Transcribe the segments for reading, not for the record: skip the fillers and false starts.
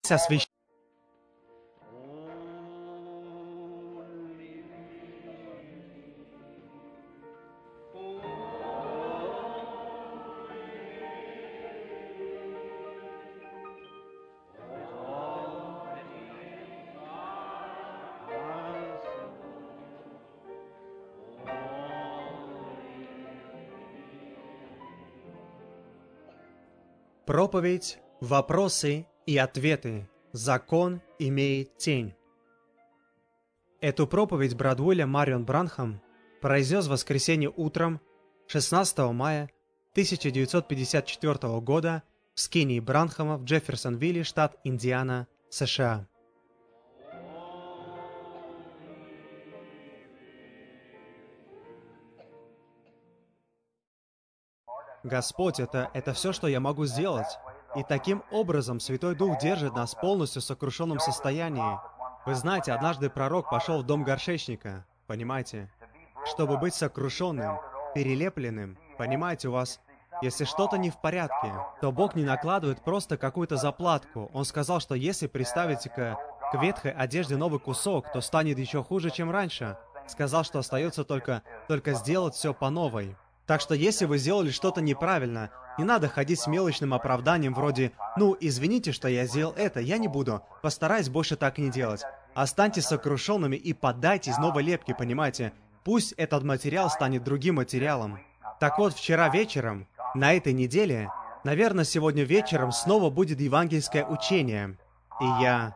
освящение. Проповедь, вопросы и ответы. Закон имеет тень. Эту проповедь брат Уильям Марион Бранхам произнес в воскресенье утром 16 мая 1954 года в скинии Бранхама в Джефферсонвилле, штат Индиана, США. Господь, это все, что я могу сделать. И таким образом Святой Дух держит нас полностью в сокрушенном состоянии. Вы знаете, однажды пророк пошел в дом горшечника, понимаете? Чтобы быть сокрушенным, перелепленным, понимаете, у вас, если что-то не в порядке, то Бог не накладывает просто какую-то заплатку. Он сказал, что если приставить к ветхой одежде новый кусок, то станет еще хуже, чем раньше. Сказал, что остается только сделать все по новой. Так что если вы сделали что-то неправильно, не надо ходить с мелочным оправданием вроде «Ну, извините, что я сделал это, я не буду, постараюсь больше так не делать». Останьтесь сокрушенными и поддайтесь новой лепке, понимаете? Пусть этот материал станет другим материалом. Так вот, вчера вечером, на этой неделе, наверное, сегодня вечером снова будет евангельское учение. И я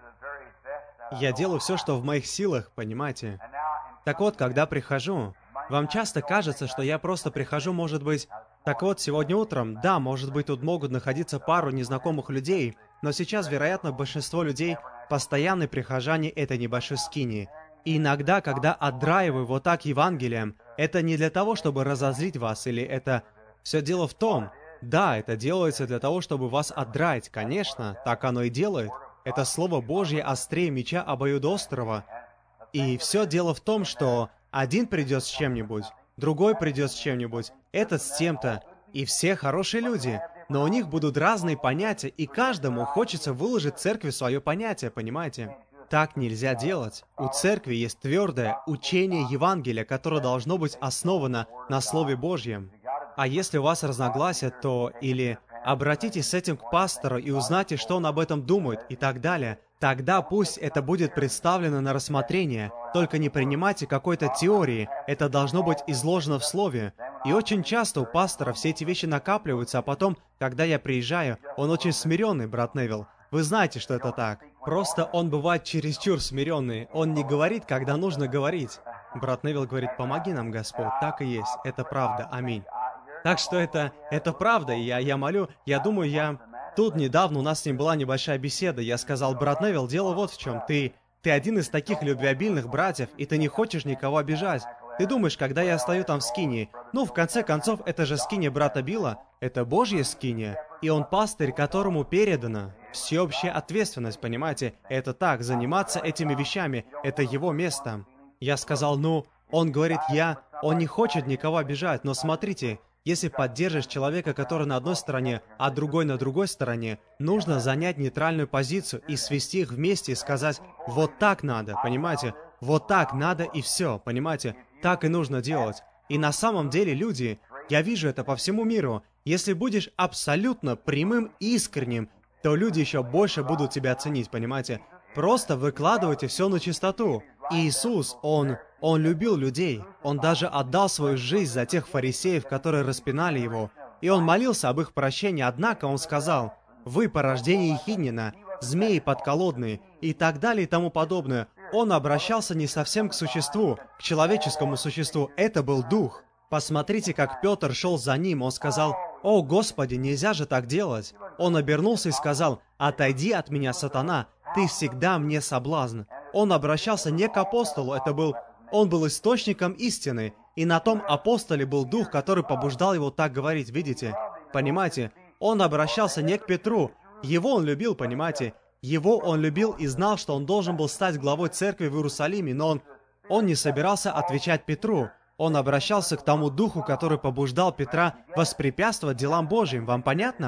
делаю все, что в моих силах, понимаете? Так вот, когда прихожу, вам часто кажется, что я просто прихожу, может быть... Так вот, сегодня утром, да, может быть, тут могут находиться пару незнакомых людей, но сейчас, вероятно, большинство людей — постоянные прихожане этой небольшой скинии. И иногда, когда отдраиваю вот так Евангелием, это не для того, чтобы разозлить вас, или это... Все дело в том, да, это делается для того, чтобы вас отдраить, конечно, так оно и делает. Это Слово Божье острее меча обоюдоострого. И все дело в том, что один придет с чем-нибудь, другой придет с чем-нибудь, этот с тем-то, и все хорошие люди, но у них будут разные понятия, и каждому хочется выложить церкви свое понятие, понимаете? Так нельзя делать. У церкви есть твердое учение Евангелия, которое должно быть основано на Слове Божьем. А если у вас разногласия, то или обратитесь с этим к пастору и узнайте, что он об этом думает, и так далее. Тогда пусть это будет представлено на рассмотрение. Только не принимайте какой-то теории. Это должно быть изложено в Слове. И очень часто у пастора все эти вещи накапливаются, а потом, когда я приезжаю, он очень смиренный, брат Невилл. Вы знаете, что это так. Просто он бывает чересчур смиренный. Он не говорит, когда нужно говорить. Брат Невилл говорит: «Помоги нам, Господь». Так и есть. Это правда. Аминь. Так что это правда. И я молю, я думаю, Тут недавно у нас с ним была небольшая беседа. Я сказал: «Брат Невилл, дело вот в чем. Ты один из таких любвеобильных братьев, и ты не хочешь никого обижать. Ты думаешь, когда я стою там в скинии, в конце концов, это же скиния брата Билла, это Божья скиния, и он пастырь, которому передана всеобщая ответственность, понимаете? Это так, заниматься этими вещами, это его место». Я сказал: он говорит, он не хочет никого обижать, но смотрите, если поддержишь человека, который на одной стороне, а другой на другой стороне, нужно занять нейтральную позицию и свести их вместе и сказать: вот так надо, понимаете? Вот так надо и все, понимаете? Так и нужно делать. И на самом деле люди, я вижу это по всему миру, если будешь абсолютно прямым и искренним, то люди еще больше будут тебя ценить, понимаете? Просто выкладывайте все на чистоту. Иисус, Он любил людей. Он даже отдал свою жизнь за тех фарисеев, которые распинали Его. И Он молился об их прощении, однако Он сказал: «Вы порождение Ехиднина, змеи подколодные», и так далее и тому подобное. Он обращался не совсем к существу, к человеческому существу. Это был Дух. Посмотрите, как Петр шел за Ним. Он сказал: «О, Господи, нельзя же так делать». Он обернулся и сказал: «Отойди от меня, сатана, ты всегда мне соблазн». Он обращался не к апостолу, он был источником истины, и на том апостоле был Дух, который побуждал его так говорить, видите? Понимаете? Он обращался не к Петру, его он любил, понимаете? Его он любил и знал, что он должен был стать главой церкви в Иерусалиме, но он не собирался отвечать Петру. Он обращался к тому Духу, который побуждал Петра воспрепятствовать делам Божьим. Вам понятно?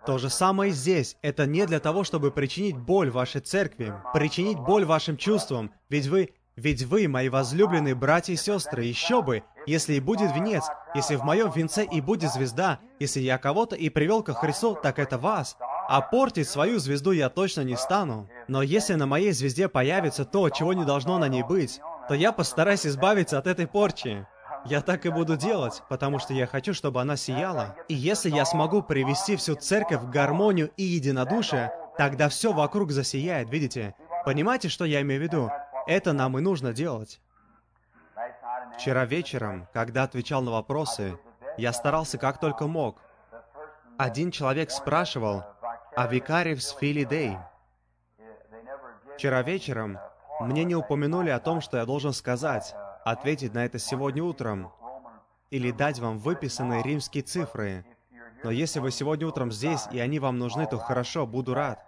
То же самое и здесь. Это не для того, чтобы причинить боль вашей церкви, причинить боль вашим чувствам, ведь вы, мои возлюбленные братья и сестры, еще бы, если и будет венец, если в моем венце и будет звезда, если я кого-то и привел ко Христу, так это вас. А портить свою звезду я точно не стану. Но если на моей звезде появится то, чего не должно на ней быть, то я постараюсь избавиться от этой порчи. Я так и буду делать, потому что я хочу, чтобы она сияла. И если я смогу привести всю церковь в гармонию и единодушие, тогда все вокруг засияет, видите? Понимаете, что я имею в виду? Это нам и нужно делать. Вчера вечером, когда отвечал на вопросы, я старался как только мог. Один человек спрашивал о Vicarious Philly Day. Вчера вечером мне не упомянули о том, что я должен сказать, ответить на это сегодня утром, или дать вам выписанные римские цифры. Но если вы сегодня утром здесь, и они вам нужны, то хорошо, буду рад.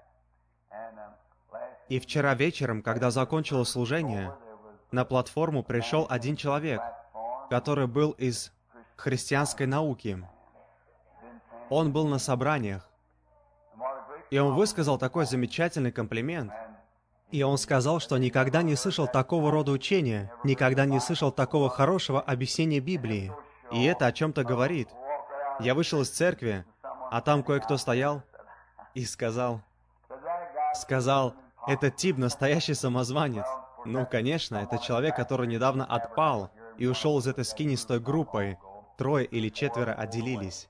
И вчера вечером, когда закончилось служение, на платформу пришел один человек, который был из христианской науки. Он был на собраниях, и он высказал такой замечательный комплимент. И он сказал, что никогда не слышал такого рода учения, никогда не слышал такого хорошего объяснения Библии. И это о чем-то говорит. Я вышел из церкви, а там кое-кто стоял и сказал, этот тип настоящий самозванец. Ну, конечно, это человек, который недавно отпал и ушел из этой скини с той группой. 3 или 4 отделились.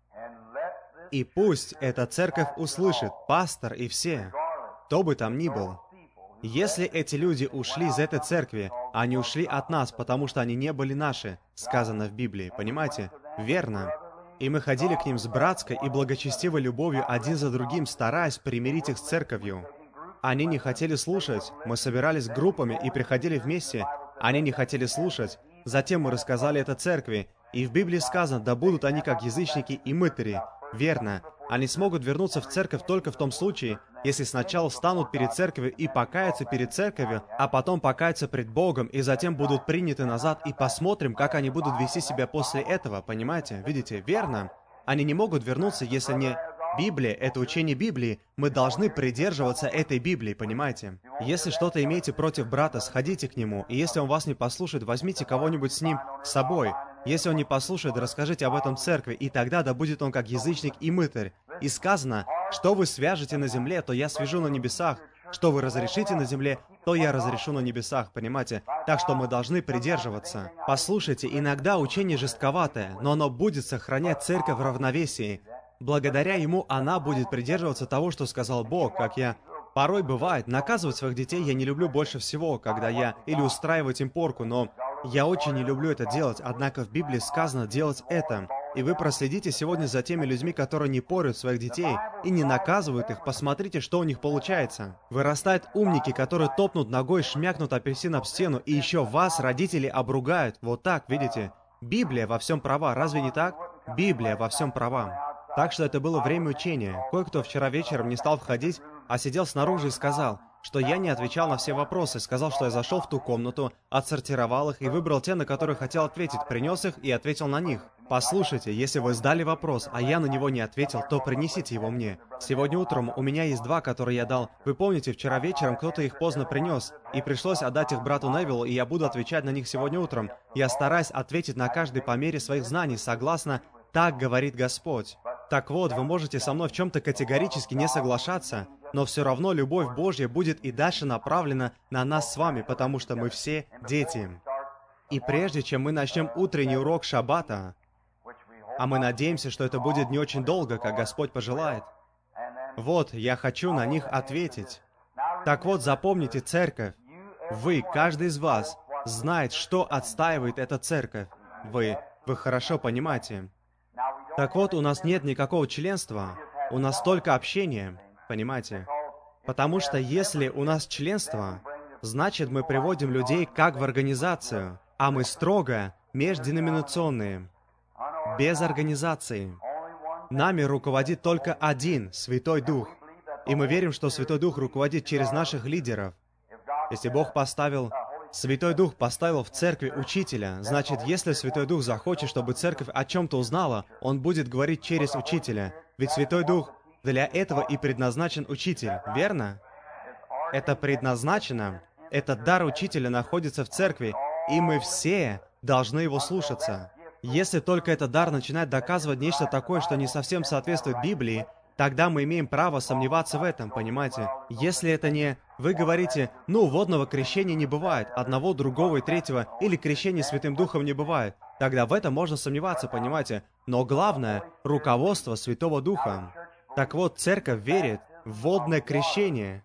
И пусть эта церковь услышит, пастор и все, кто бы там ни был. Если эти люди ушли из этой церкви, они ушли от нас, потому что они не были наши, сказано в Библии, понимаете? Верно. И мы ходили к ним с братской и благочестивой любовью один за другим, стараясь примирить их с церковью. Они не хотели слушать. Мы собирались группами и приходили вместе. Они не хотели слушать. Затем мы рассказали это церкви. И в Библии сказано, да будут они как язычники и мытари. Верно. Они смогут вернуться в церковь только в том случае, если сначала встанут перед церковью и покаются перед церковью, а потом покаются пред Богом, и затем будут приняты назад, и посмотрим, как они будут вести себя после этого, понимаете? Видите? Верно. Они не могут вернуться, если не Библия, это учение Библии, мы должны придерживаться этой Библии, понимаете? Если что-то имеете против брата, сходите к нему, и если он вас не послушает, возьмите кого-нибудь с ним с собой. Если он не послушает, расскажите об этом церкви, и тогда да будет он как язычник и мытарь. И сказано, что вы свяжете на земле, то я свяжу на небесах, что вы разрешите на земле, то я разрешу на небесах, понимаете? Так что мы должны придерживаться. Послушайте, иногда учение жестковатое, но оно будет сохранять церковь в равновесии. Благодаря ему она будет придерживаться того, что сказал Бог, как я... Порой бывает, наказывать своих детей я не люблю больше всего, когда я... Или устраивать им порку, но я очень не люблю это делать, однако в Библии сказано делать это. И вы проследите сегодня за теми людьми, которые не порют своих детей и не наказывают их, посмотрите, что у них получается. Вырастают умники, которые топнут ногой, шмякнут апельсин об стену, и еще вас, родители, обругают. Вот так, видите? Библия во всем права, разве не так? Библия во всем права. Так что это было время учения. Кое-кто вчера вечером не стал входить, а сидел снаружи и сказал, что я не отвечал на все вопросы, сказал, что я зашел в ту комнату, отсортировал их и выбрал те, на которые хотел ответить, принес их и ответил на них. Послушайте, если вы сдали вопрос, а я на него не ответил, то принесите его мне. Сегодня утром у меня есть 2, которые я дал. Вы помните, вчера вечером кто-то их поздно принес, и пришлось отдать их брату Невиллу, и я буду отвечать на них сегодня утром. Я стараюсь ответить на каждый по мере своих знаний, согласно «так говорит Господь». Так вот, вы можете со мной в чем-то категорически не соглашаться, но все равно любовь Божья будет и дальше направлена на нас с вами, потому что мы все дети. И прежде чем мы начнем утренний урок Шаббата, а мы надеемся, что это будет не очень долго, как Господь пожелает, вот, я хочу на них ответить. Так вот, запомните, церковь. Вы, каждый из вас, знает, что отстаивает эта церковь. Вы хорошо понимаете. Так вот, у нас нет никакого членства, у нас только общение, понимаете? Потому что если у нас членство, значит мы приводим людей как в организацию, а мы строго межденоминационные, без организации. Нами руководит только один, Святой Дух. И мы верим, что Святой Дух руководит через наших лидеров. Если Бог Святой Дух поставил в церкви учителя, значит, если Святой Дух захочет, чтобы церковь о чем-то узнала, Он будет говорить через учителя. Ведь Святой Дух Для этого и предназначен учитель, верно? Это предназначено. Этот дар учителя находится в церкви, и мы все должны его слушаться. Если только этот дар начинает доказывать нечто такое, что не совсем соответствует Библии, тогда мы имеем право сомневаться в этом, понимаете? Если это не... Вы говорите, водного крещения не бывает, одного, другого и третьего, или крещения Святым Духом не бывает, тогда в этом можно сомневаться, понимаете? Но главное — руководство Святого Духа. Так вот, церковь верит в водное крещение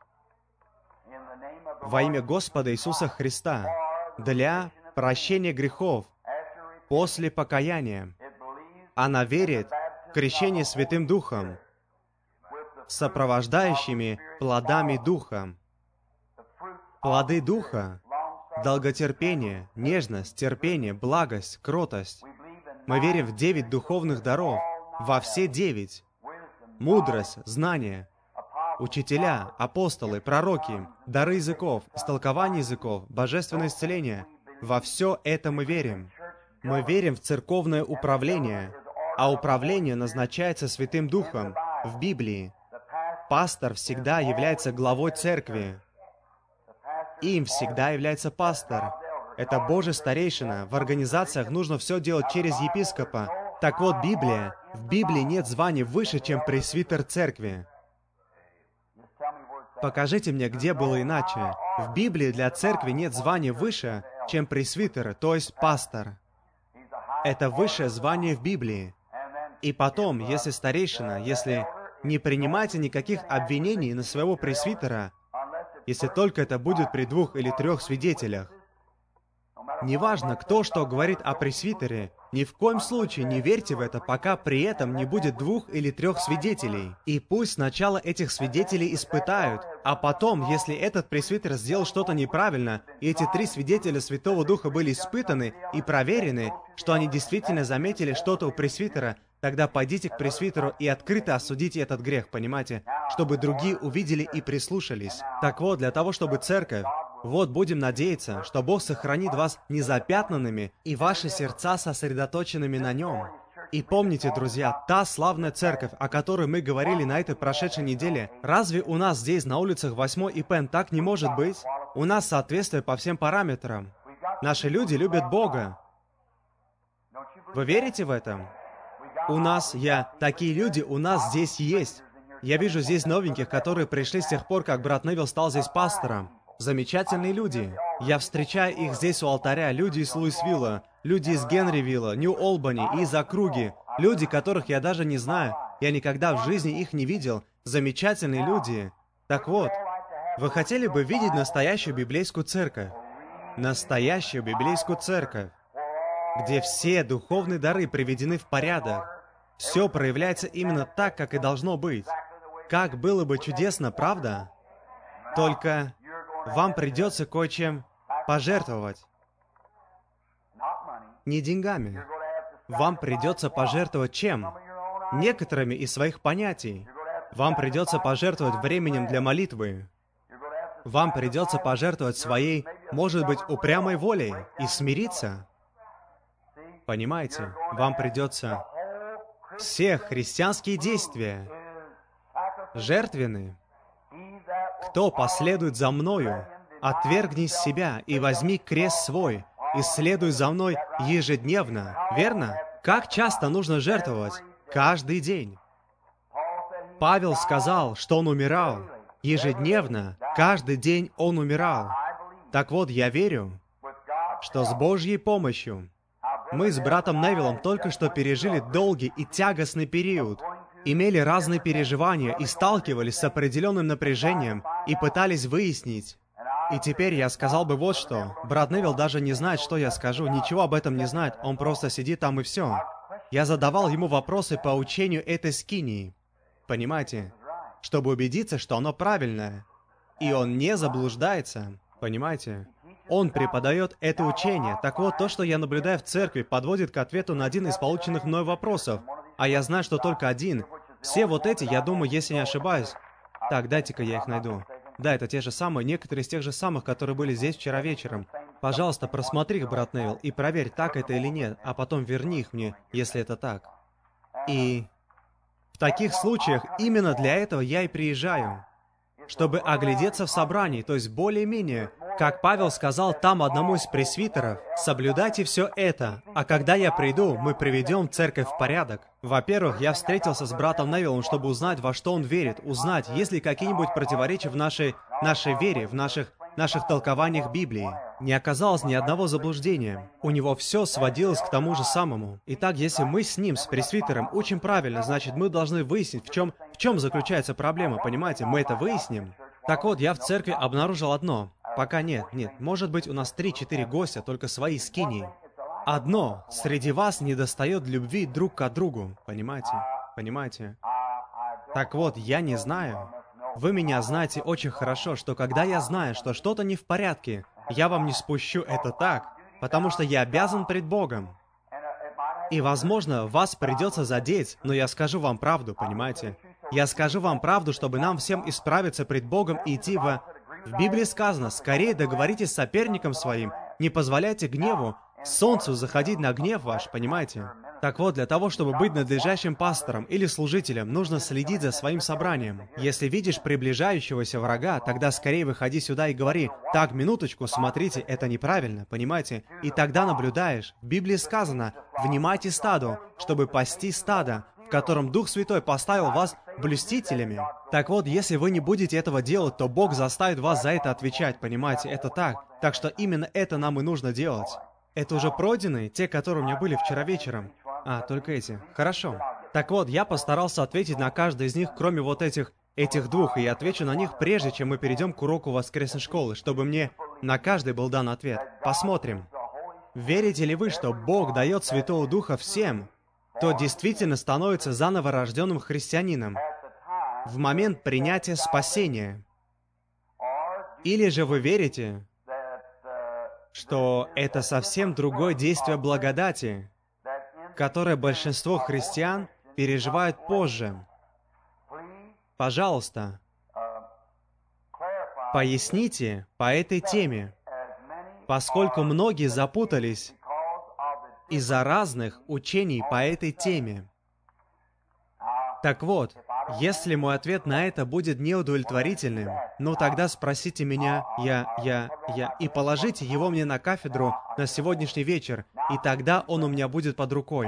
во имя Господа Иисуса Христа для прощения грехов после покаяния. Она верит в крещение Святым Духом, сопровождающими плодами Духа. Плоды Духа — долготерпение, нежность, терпение, благость, кротость. Мы верим в 9 духовных даров, во все 9. Мудрость, знание, учителя, апостолы, пророки, дары языков, истолкование языков, божественное исцеление. Во все это мы верим. Мы верим в церковное управление, а управление назначается Святым Духом в Библии. Пастор всегда является главой церкви. Им всегда является пастор. Это Божий старейшина. В организациях нужно все делать через епископа. Так вот, Библия. В Библии нет звания выше, чем пресвитер церкви. Покажите мне, где было иначе. В Библии для церкви нет звания выше, чем пресвитер, то есть пастор. Это высшее звание в Библии. И потом, если старейшина, если не принимайте никаких обвинений на своего пресвитера, если только это будет при 2 или 3 свидетелях. Неважно, кто что говорит о пресвитере, ни в коем случае не верьте в это, пока при этом не будет 2 или 3 свидетелей. И пусть сначала этих свидетелей испытают, а потом, если этот пресвитер сделал что-то неправильно, и эти 3 свидетеля Святого Духа были испытаны и проверены, что они действительно заметили что-то у пресвитера, тогда пойдите к пресвитеру и открыто осудите этот грех, понимаете? Чтобы другие увидели и прислушались. Так вот, для того, чтобы церковь... будем надеяться, что Бог сохранит вас незапятнанными и ваши сердца сосредоточенными на Нем. И помните, друзья, та славная церковь, о которой мы говорили на этой прошедшей неделе, разве у нас здесь на улицах 8 и Пен так не может быть? У нас соответствие по всем параметрам. Наши люди любят Бога. Вы верите в это? Такие люди у нас здесь есть. Я вижу здесь новеньких, которые пришли с тех пор, как брат Невилл стал здесь пастором. Замечательные люди. Я встречаю их здесь у алтаря. Люди из Луисвилла, люди из Генривилла, Нью-Олбани и из округи. Люди, которых я даже не знаю. Я никогда в жизни их не видел. Замечательные люди. Так вот, вы хотели бы видеть настоящую библейскую церковь? Настоящую библейскую церковь, где все духовные дары приведены в порядок. Все проявляется именно так, как и должно быть. Как было бы чудесно, правда? Только вам придется кое-чем пожертвовать. Не деньгами. Вам придется пожертвовать чем? Некоторыми из своих понятий. Вам придется пожертвовать временем для молитвы. Вам придется пожертвовать своей, может быть, упрямой волей и смириться. Понимаете? Вам придется... Все христианские действия жертвенны. Кто последует за мною, отвергни себя и возьми крест свой, и следуй за мной ежедневно. Верно? Как часто нужно жертвовать? Каждый день. Павел сказал, что он умирал. Ежедневно, каждый день он умирал. Так вот, я верю, что с Божьей помощью мы с братом Невиллом только что пережили долгий и тягостный период, имели разные переживания и сталкивались с определенным напряжением и пытались выяснить. И теперь я сказал бы вот что. Брат Невилл даже не знает, что я скажу, ничего об этом не знает, он просто сидит там и все. Я задавал ему вопросы по учению этой скинии, понимаете, чтобы убедиться, что оно правильное. И он не заблуждается, понимаете? Он преподает это учение. Так вот, то, что я наблюдаю в церкви, подводит к ответу на один из полученных мной вопросов. А я знаю, что только один. Все вот эти, я думаю, если не ошибаюсь... Так, дайте-ка я их найду. Да, это те же самые, некоторые из тех же самых, которые были здесь вчера вечером. Пожалуйста, просмотри их, брат Невилл, и проверь, так это или нет, а потом верни их мне, если это так. И В таких случаях именно для этого я и приезжаю, чтобы оглядеться в собрании, то есть более-менее, как Павел сказал там одному из пресвитеров, соблюдайте все это, а когда я приду, мы приведем церковь в порядок. Во-первых, я встретился с братом Невиллом, чтобы узнать, во что он верит, узнать, есть ли какие-нибудь противоречия в нашей вере, в наших толкованиях Библии. Не оказалось ни одного заблуждения. У него все сводилось к тому же самому. Итак, если мы с ним, с пресвитером, учим правильно, значит, мы должны выяснить, в чем заключается проблема, понимаете? Мы это выясним. Так вот, я в церкви обнаружил одно. Пока нет. Может быть, у нас 3-4 гостя, только свои скинии. Одно. Среди вас недостает любви друг к другу. Понимаете? Так вот, я не знаю. Вы меня знаете очень хорошо, что когда я знаю, что что-то не в порядке, я вам не спущу это так, потому что я обязан пред Богом. И, возможно, вас придется задеть, но я скажу вам правду, понимаете? Я скажу вам правду, чтобы нам всем исправиться пред Богом и идти в Библии сказано, скорее договоритесь с соперником своим, не позволяйте гневу, солнцу заходить на гнев ваш, понимаете? Так вот, для того, чтобы быть надлежащим пастором или служителем, нужно следить за своим собранием. Если видишь приближающегося врага, тогда скорее выходи сюда и говори, так, минуточку, смотрите, это неправильно, понимаете? И тогда наблюдаешь. В Библии сказано, внимайте стаду, чтобы пасти стадо, в котором Дух Святой поставил вас блюстителями. Так вот, если вы не будете этого делать, то Бог заставит вас за это отвечать, понимаете? Это так. Так что именно это нам и нужно делать. Это уже пройденные, те, которые у меня были вчера вечером. Только эти. Хорошо. Так вот, я постарался ответить на каждый из них, кроме вот этих двух, и я отвечу на них, прежде чем мы перейдем к уроку воскресной школы, чтобы мне на каждый был дан ответ. Посмотрим. Верите ли вы, что Бог дает Святого Духа всем, кто действительно становится заново рожденным христианином в момент принятия спасения? Или же вы верите, что это совсем другое действие благодати, которое большинство христиан переживают позже? Пожалуйста, поясните по этой теме, поскольку многие запутались из-за разных учений по этой теме. Так вот, если мой ответ на это будет неудовлетворительным, тогда спросите меня, и положите его мне на кафедру на сегодняшний вечер, и тогда он у меня будет под рукой.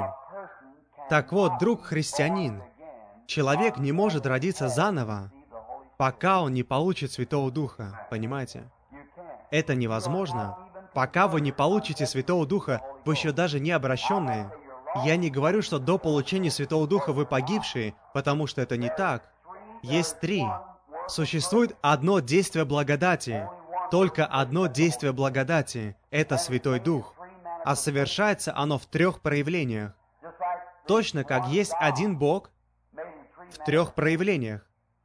Так вот, друг христианин, человек не может родиться заново, пока он не получит Святого Духа, понимаете? Это невозможно. Пока вы не получите Святого Духа, вы еще даже не обращенные. Я не говорю, что до получения Святого Духа вы погибшие, потому что это не так. Есть 3. Существует одно действие благодати. Только одно действие благодати — это Святой Дух. А совершается оно в 3 проявлениях. Точно как есть один Бог в 3 проявлениях.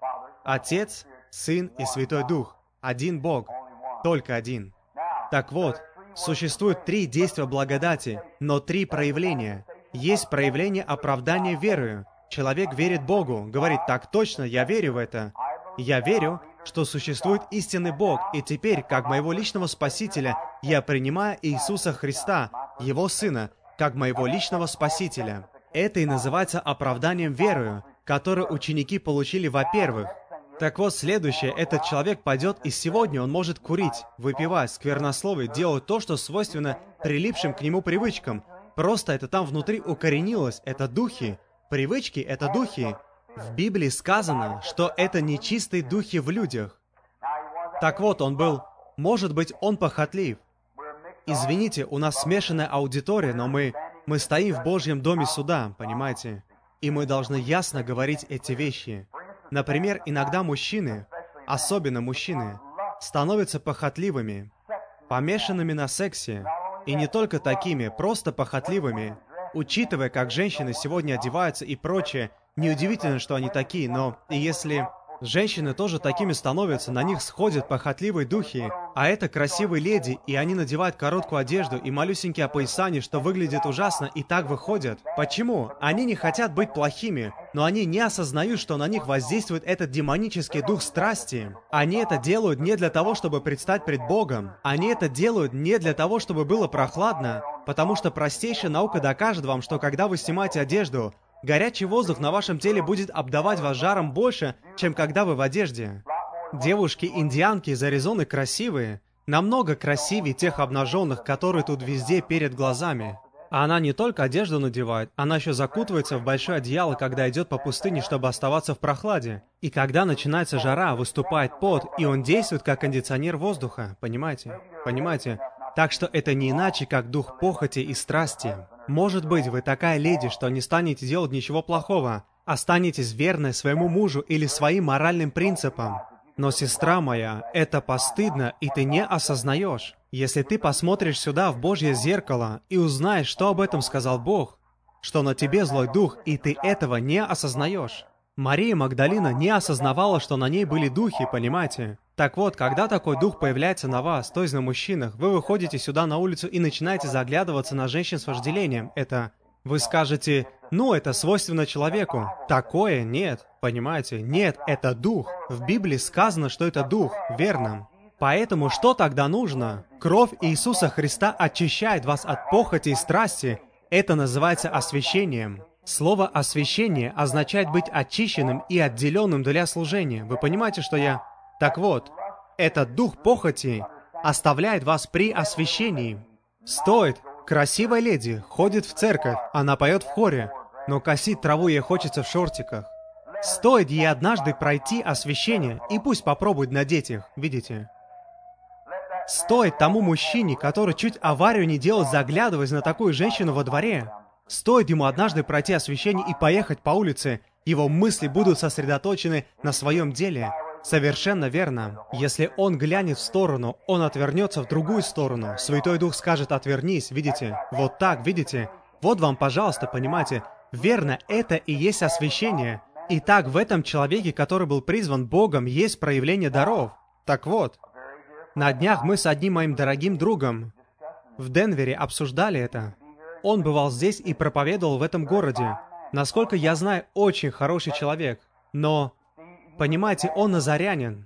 Отец, Сын и Святой Дух. Один Бог. Только один. Так вот, существует 3 действия благодати, но 3 проявления. Есть проявление оправдания верою. Человек верит Богу, говорит, так точно, я верю в это. Я верю, что существует истинный Бог, и теперь, как моего личного Спасителя, я принимаю Иисуса Христа, Его Сына, как моего личного Спасителя. Это и называется оправданием верою, которое ученики получили во-первых. Так вот, следующее, этот человек пойдет, и сегодня он может курить, выпивать, сквернословить, делать то, что свойственно прилипшим к нему привычкам. Просто это там внутри укоренилось, это духи. Привычки — это духи. В Библии сказано, что это нечистые духи в людях. Так вот, может быть, он похотлив. Извините, у нас смешанная аудитория, но мы стоим в Божьем доме суда, понимаете? И мы должны ясно говорить эти вещи. Например, иногда мужчины, особенно мужчины, становятся похотливыми, помешанными на сексе. И не только такими, просто похотливыми. Учитывая, как женщины сегодня одеваются и прочее, неудивительно, что они такие, но и если женщины тоже такими становятся, на них сходят похотливые духи, а это красивые леди, и они надевают короткую одежду и малюсенькие опоясания, что выглядит ужасно, и так выходят. Почему? Они не хотят быть плохими, но они не осознают, что на них воздействует этот демонический дух страсти. Они это делают не для того, чтобы предстать пред Богом. Они это делают не для того, чтобы было прохладно, потому что простейшая наука докажет вам, что когда вы снимаете одежду, Горячий воздух на вашем теле будет обдавать вас жаром больше, чем когда вы в одежде. Девушки-индианки из Аризоны красивые, намного красивее тех обнаженных, которые тут везде перед глазами. А она не только одежду надевает, она еще закутывается в большое одеяло, когда идет по пустыне, чтобы оставаться в прохладе. И когда начинается жара, выступает пот, и он действует как кондиционер воздуха. Понимаете? Понимаете? Так что это не иначе, как дух похоти и страсти. Может быть, вы такая леди, что не станете делать ничего плохого, останетесь верны своему мужу или своим моральным принципам. Но, сестра моя, это постыдно, и ты не осознаешь. Если ты посмотришь сюда в Божье зеркало и узнаешь, что об этом сказал Бог, что на тебе злой дух, и ты этого не осознаешь. Мария Магдалина не осознавала, что на ней были духи, понимаете? Так вот, когда такой дух появляется на вас, то есть на мужчинах, вы выходите сюда на улицу и начинаете заглядываться на женщин с вожделением. Это... Вы скажете, ну, это свойственно человеку. Такое нет, понимаете? Нет, это дух. В Библии сказано, что это дух, верно. Поэтому что тогда нужно? Кровь Иисуса Христа очищает вас от похоти и страсти. Это называется освящением. Слово «освящение» означает быть очищенным и отделенным для служения. Вы понимаете, что я... Так вот, этот дух похоти оставляет вас при освящении. Стоит. Красивая леди ходит в церковь, она поет в хоре, но косить траву ей хочется в шортиках. Стоит ей однажды пройти освящение, и пусть попробует надеть их, видите? Стоит тому мужчине, который чуть аварию не делал, заглядываясь на такую женщину во дворе, стоит ему однажды пройти освящение и поехать по улице, его мысли будут сосредоточены на своем деле. Совершенно верно. Если он глянет в сторону, он отвернется в другую сторону. Святой Дух скажет «отвернись», видите? Вот так, видите? Вот вам, пожалуйста, понимаете? Верно, это и есть освящение. Итак, в этом человеке, который был призван Богом, есть проявление даров. Так вот, на днях мы с одним моим дорогим другом в Денвере обсуждали это. Он бывал здесь и проповедовал в этом городе. Насколько я знаю, очень хороший человек. Но... Понимаете, он назарянин.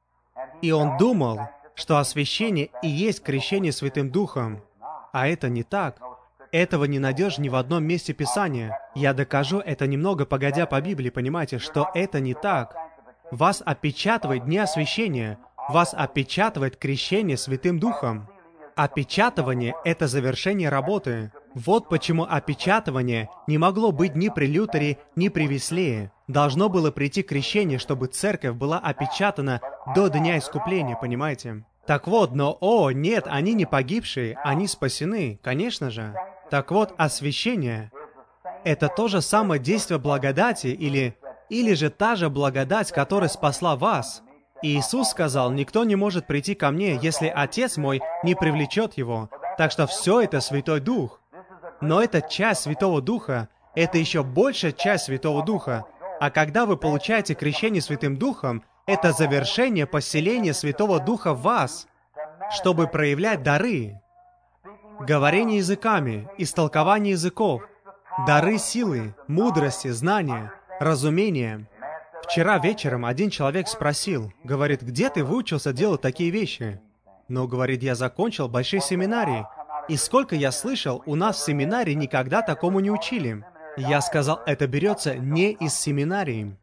И он думал, что освящение и есть крещение Святым Духом. А это не так. Этого не найдешь ни в одном месте Писания. Я докажу это немного погодя по Библии, понимаете, что это не так. Вас опечатывает не освящение, вас опечатывает крещение Святым Духом. Опечатывание — это завершение работы. Вот почему опечатывание не могло быть ни при Лютере, ни при Веслее. Должно было прийти крещение, чтобы церковь была опечатана до Дня Искупления, понимаете? Так вот, но, нет, они не погибшие, они спасены, конечно же. Так вот, освящение — это то же самое действие благодати или же та же благодать, которая спасла вас. И Иисус сказал, никто не может прийти ко мне, если Отец мой не привлечет его. Так что все это Святой Дух. Но эта часть Святого Духа, это еще большая часть Святого Духа. А когда вы получаете крещение Святым Духом, это завершение поселения Святого Духа в вас, чтобы проявлять дары. Говорение языками, истолкование языков, дары силы, мудрости, знания, разумения. Вчера вечером один человек спросил, говорит, где ты выучился делать такие вещи? Но, говорит, я закончил большие семинарии. И сколько я слышал, у нас в семинарии никогда такому не учили. Я сказал, это берется не из семинарии.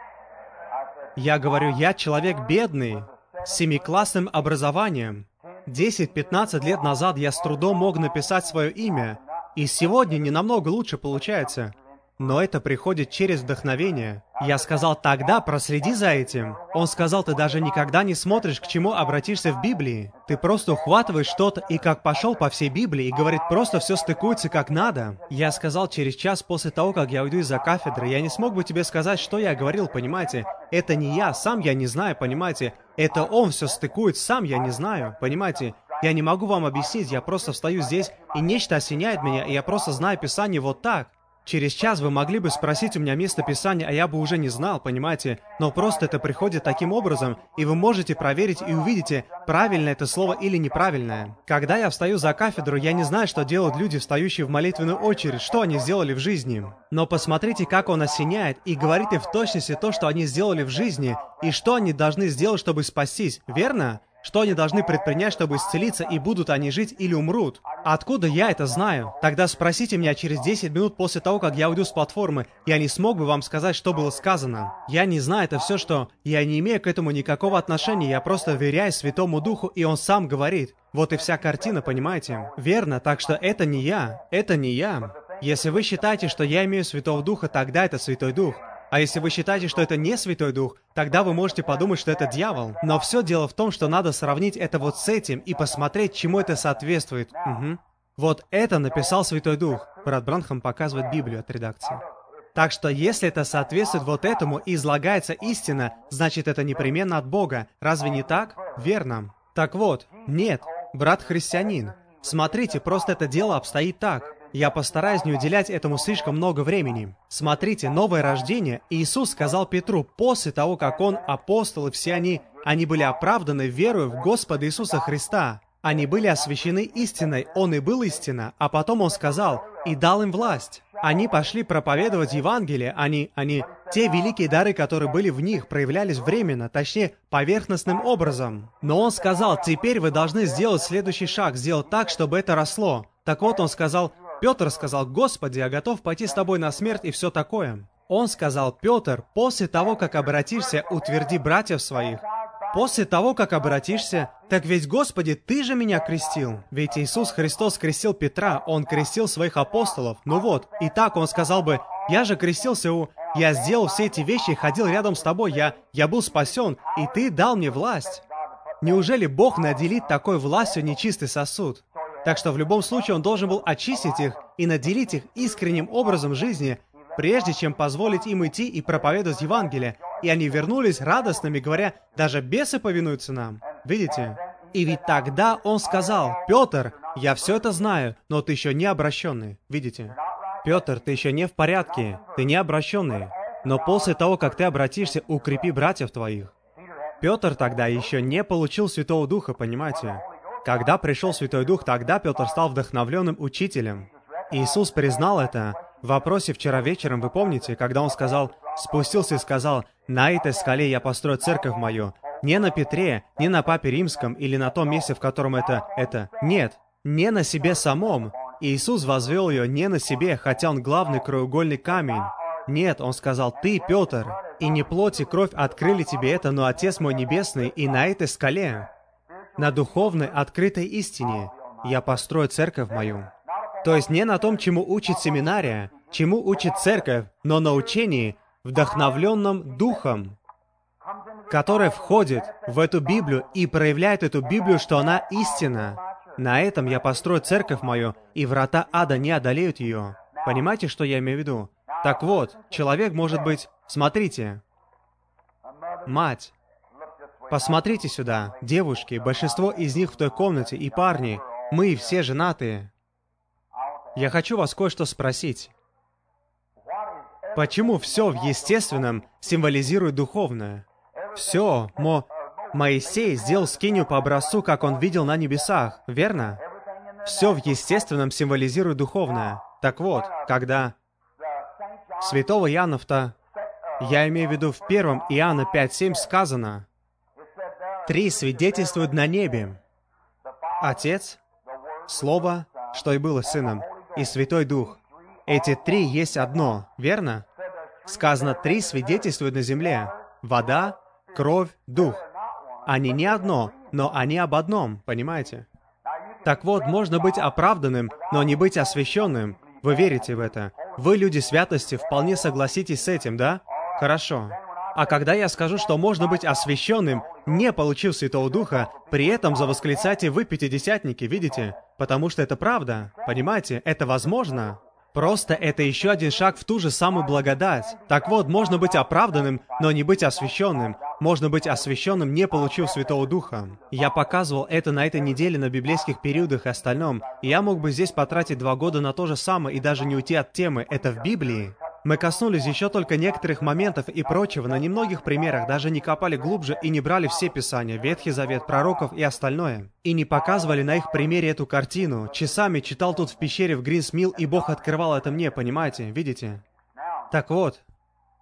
Я говорю, я человек бедный, с 7-классным образованием. 10-15 лет назад я с трудом мог написать свое имя, и сегодня не намного лучше получается. Но это приходит через вдохновение. Я сказал, тогда проследи за этим. Он сказал, ты даже никогда не смотришь, к чему обратишься в Библии. Ты просто ухватываешь что-то и как пошел по всей Библии и говорит, просто все стыкуется как надо. Я сказал, через час после того, как я уйду из-за кафедры, я не смог бы тебе сказать, что я говорил, понимаете? Это не я, сам я не знаю, понимаете? Это он все стыкует, сам я не знаю, понимаете? Я не могу вам объяснить, я просто встаю здесь, и нечто осеняет меня, и я просто знаю Писание вот так. Через час вы могли бы спросить у меня место Писания, а я бы уже не знал, понимаете? Но просто это приходит таким образом, и вы можете проверить и увидите, правильно это слово или неправильное. Когда я встаю за кафедру, я не знаю, что делают люди, встающие в молитвенную очередь, что они сделали в жизни. Но посмотрите, как он осеняет, и говорит им в точности то, что они сделали в жизни, и что они должны сделать, чтобы спастись, верно? Что они должны предпринять, чтобы исцелиться, и будут они жить или умрут? Откуда я это знаю? Тогда спросите меня через 10 минут после того, как я уйду с платформы. Я не смог бы вам сказать, что было сказано. Я не знаю, это все, что... Я не имею к этому никакого отношения, я просто доверяю Святому Духу, и Он сам говорит. Вот и вся картина, понимаете? Верно, так что это не я. Это не я. Если вы считаете, что я имею Святого Духа, тогда это Святой Дух. А если вы считаете, что это не Святой Дух, тогда вы можете подумать, что это дьявол. Но все дело в том, что надо сравнить это вот с этим и посмотреть, чему это соответствует. Угу. Вот это написал Святой Дух. Брат Бранхам показывает Библию от редакции. Так что если это соответствует вот этому и излагается истина, значит это непременно от Бога. Разве не так? Верно. Так вот, нет, брат-христианин. Смотрите, просто это дело обстоит так. Я постараюсь не уделять этому слишком много времени. Смотрите, новое рождение. Иисус сказал Петру после того, как он, апостолы, все они были оправданы верою в Господа Иисуса Христа. Они были освящены истиной, Он и был истина. А потом Он сказал, и дал им власть. Они пошли проповедовать Евангелие, те великие дары, которые были в них, проявлялись временно, точнее, поверхностным образом. Но Он сказал, теперь вы должны сделать следующий шаг, сделать так, чтобы это росло. Так вот, Он сказал, Петр сказал, «Господи, я готов пойти с тобой на смерть» и все такое. Он сказал, «Петр, после того, как обратишься, утверди братьев своих». После того, как обратишься, так ведь, Господи, Ты же меня крестил. Ведь Иисус Христос крестил Петра, Он крестил своих апостолов. Ну вот, и так Он сказал бы, «Я же крестился Я сделал все эти вещи и ходил рядом с тобой, я был спасен, и Ты дал мне власть». Неужели Бог наделит такой властью нечистый сосуд? Так что в любом случае Он должен был очистить их и наделить их искренним образом жизни, прежде чем позволить им идти и проповедовать Евангелие. И они вернулись радостными, говоря, даже бесы повинуются нам. Видите? И ведь тогда Он сказал, «Петр, я все это знаю, но ты еще не обращенный». Видите? «Петр, ты еще не в порядке, ты не обращенный. Но после того, как ты обратишься, укрепи братьев твоих». Петр тогда еще не получил Святого Духа, понимаете? Когда пришел Святой Дух, тогда Петр стал вдохновленным учителем. Иисус признал это. В вопросе вчера вечером, вы помните, когда Он спустился и сказал, «На этой скале я построю церковь мою». Не на Петре, не на Папе Римском или на том месте, в котором это... Нет, не на себе самом. Иисус возвел ее не на себе, хотя Он главный краеугольный камень. Нет, Он сказал, «Ты, Петр, и не плоть и кровь открыли тебе это, но Отец мой Небесный, и на этой скале». На духовной, открытой истине я построю церковь мою. То есть не на том, чему учит семинария, чему учит церковь, но на учении, вдохновленном Духом, которое входит в эту Библию и проявляет эту Библию, что она истина. На этом я построю церковь мою, и врата ада не одолеют ее. Понимаете, что я имею в виду? Так вот, человек может быть... Смотрите. Мать. Посмотрите сюда, девушки, большинство из них в той комнате, и парни, мы все женатые. Я хочу вас кое-что спросить. Почему все в естественном символизирует духовное? Все, Моисей сделал скинию по образцу, как он видел на небесах, верно? Все в естественном символизирует духовное. Так вот, когда святого Иоанна, я имею в виду в 1 Иоанна 5:7 сказано, 3 свидетельствуют на небе. Отец, Слово, что и было Сыном, и Святой Дух. Эти 3 есть одно, верно? Сказано, 3 свидетельствуют на земле. Вода, кровь, Дух. Они не одно, но они об одном, понимаете? Так вот, можно быть оправданным, но не быть освященным. Вы верите в это? Вы, люди святости, вполне согласитесь с этим, да? Хорошо. А когда я скажу, что можно быть освященным, не получив Святого Духа, при этом завосклицайте вы, пятидесятники, видите? Потому что это правда, понимаете? Это возможно. Просто это еще один шаг в ту же самую благодать. Так вот, можно быть оправданным, но не быть освященным. Можно быть освященным, не получив Святого Духа. Я показывал это на этой неделе на библейских периодах и остальном. И я мог бы здесь потратить 2 года на то же самое и даже не уйти от темы. Это в Библии. Мы коснулись еще только некоторых моментов и прочего, на немногих примерах даже не копали глубже и не брали все Писания, Ветхий Завет, пророков и остальное. И не показывали на их примере эту картину. Часами читал тут в пещере в Гринсмилл, и Бог открывал это мне, понимаете? Видите? Так вот.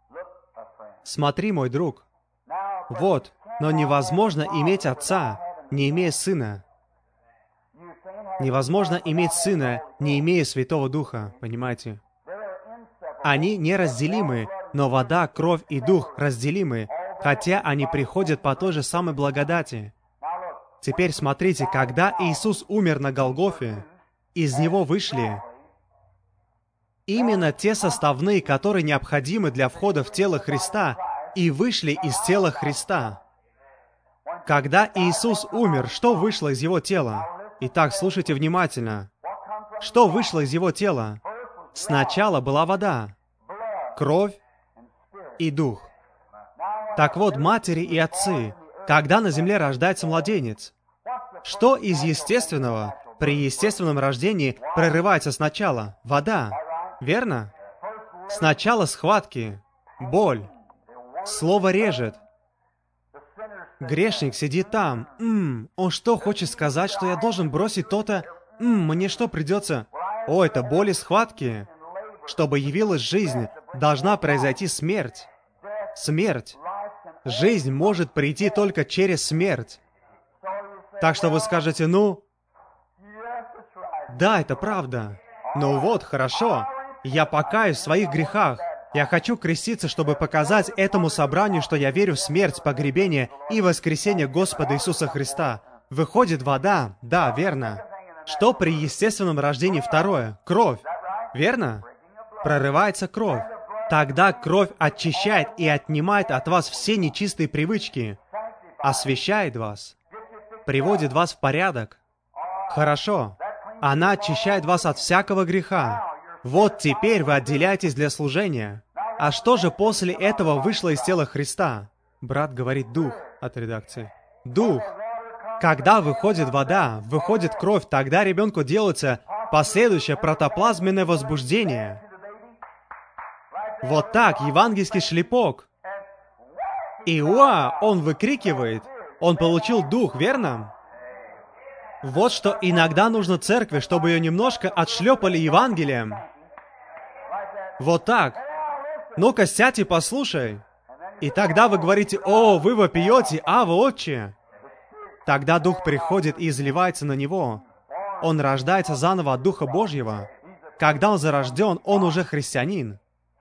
Смотри, мой друг. Вот. Но невозможно иметь Отца. не имея Сына. Невозможно иметь Сына, не имея Святого Духа, понимаете? Они неразделимы, но вода, кровь и Дух разделимы, хотя они приходят по той же самой благодати. Теперь смотрите, когда Иисус умер на Голгофе, из Него вышли именно те составные, которые необходимы для входа в тело Христа, и вышли из тела Христа. Когда Иисус умер, что вышло из Его тела? Итак, слушайте внимательно. Что вышло из Его тела? Сначала была вода, кровь и Дух. Так вот, матери и отцы, когда на земле рождается младенец, что из естественного при естественном рождении прорывается сначала? Вода. Верно? Сначала схватки, боль. Слово режет. Грешник сидит там. Он что, хочет сказать, что я должен бросить то-то? Мне что, придется? О, это боль и схватки. Чтобы явилась жизнь, должна произойти смерть. Смерть. Жизнь может прийти только через смерть. Так что вы скажете, да, это правда. Ну вот, хорошо. Я покаюсь в своих грехах. Я хочу креститься, чтобы показать этому собранию, что я верю в смерть, погребение и воскресение Господа Иисуса Христа. Выходит вода, да, верно. Что при естественном рождении второе? Кровь. Верно? Прорывается кровь. Тогда кровь очищает и отнимает от вас все нечистые привычки, освящает вас, приводит вас в порядок. Хорошо. Она очищает вас от всякого греха. Вот теперь вы отделяетесь для служения. А что же после этого вышло из тела Христа? Брат говорит «дух» от редакции. Дух. Когда выходит вода, выходит кровь, тогда ребенку делается последующее протоплазменное возбуждение. Вот так, евангельский шлепок. И он выкрикивает. Он получил дух, верно? Вот что иногда нужно церкви, чтобы ее немножко отшлепали Евангелием. Вот так. Ну-ка, сядь и послушай. И тогда вы говорите, о, вы вопиете, Ава, Отче. Тогда Дух приходит и изливается на него. Он рождается заново от Духа Божьего. Когда он зарожден, он уже христианин.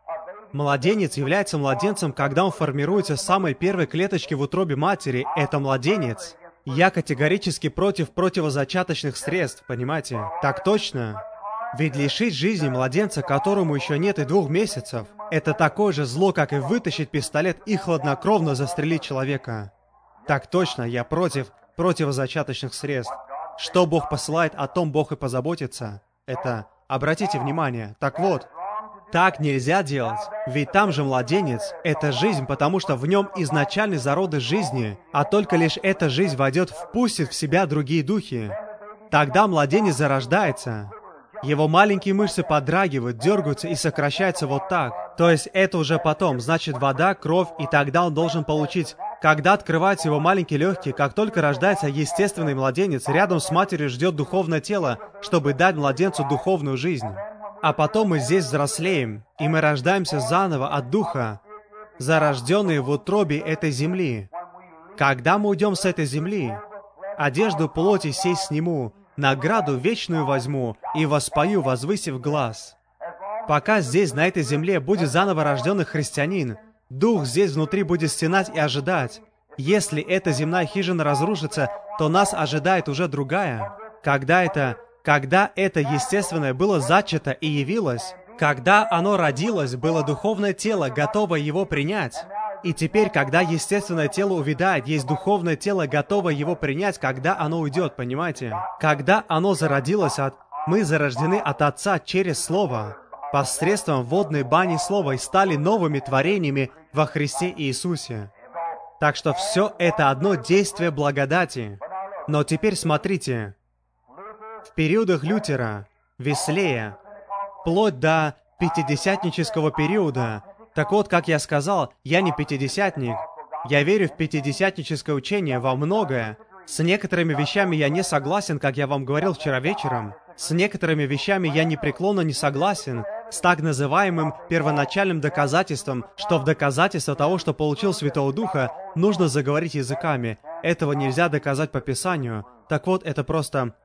Младенец является младенцем, когда он формируется с самой первой клеточки в утробе матери. Это младенец. Я категорически против противозачаточных средств, понимаете? Так точно. Ведь лишить жизни младенца, которому еще нет и 2 месяцев, это такое же зло, как и вытащить пистолет и хладнокровно застрелить человека. Так точно, я против противозачаточных средств. Что Бог посылает, о том Бог и позаботится. Это, обратите внимание, так вот, так нельзя делать, ведь там же младенец — это жизнь, потому что в нем изначальный зародыш жизни, а только лишь эта жизнь впустит в себя другие духи. Тогда младенец зарождается. Его маленькие мышцы подрагивают, дергаются и сокращаются вот так. То есть это уже потом, значит вода, кровь, и тогда он должен получить... Когда открываются его маленькие легкие, как только рождается естественный младенец, рядом с матерью ждет духовное тело, чтобы дать младенцу духовную жизнь. А потом мы здесь взрослеем, и мы рождаемся заново от Духа, зарожденные в утробе этой земли. Когда мы уйдем с этой земли, одежду плоти сей сниму, награду вечную возьму и воспою, возвысив глаз. Пока здесь, на этой земле, будет заново рожденный христианин, Дух здесь внутри будет стенать и ожидать. Если эта земная хижина разрушится, то нас ожидает уже другая. Когда это естественное было зачато и явилось, когда оно родилось, было духовное тело, готовое его принять. И теперь, когда естественное тело увядает, есть духовное тело, готовое его принять, когда оно уйдет, понимаете? Когда оно зародилось мы зарождены от Отца через Слово, посредством водной бани Слова и стали новыми творениями во Христе Иисусе. Так что все это одно действие благодати. Но теперь смотрите. В периодах Лютера, Веслея, вплоть до пятидесятнического периода, так вот, как я сказал, я не пятидесятник. Я верю в пятидесятническое учение во многое. С некоторыми вещами я не согласен, как я вам говорил вчера вечером. С некоторыми вещами я непреклонно не согласен. с так называемым первоначальным доказательством, что в доказательство того, что получил Святого Духа, нужно заговорить языками. Этого нельзя доказать по Писанию. Так вот, это просто...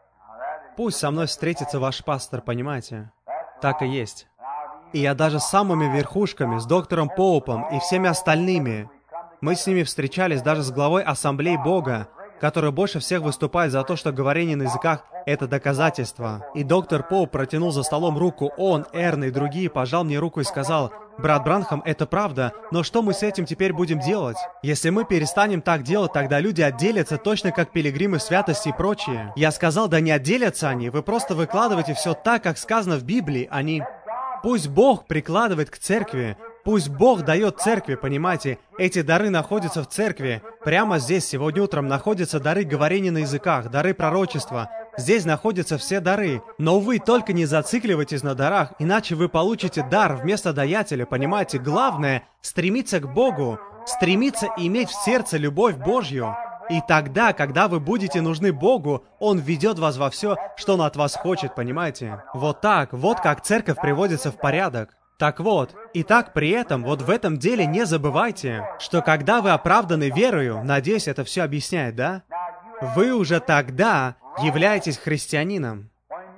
Пусть со мной встретится ваш пастор, понимаете? Так и есть. И я даже с самыми верхушками, с доктором Поупом и всеми остальными, мы с ними встречались даже с главой Ассамблеи Бога, который больше всех выступает за то, что говорение на языках — это доказательство. И доктор Поуп протянул за столом руку. Он, Эрн и другие пожал мне руку и сказал: «Брат Бранхам, это правда, но что мы с этим теперь будем делать? Если мы перестанем так делать, тогда люди отделятся точно как пилигримы святости и прочие». Я сказал: «Да не отделятся они, вы просто выкладываете все так, как сказано в Библии, они...» Пусть Бог прикладывает к церкви, пусть Бог дает церкви, понимаете? Эти дары находятся в церкви. Прямо здесь, сегодня утром, находятся дары говорения на языках, дары пророчества. Здесь находятся все дары. Но вы только не зацикливайтесь на дарах, иначе вы получите дар вместо даятеля, понимаете? Главное — стремиться к Богу, стремиться иметь в сердце любовь Божью. И тогда, когда вы будете нужны Богу, Он ведет вас во все, что Он от вас хочет, понимаете? Вот так, вот как церковь приводится в порядок. Так вот, и так при этом, вот в этом деле не забывайте, что когда вы оправданы верою, надеюсь, это все объясняет, да? Вы уже тогда являетесь христианином.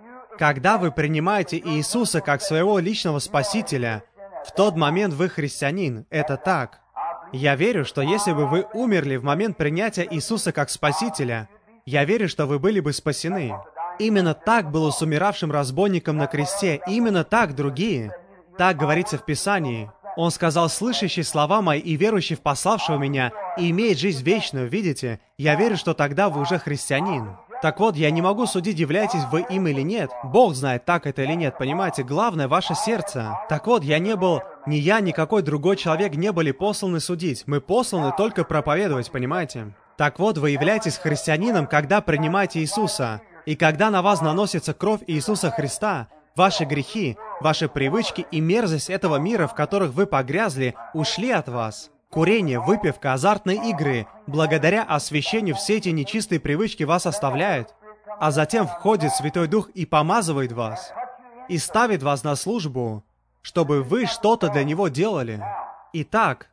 Когда вы принимаете Иисуса как своего личного Спасителя, в тот момент вы христианин, это так. Я верю, что если бы вы умерли в момент принятия Иисуса как Спасителя, я верю, что вы были бы спасены. Именно так было с умиравшим разбойником на кресте, именно так другие. Так говорится в Писании. Он сказал: «Слышащий слова мои и верующий в пославшего меня, и имеет жизнь вечную», видите? Я верю, что тогда вы уже христианин. Так вот, я не могу судить, являетесь вы им или нет. Бог знает, так это или нет, понимаете? Главное — ваше сердце. Так вот, ни я, ни какой другой человек не были посланы судить. Мы посланы только проповедовать, понимаете? Так вот, вы являетесь христианином, когда принимаете Иисуса. И когда на вас наносится кровь Иисуса Христа, ваши грехи, ваши привычки и мерзость этого мира, в которых вы погрязли, ушли от вас. Курение, выпивка, азартные игры, благодаря освящению все эти нечистые привычки вас оставляют. А затем входит Святой Дух и помазывает вас. И ставит вас на службу, чтобы вы что-то для Него делали. Итак,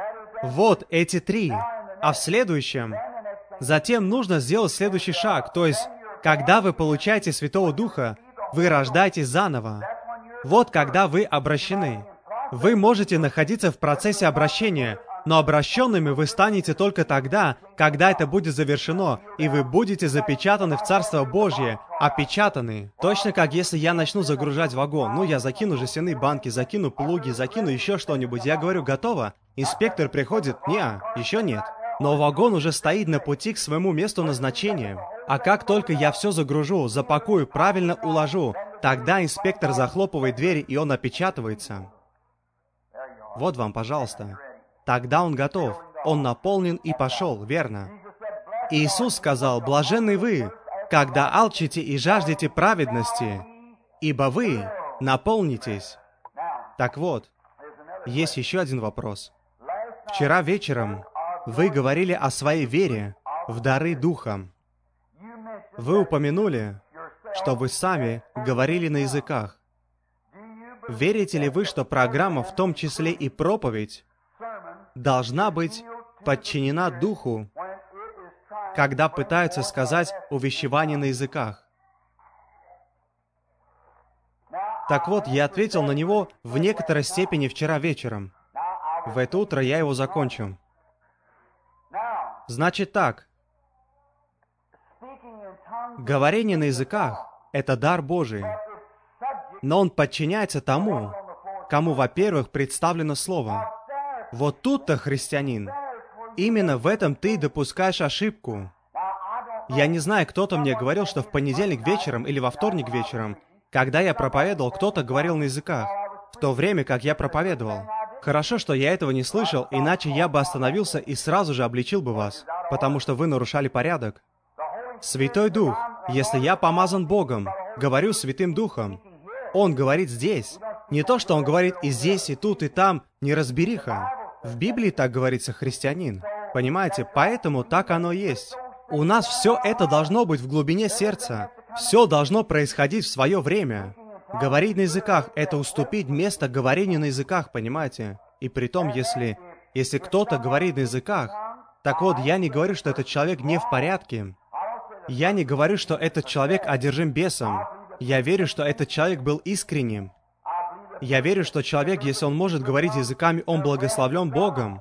вот эти три. А в следующем, затем нужно сделать следующий шаг. То есть, когда вы получаете Святого Духа, вы рождаетесь заново. Вот когда вы обращены. Вы можете находиться в процессе обращения, но обращенными вы станете только тогда, когда это будет завершено, и вы будете запечатаны в Царство Божье, опечатаны. Точно как если я начну загружать вагон, я закину жестяные банки, закину плуги, закину еще что-нибудь, я говорю: «Готово?» Инспектор приходит: «Не, еще нет». Но вагон уже стоит на пути к своему месту назначения. А как только я все загружу, запакую, правильно уложу, тогда инспектор захлопывает двери, и он опечатывается. Вот вам, пожалуйста. Тогда он готов. Он наполнен и пошел, верно? Иисус сказал: «Блаженны вы, когда алчите и жаждете праведности, ибо вы наполнитесь». Так вот, есть еще один вопрос. Вчера вечером вы говорили о своей вере в дары Духа. Вы упомянули, что вы сами говорили на языках. Верите ли вы, что программа, в том числе и проповедь, должна быть подчинена Духу, когда пытаются сказать увещевание на языках? Так вот, я ответил на него в некоторой степени вчера вечером. В это утро я его закончу. Значит так. Говорение на языках — это дар Божий. Но он подчиняется тому, кому, во-первых, представлено Слово. Вот тут-то, христианин, именно в этом ты допускаешь ошибку. Я не знаю, кто-то мне говорил, что в понедельник вечером или во вторник вечером, когда я проповедовал, кто-то говорил на языках, в то время как я проповедовал. Хорошо, что я этого не слышал, иначе я бы остановился и сразу же обличил бы вас, потому что вы нарушали порядок. Святой Дух, если я помазан Богом, говорю Святым Духом, Он говорит здесь. Не то, что Он говорит и здесь, и тут, и там, неразбериха. В Библии так говорится христианин. Понимаете, поэтому так оно есть. У нас все это должно быть в глубине сердца. Все должно происходить в свое время. Говорить на языках — это уступить место говорению на языках, понимаете? И притом, если кто-то говорит на языках, так вот, я не говорю, что этот человек не в порядке. Я не говорю, что этот человек одержим бесом. Я верю, что этот человек был искренним. Я верю, что человек, если он может говорить языками, он благословлен Богом.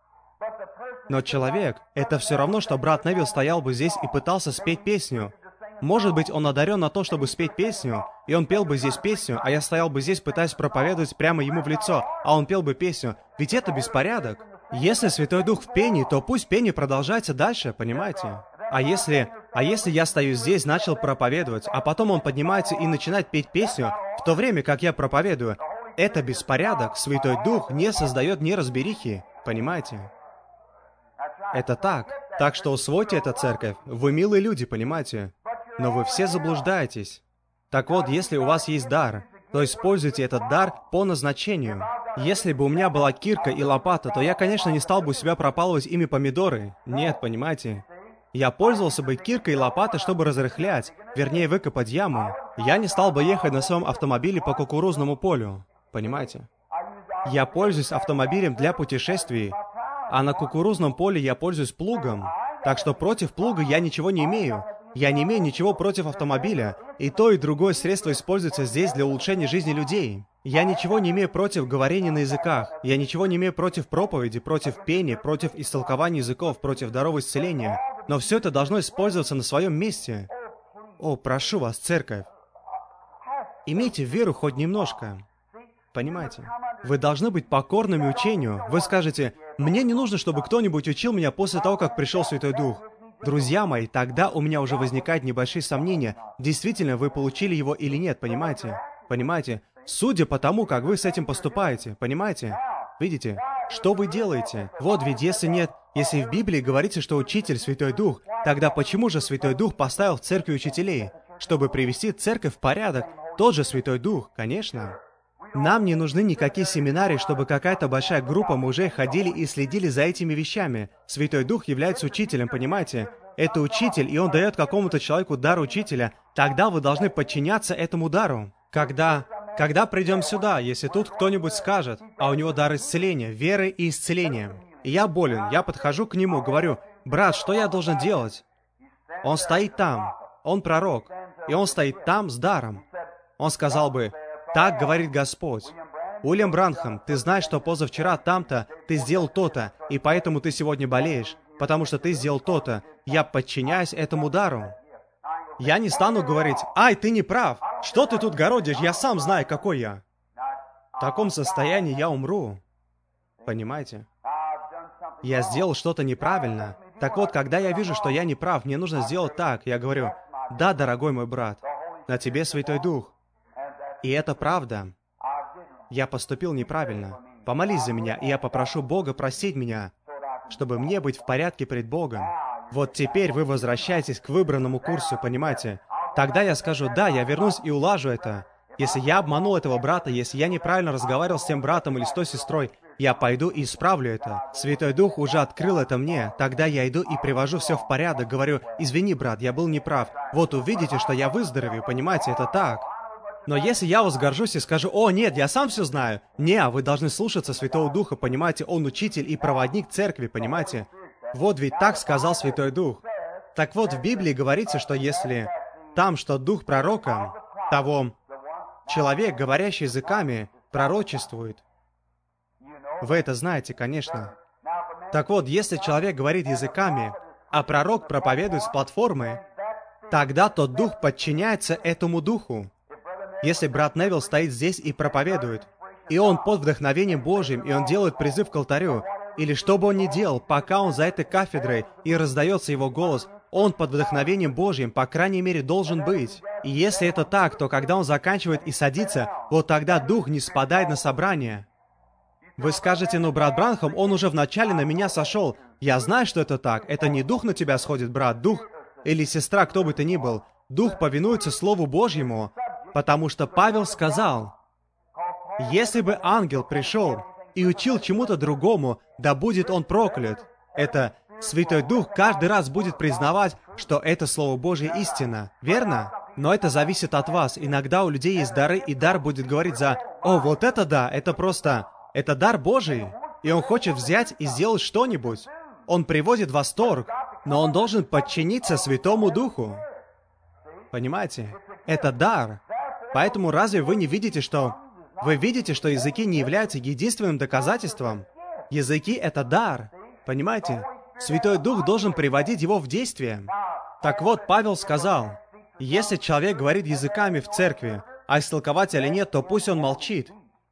Но человек — это все равно, что брат Невилл стоял бы здесь и пытался спеть песню. Может быть, он одарен на то, чтобы спеть песню, и он пел бы здесь песню, а я стоял бы здесь, пытаясь проповедовать прямо ему в лицо, а он пел бы песню. Ведь это беспорядок. Если Святой Дух в пении, то пусть пение продолжается дальше, понимаете? А если я стою здесь, начал проповедовать, а потом он поднимается и начинает петь песню, в то время как я проповедую, это беспорядок. Святой Дух не создает неразберихи, понимаете? Это так. Так что усвойте это, церковь. Вы милые люди, понимаете? Но вы все заблуждаетесь. Так вот, если у вас есть дар, то используйте этот дар по назначению. Если бы у меня была кирка и лопата, то я, конечно, не стал бы у себя пропалывать ими помидоры. Нет, понимаете? Я пользовался бы киркой и лопатой, чтобы разрыхлять, вернее, выкопать яму. Я не стал бы ехать на своем автомобиле по кукурузному полю. Понимаете? Я пользуюсь автомобилем для путешествий, а на кукурузном поле я пользуюсь плугом. Так что против плуга я ничего не имею. Я не имею ничего против автомобиля, и то, и другое средство используется здесь для улучшения жизни людей. Я ничего не имею против говорения на языках, я ничего не имею против проповеди, против пения, против истолкования языков, против даров исцеления, но все это должно использоваться на своем месте. О, прошу вас, церковь, имейте веру хоть немножко. Понимаете? Вы должны быть покорными учению. Вы скажете, мне не нужно, чтобы кто-нибудь учил меня после того, как пришел Святой Дух. Друзья мои, тогда у меня уже возникают небольшие сомнения, действительно вы получили его или нет, понимаете? Понимаете? Судя по тому, как вы с этим поступаете, понимаете? Видите? Что вы делаете? Вот ведь если в Библии говорится, что учитель Святой Дух, тогда почему же Святой Дух поставил в церкви учителей? Чтобы привести церковь в порядок, тот же Святой Дух, конечно. Нам не нужны никакие семинарии, чтобы какая-то большая группа мужей ходили и следили за этими вещами. Святой Дух является учителем, понимаете? Это учитель, и он дает какому-то человеку дар учителя. Тогда вы должны подчиняться этому дару. Когда придем сюда, если тут кто-нибудь скажет, а у него дар исцеления, веры и исцеления, и я болен, я подхожу к нему, говорю, брат, что я должен делать? Он стоит там, он пророк, и он стоит там с даром. Он сказал бы, так говорит Господь. Уильям Бранхам, ты знаешь, что позавчера там-то ты сделал то-то, и поэтому ты сегодня болеешь, потому что ты сделал то-то. Я подчиняюсь этому дару. Я не стану говорить, ай, ты не прав, что ты тут городишь, я сам знаю, какой я. В таком состоянии я умру. Понимаете? Я сделал что-то неправильно. Так вот, когда я вижу, что я не прав, мне нужно сделать так. Я говорю, да, дорогой мой брат, на тебе Святой Дух. И это правда. Я поступил неправильно. Помолись за меня, и я попрошу Бога простить меня, чтобы мне быть в порядке пред Богом. Вот теперь вы возвращаетесь к выбранному курсу, понимаете? Тогда я скажу, да, я вернусь и улажу это. Если я обманул этого брата, если я неправильно разговаривал с тем братом или с той сестрой, я пойду и исправлю это. Святой Дух уже открыл это мне. Тогда я иду и привожу все в порядок. Говорю, извини, брат, я был неправ. Вот увидите, что я выздоровею, понимаете, это так. Но если я возгоржусь и скажу, о, нет, я сам все знаю. Не, вы должны слушаться Святого Духа, понимаете, он учитель и проводник церкви, понимаете. Вот ведь так сказал Святой Дух. Так вот, в Библии говорится, что если там, что Дух пророка, того человек, говорящий языками, пророчествует. Вы это знаете, конечно. Так вот, если человек говорит языками, а пророк проповедует с платформы, тогда тот Дух подчиняется этому Духу. Если брат Невилл стоит здесь и проповедует, и он под вдохновением Божьим, и он делает призыв к алтарю, или что бы он ни делал, пока он за этой кафедрой и раздается его голос, он под вдохновением Божьим, по крайней мере, должен быть. И если это так, то когда он заканчивает и садится, вот тогда Дух не спадает на собрание. Вы скажете, ну, брат Бранхам, он уже вначале на меня сошел. Я знаю, что это так. Это не Дух на тебя сходит, брат, Дух, или сестра, кто бы ты ни был. Дух повинуется Слову Божьему, потому что Павел сказал, если бы ангел пришел и учил чему-то другому, да будет он проклят. Святой Дух каждый раз будет признавать, что это Слово Божье истина. Верно? Но это зависит от вас. Иногда у людей есть дары, и дар будет говорить за «О, вот это да, это просто... Это дар Божий». И он хочет взять и сделать что-нибудь. Он приводит восторг, но он должен подчиниться Святому Духу. Понимаете? Это дар. Поэтому разве вы не видите, что... Вы видите, что языки не являются единственным доказательством? Языки — это дар. Понимаете? Святой Дух должен приводить его в действие. Так вот, Павел сказал, если человек говорит языками в церкви, а истолковать или нет, то пусть он молчит.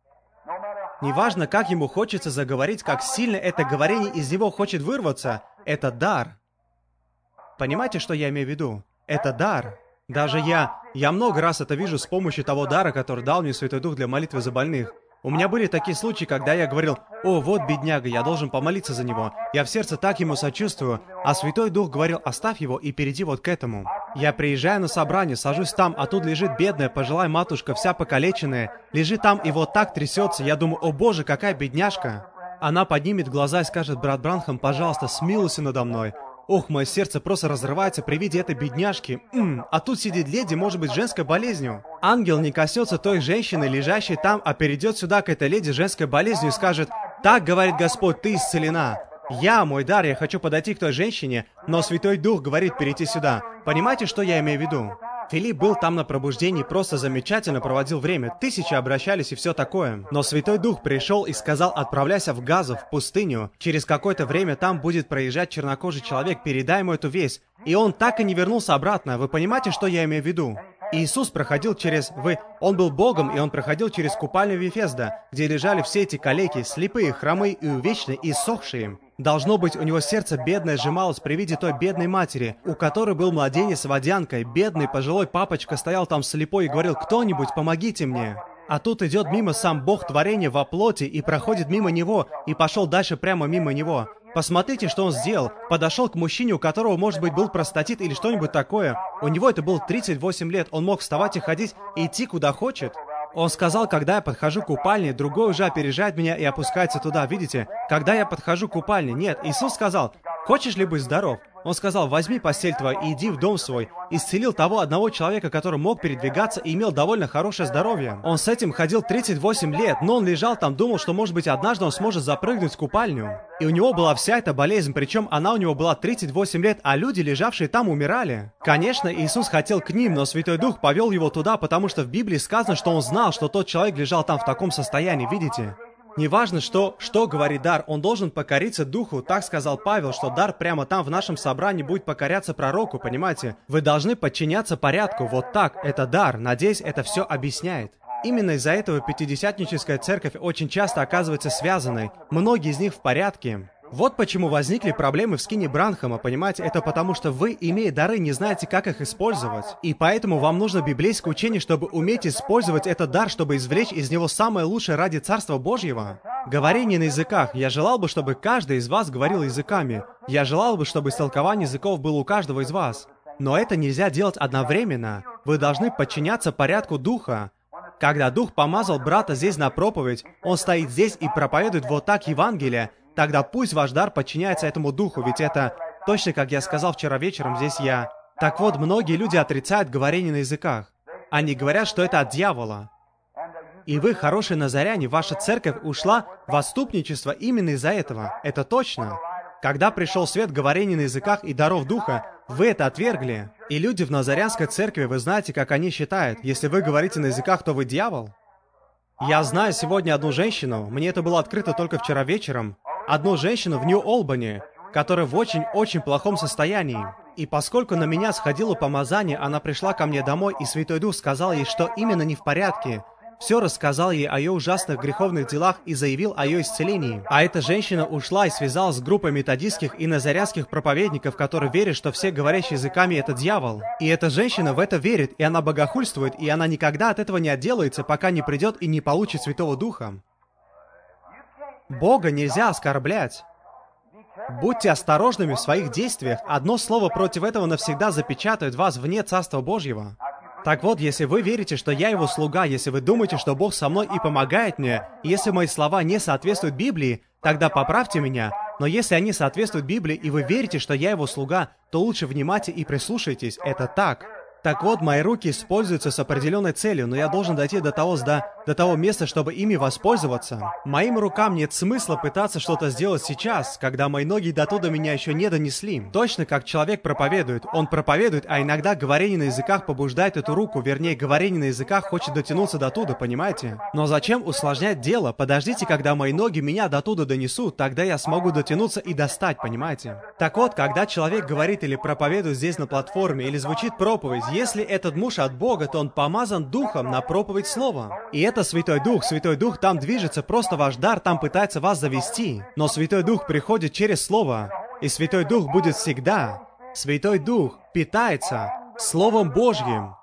Неважно, как ему хочется заговорить, как сильно это говорение из него хочет вырваться, это дар. Понимаете, что я имею в виду? Это дар. Даже я много раз это вижу с помощью того дара, который дал мне Святой Дух для молитвы за больных. У меня были такие случаи, когда я говорил: «О, вот бедняга, я должен помолиться за него». Я в сердце так ему сочувствую, а Святой Дух говорил: «Оставь его и перейди вот к этому». Я приезжаю на собрание, сажусь там, а тут лежит бедная пожилая матушка, вся покалеченная, лежит там и вот так трясется. Я думаю: «О боже, какая бедняжка». Она поднимет глаза и скажет: «Брат Бранхам, пожалуйста, смилуйся надо мной». Ох, мое сердце просто разрывается при виде этой бедняжки. А тут сидит леди, может быть, с женской болезнью. Ангел не коснется той женщины, лежащей там, а перейдет сюда к этой леди с женской болезнью и скажет: «Так говорит Господь, ты исцелена». Мой дар, я хочу подойти к той женщине, но Святой Дух говорит перейти сюда. Понимаете, что я имею в виду? Филипп был там на пробуждении, просто замечательно проводил время, тысячи обращались и все такое. Но Святой Дух пришел и сказал: «Отправляйся в Газу, в пустыню. Через какое-то время там будет проезжать чернокожий человек, передай ему эту весть». И он так и не вернулся обратно. Вы понимаете, что я имею в виду? Иисус проходил через... Он был Богом, и Он проходил через купальню Вифезда, где лежали все эти калеки, слепые, хромые и увечные, и иссохшие. Должно быть, у него сердце бедное сжималось при виде той бедной матери, у которой был младенец с водянкой. Бедный пожилой папочка стоял там слепой и говорил: «Кто-нибудь, помогите мне». А тут идет мимо сам Бог творения во плоти и проходит мимо него, и пошел дальше прямо мимо него. Посмотрите, что он сделал. Подошел к мужчине, у которого, может быть, был простатит или что-нибудь такое. У него это было 38 лет, он мог вставать и ходить, и идти куда хочет. Он сказал: «Когда я подхожу к купальне, другой уже опережает меня и опускается туда». Видите? Когда я подхожу к купальне. Нет, Иисус сказал: «Хочешь ли быть здоров?» Он сказал: «Возьми постель твою и иди в дом свой». Исцелил того одного человека, который мог передвигаться и имел довольно хорошее здоровье. Он с этим ходил 38 лет, но он лежал там, думал, что, может быть, однажды он сможет запрыгнуть в купальню. И у него была вся эта болезнь, причем она у него была 38 лет, а люди, лежавшие там, умирали. Конечно, Иисус хотел к ним, но Святой Дух повел его туда, потому что в Библии сказано, что он знал, что тот человек лежал там в таком состоянии, видите? Неважно, что говорит дар, он должен покориться Духу. Так сказал Павел, что дар прямо там в нашем собрании будет покоряться пророку, понимаете? Вы должны подчиняться порядку, вот так, это дар. Надеюсь, это все объясняет. Именно из-за этого пятидесятническая церковь очень часто оказывается связанной. Многие из них в порядке. Вот почему возникли проблемы в скине Бранхама, понимаете? Это потому, что вы, имея дары, не знаете, как их использовать. И поэтому вам нужно библейское учение, чтобы уметь использовать этот дар, чтобы извлечь из него самое лучшее ради Царства Божьего. Говорение на языках. Я желал бы, чтобы каждый из вас говорил языками. Я желал бы, чтобы истолкование языков было у каждого из вас. Но это нельзя делать одновременно. Вы должны подчиняться порядку Духа. Когда Дух помазал брата здесь на проповедь, он стоит здесь и проповедует вот так Евангелие, тогда пусть ваш дар подчиняется этому Духу, ведь это точно, как я сказал вчера вечером, здесь я. Так вот, многие люди отрицают говорение на языках. Они говорят, что это от дьявола. И вы, хорошие назаряне, ваша церковь ушла в отступничество именно из-за этого. Это точно. Когда пришел свет говорения на языках и даров Духа, вы это отвергли. И люди в Назарянской церкви, вы знаете, как они считают. Если вы говорите на языках, то вы дьявол. Я знаю сегодня одну женщину, мне это было открыто только вчера вечером, одну женщину в Нью-Олбани, которая в очень-очень плохом состоянии. И поскольку на меня сходило помазание, она пришла ко мне домой, и Святой Дух сказал ей, что именно не в порядке. Все рассказал ей о ее ужасных греховных делах и заявил о ее исцелении. А эта женщина ушла и связалась с группой методистских и назарянских проповедников, которые верят, что все говорящие языками — это дьявол. И эта женщина в это верит, и она богохульствует, и она никогда от этого не отделается, пока не придет и не получит Святого Духа. Бога нельзя оскорблять. Будьте осторожными в своих действиях. Одно слово против этого навсегда запечатает вас вне Царства Божьего. Так вот, если вы верите, что я его слуга, если вы думаете, что Бог со мной и помогает мне, и если мои слова не соответствуют Библии, тогда поправьте меня. Но если они соответствуют Библии, и вы верите, что я его слуга, то лучше внимайте и прислушайтесь. Это так. Так вот, мои руки используются с определенной целью, но я должен дойти до того места, чтобы ими воспользоваться. Моим рукам нет смысла пытаться что-то сделать сейчас, когда мои ноги до туда меня еще не донесли. Точно как человек проповедует. Он проповедует, а иногда говорение на языках побуждает эту руку, вернее, говорение на языках хочет дотянуться до туда, понимаете? Но зачем усложнять дело? Подождите, когда мои ноги меня до туда донесут, тогда я смогу дотянуться и достать, понимаете? Так вот, когда человек говорит или проповедует здесь на платформе, или звучит проповедь, если этот муж от Бога, то он помазан Духом на проповедь Слова. И это Святой Дух там движется, просто ваш дар там пытается вас завести. Но Святой Дух приходит через Слово, и Святой Дух будет всегда. Святой Дух питается Словом Божьим.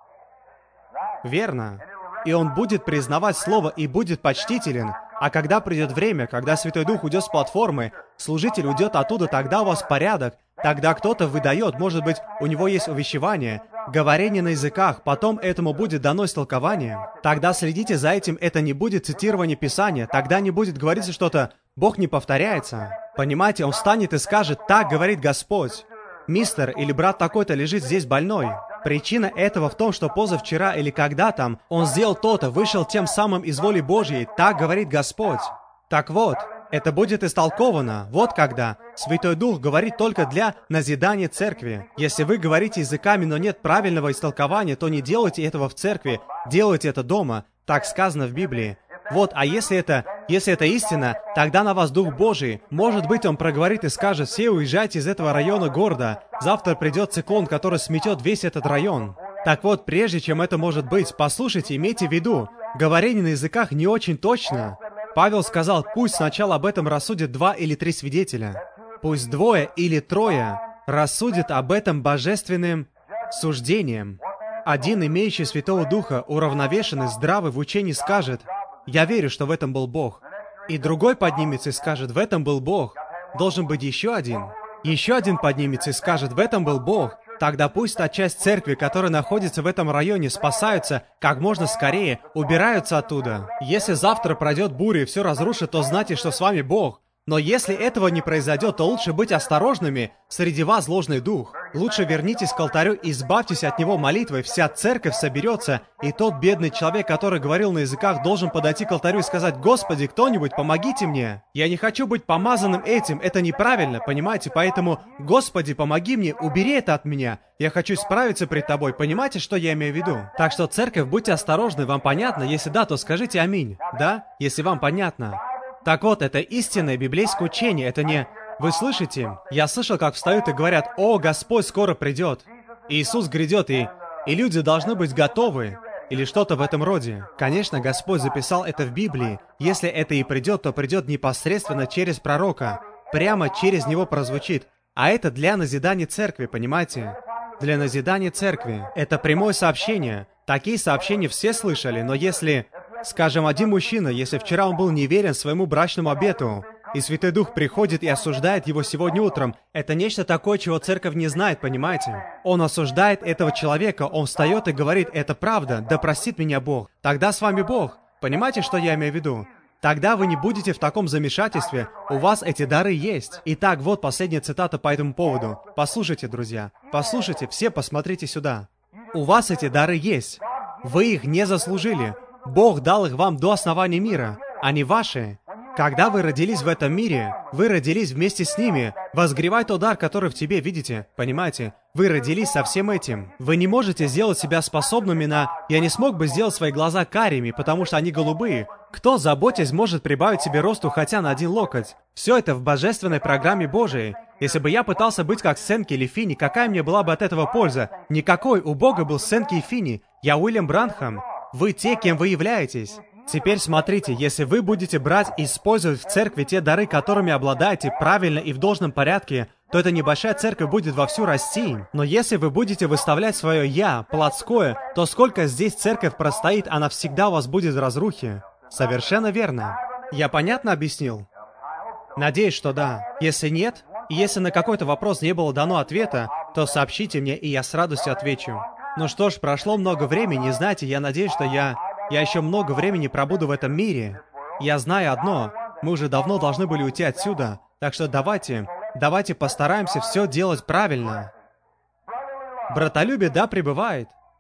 Верно. И он будет признавать Слово и будет почтителен. А когда придет время, когда Святой Дух уйдет с платформы, служитель уйдет оттуда, тогда у вас порядок. Тогда кто-то выдает, может быть, у него есть увещевание, говорение на языках, потом этому будет дано истолкование. Тогда следите за этим, это не будет цитирование Писания, тогда не будет говориться что-то «Бог не повторяется». Понимаете, он встанет и скажет «Так говорит Господь». Мистер или брат такой-то лежит здесь больной. Причина этого в том, что позавчера или когда там он сделал то-то, вышел тем самым из воли Божьей, так говорит Господь. Так вот, это будет истолковано. Вот когда. Святой Дух говорит только для назидания церкви. Если вы говорите языками, но нет правильного истолкования, то не делайте этого в церкви, делайте это дома. Так сказано в Библии. Вот, а если это истина, тогда на вас Дух Божий. Может быть, Он проговорит и скажет: все уезжайте из этого района города. Завтра придет циклон, который сметет весь этот район. Так вот, прежде чем это может быть, послушайте, имейте в виду, говорение на языках не очень точно. Павел сказал, пусть сначала об этом рассудят 2 или 3 свидетеля. Пусть 2 или 3 рассудят об этом божественным суждением. Один, имеющий Святого Духа, уравновешенный, здравый в учении, скажет: «Я верю, что в этом был Бог». И другой поднимется и скажет: «В этом был Бог». Должен быть еще один. Еще один поднимется и скажет: «В этом был Бог». Тогда пусть та часть церкви, которая находится в этом районе, спасаются как можно скорее, убираются оттуда. Если завтра пройдет буря и все разрушит, то знайте, что с вами Бог. Но если этого не произойдет, то лучше быть осторожными. Среди вас ложный дух. Лучше вернитесь к алтарю и избавьтесь от него молитвой. Вся церковь соберется, и тот бедный человек, который говорил на языках, должен подойти к алтарю и сказать: «Господи, кто-нибудь, помогите мне! Я не хочу быть помазанным этим, это неправильно, понимаете? Поэтому, Господи, помоги мне, убери это от меня. Я хочу исправиться пред Тобой». Понимаете, что я имею в виду? Так что, церковь, будьте осторожны, вам понятно? Если да, то скажите аминь. Да? Если вам понятно. Так вот, это истинное библейское учение, это не... Вы слышите? Я слышал, как встают и говорят: «О, Господь скоро придет». Иисус грядет, и люди должны быть готовы. Или что-то в этом роде. Конечно, Господь записал это в Библии. Если это и придет, то придет непосредственно через пророка. Прямо через него прозвучит. А это для назидания церкви, понимаете? Для назидания церкви. Это прямое сообщение. Такие сообщения все слышали, но если... Скажем, один мужчина, если вчера он был неверен своему брачному обету, и Святой Дух приходит и осуждает его сегодня утром, это нечто такое, чего церковь не знает, понимаете? Он осуждает этого человека, он встает и говорит: «Это правда, да простит меня Бог». Тогда с вами Бог. Понимаете, что я имею в виду? Тогда вы не будете в таком замешательстве, у вас эти дары есть. Итак, вот последняя цитата по этому поводу. Послушайте, друзья, послушайте, все посмотрите сюда. У вас эти дары есть. Вы их не заслужили. Бог дал их вам до основания мира. Они ваши. Когда вы родились в этом мире, вы родились вместе с ними. Возгревай тот дар, который в тебе, видите? Понимаете? Вы родились со всем этим. Вы не можете сделать себя способными на... Я не смог бы сделать свои глаза карими, потому что они голубые. Кто, заботясь, может прибавить себе росту хотя на 1 локоть? Все это в божественной программе Божией. Если бы я пытался быть как Сенки или Финни, какая мне была бы от этого польза? Никакой. У Бога был Сенки и Финни. Я Уильям Бранхам. Вы те, кем вы являетесь. Теперь смотрите, если вы будете брать и использовать в церкви те дары, которыми обладаете, правильно и в должном порядке, то эта небольшая церковь будет вовсю расти. Но если вы будете выставлять свое «я», плотское, то сколько здесь церковь простоит, она всегда у вас будет в разрухе. Совершенно верно. Я понятно объяснил? Надеюсь, что да. Если нет, и если на какой-то вопрос не было дано ответа, то сообщите мне, и я с радостью отвечу. Ну что ж, прошло много времени, знаете, я надеюсь, что я еще много времени пробуду в этом мире. Я знаю одно, мы уже давно должны были уйти отсюда, так что давайте постараемся все делать правильно. Братолюбие, да, пребывает.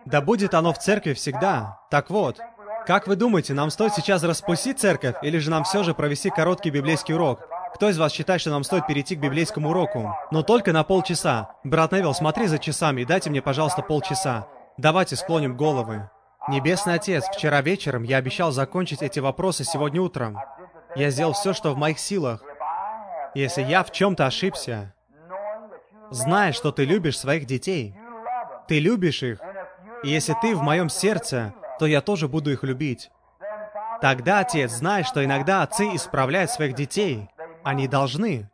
Да будет оно в церкви всегда. Так вот, как вы думаете, нам стоит сейчас распустить церковь, или же нам все же провести короткий библейский урок? Кто из вас считает, что нам стоит перейти к библейскому уроку? Но только на полчаса. Брат Невилл, смотри за часами и дайте мне, пожалуйста, полчаса. Давайте склоним головы. Небесный Отец, вчера вечером я обещал закончить эти вопросы сегодня утром. Я сделал все, что в моих силах. Если я в чем-то ошибся, зная, что Ты любишь своих детей, Ты любишь их, и если Ты в моем сердце, то я тоже буду их любить. Тогда, Отец, знай, что иногда отцы исправляют своих детей. Они должны.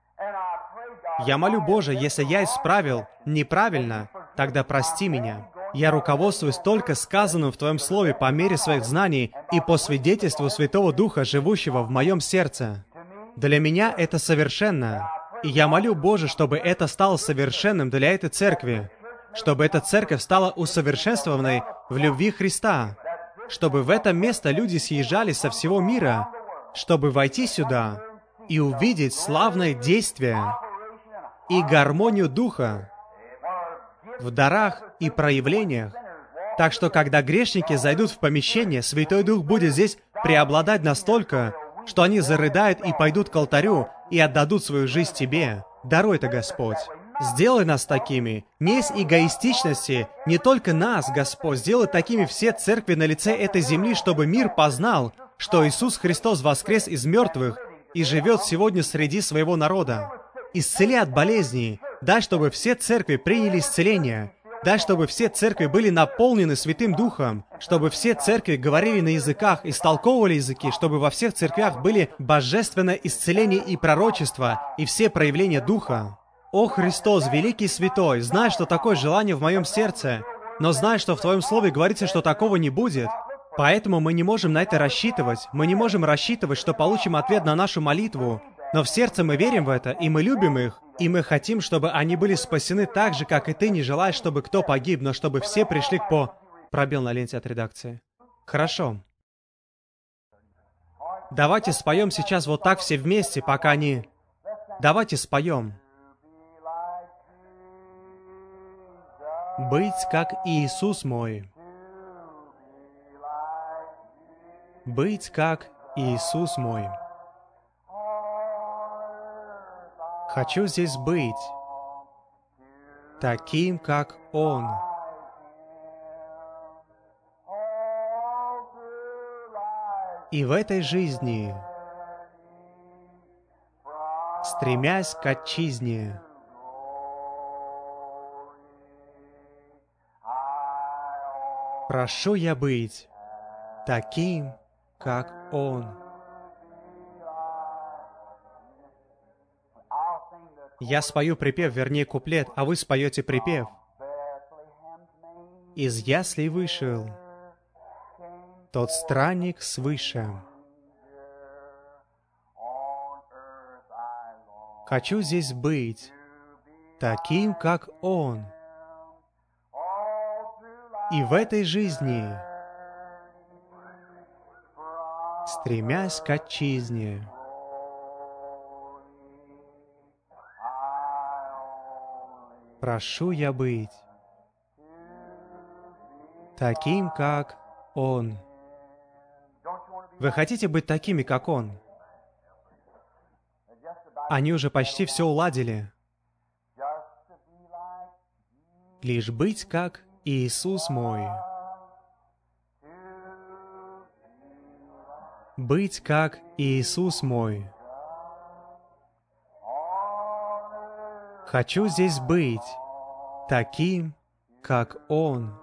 Я молю, Боже, если я исправил неправильно, тогда прости меня. Я руководствуюсь только сказанным в Твоем Слове по мере своих знаний и по свидетельству Святого Духа, живущего в моем сердце. Для меня это совершенно. И я молю, Боже, чтобы это стало совершенным для этой церкви, чтобы эта церковь стала усовершенствованной в любви Христа, чтобы в это место люди съезжали со всего мира, чтобы войти сюда и увидеть славное действие и гармонию Духа в дарах и проявлениях. Так что, когда грешники зайдут в помещение, Святой Дух будет здесь преобладать настолько, что они зарыдают и пойдут к алтарю и отдадут свою жизнь Тебе. Даруй это, Господь. Сделай нас такими. Не из эгоистичности, не только нас, Господь, сделай такими все церкви на лице этой земли, чтобы мир познал, что Иисус Христос воскрес из мертвых и живет сегодня среди своего народа. Исцели от болезней. Дай, чтобы все церкви приняли исцеление. Дай, чтобы все церкви были наполнены Святым Духом, чтобы все церкви говорили на языках, истолковывали языки, чтобы во всех церквях были божественное исцеление и пророчество, и все проявления Духа. О Христос, великий святой, знай, что такое желание в моем сердце, но знай, что в Твоем Слове говорится, что такого не будет. Поэтому мы не можем на это рассчитывать. Мы не можем рассчитывать, что получим ответ на нашу молитву. Но в сердце мы верим в это, и мы любим их, и мы хотим, чтобы они были спасены так же, как и Ты не желаешь, чтобы кто погиб, но чтобы все пришли к Пробел на ленте от редакции. Хорошо. Давайте споем сейчас вот так все вместе, пока они... Давайте споем. Быть как Иисус мой. Быть как Иисус мой. Хочу здесь быть таким, как Он. И в этой жизни, стремясь к отчизне, прошу я быть таким, как Он. Я спою припев, вернее куплет, а вы споете припев. Из яслей вышел тот странник свыше. Хочу здесь быть таким, как Он. И в этой жизни, стремясь к отчизне, прошу я быть таким, как Он. Вы хотите быть такими, как Он? Они уже почти все уладили. Лишь быть, как Иисус мой. Быть, как Иисус мой. Хочу здесь быть таким, как Он.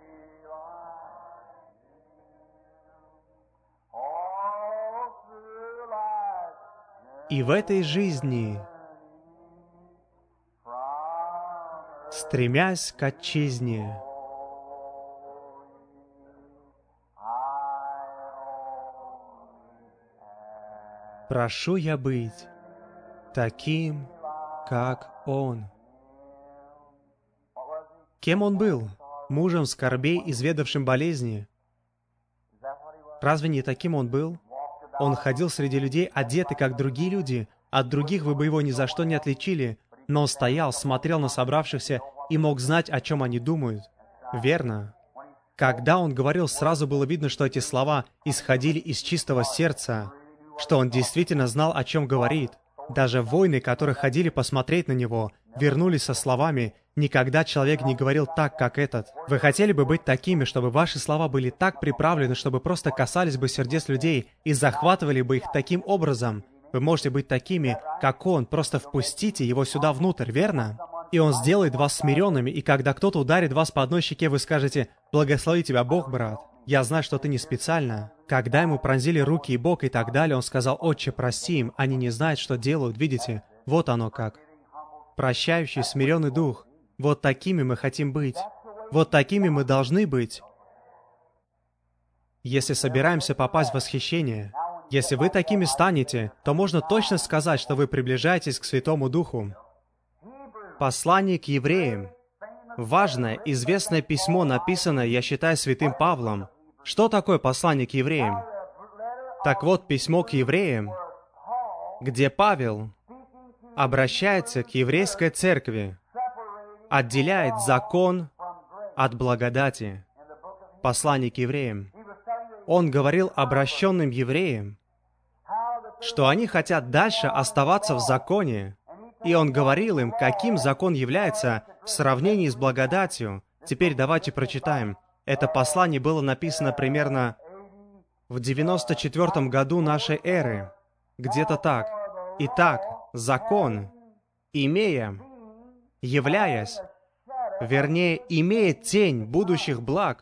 И в этой жизни, стремясь к отчизне, прошу я быть таким, как Он. Кем Он был? Мужем скорбей, изведавшим болезни. Разве не таким Он был? Он ходил среди людей, одетый, как другие люди. От других вы бы его ни за что не отличили. Но он стоял, смотрел на собравшихся и мог знать, о чем они думают. Верно. Когда он говорил, сразу было видно, что эти слова исходили из чистого сердца, что он действительно знал, о чем говорит. Даже воины, которые ходили посмотреть на него, вернулись со словами: «Никогда человек не говорил так, как этот». Вы хотели бы быть такими, чтобы ваши слова были так приправлены, чтобы просто касались бы сердец людей и захватывали бы их таким образом? Вы можете быть такими, как он, просто впустите его сюда внутрь, верно? И он сделает вас смиренными, и когда кто-то ударит вас по одной щеке, вы скажете: «Благослови тебя Бог, брат. Я знаю, что ты не специально». Когда ему пронзили руки и бок и так далее, он сказал: «Отче, прости им, они не знают, что делают». Видите? Вот оно как. Прощающий, смиренный дух. Вот такими мы хотим быть. Вот такими мы должны быть. Если собираемся попасть в восхищение, если вы такими станете, то можно точно сказать, что вы приближаетесь к Святому Духу. Послание к евреям. Важное, известное письмо, написанное, я считаю, святым Павлом. Что такое послание к евреям? Так вот, письмо к евреям, где Павел обращается к еврейской церкви, отделяет закон от благодати. Послание к евреям. Он говорил обращенным евреям, что они хотят дальше оставаться в законе, и он говорил им, каким закон является в сравнении с благодатью. Теперь давайте прочитаем. Это послание было написано примерно в 94 году нашей эры. Где-то так. Итак, закон, являясь, вернее, имея тень будущих благ.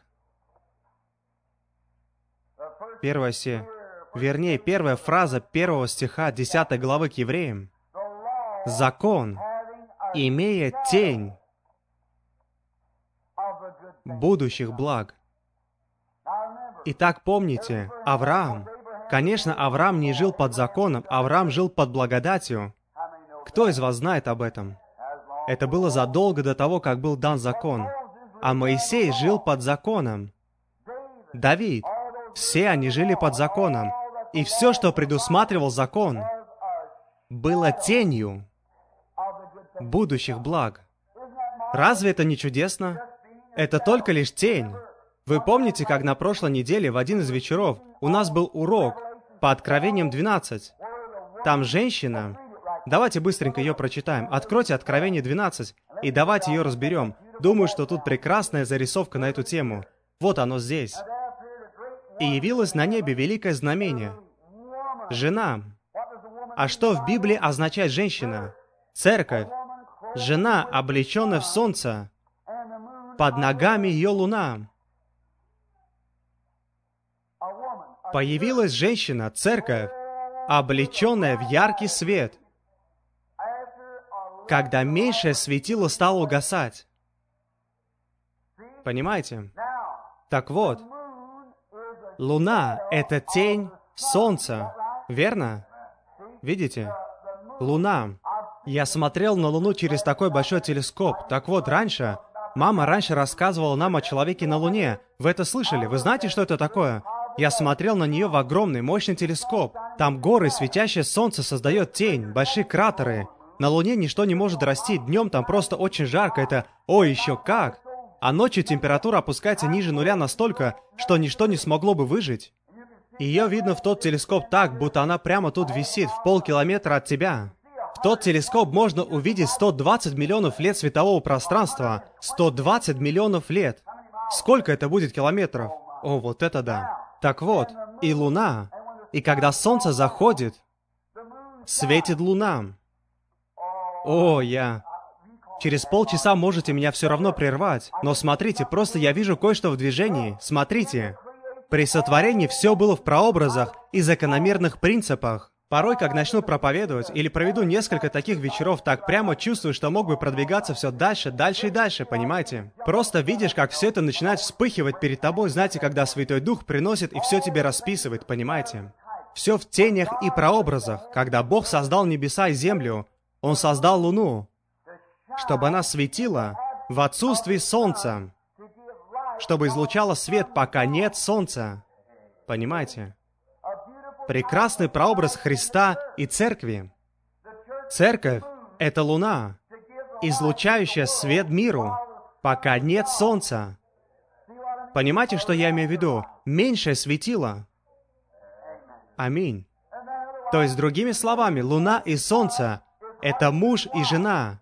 Первая фраза 1 стиха 10 главы к евреям. Закон, имея тень будущих благ. Итак, помните, Авраам. Конечно, Авраам не жил под законом, Авраам жил под благодатью. Кто из вас знает об этом? Это было задолго до того, как был дан закон. А Моисей жил под законом. Давид. Все они жили под законом. И все, что предусматривал закон, было тенью будущих благ. Разве это не чудесно? Это только лишь тень. Вы помните, как на прошлой неделе в один из вечеров у нас был урок по Откровениям 12? Там женщина... Давайте быстренько ее прочитаем. Откройте Откровение 12 и давайте ее разберем. Думаю, что тут прекрасная зарисовка на эту тему. Вот оно здесь. «И явилось на небе великое знамение. Жена». А что в Библии означает женщина? Церковь. Жена, облеченная в солнце. Под ногами ее луна. Появилась женщина, церковь, облеченная в яркий свет, когда меньшее светило стало угасать. Понимаете? Так вот, луна — это тень солнца, верно? Видите? Луна. Я смотрел на Луну через такой большой телескоп. Так вот, мама раньше рассказывала нам о человеке на Луне. Вы это слышали? Вы знаете, что это такое? Я смотрел на нее в огромный, мощный телескоп. Там горы, светящее солнце создает тень, большие кратеры. На Луне ничто не может расти, днем там просто очень жарко, это... Ой, еще как! А ночью температура опускается ниже нуля настолько, что ничто не смогло бы выжить. Ее видно в тот телескоп так, будто она прямо тут висит, в полкилометра от тебя. В тот телескоп можно увидеть 120 миллионов лет светового пространства. 120 миллионов лет. Сколько это будет километров? О, вот это да. Так вот, и Луна. И когда Солнце заходит, светит Луна. Через полчаса можете меня все равно прервать. Но смотрите, просто я вижу кое-что в движении. Смотрите. При сотворении все было в прообразах и закономерных принципах. Порой, как начну проповедовать или проведу несколько таких вечеров, так прямо чувствую, что мог бы продвигаться все дальше, дальше и дальше, понимаете? Просто видишь, как все это начинает вспыхивать перед тобой, знаете, когда Святой Дух приносит и все тебе расписывает, понимаете? Все в тенях и прообразах. Когда Бог создал небеса и землю, Он создал Луну, чтобы она светила в отсутствии солнца, чтобы излучала свет, пока нет солнца. Понимаете? Прекрасный прообраз Христа и Церкви. Церковь — это Луна, излучающая свет миру, пока нет солнца. Понимаете, что я имею в виду? Меньшее светило. Аминь. То есть, другими словами, Луна и Солнце — это муж и жена.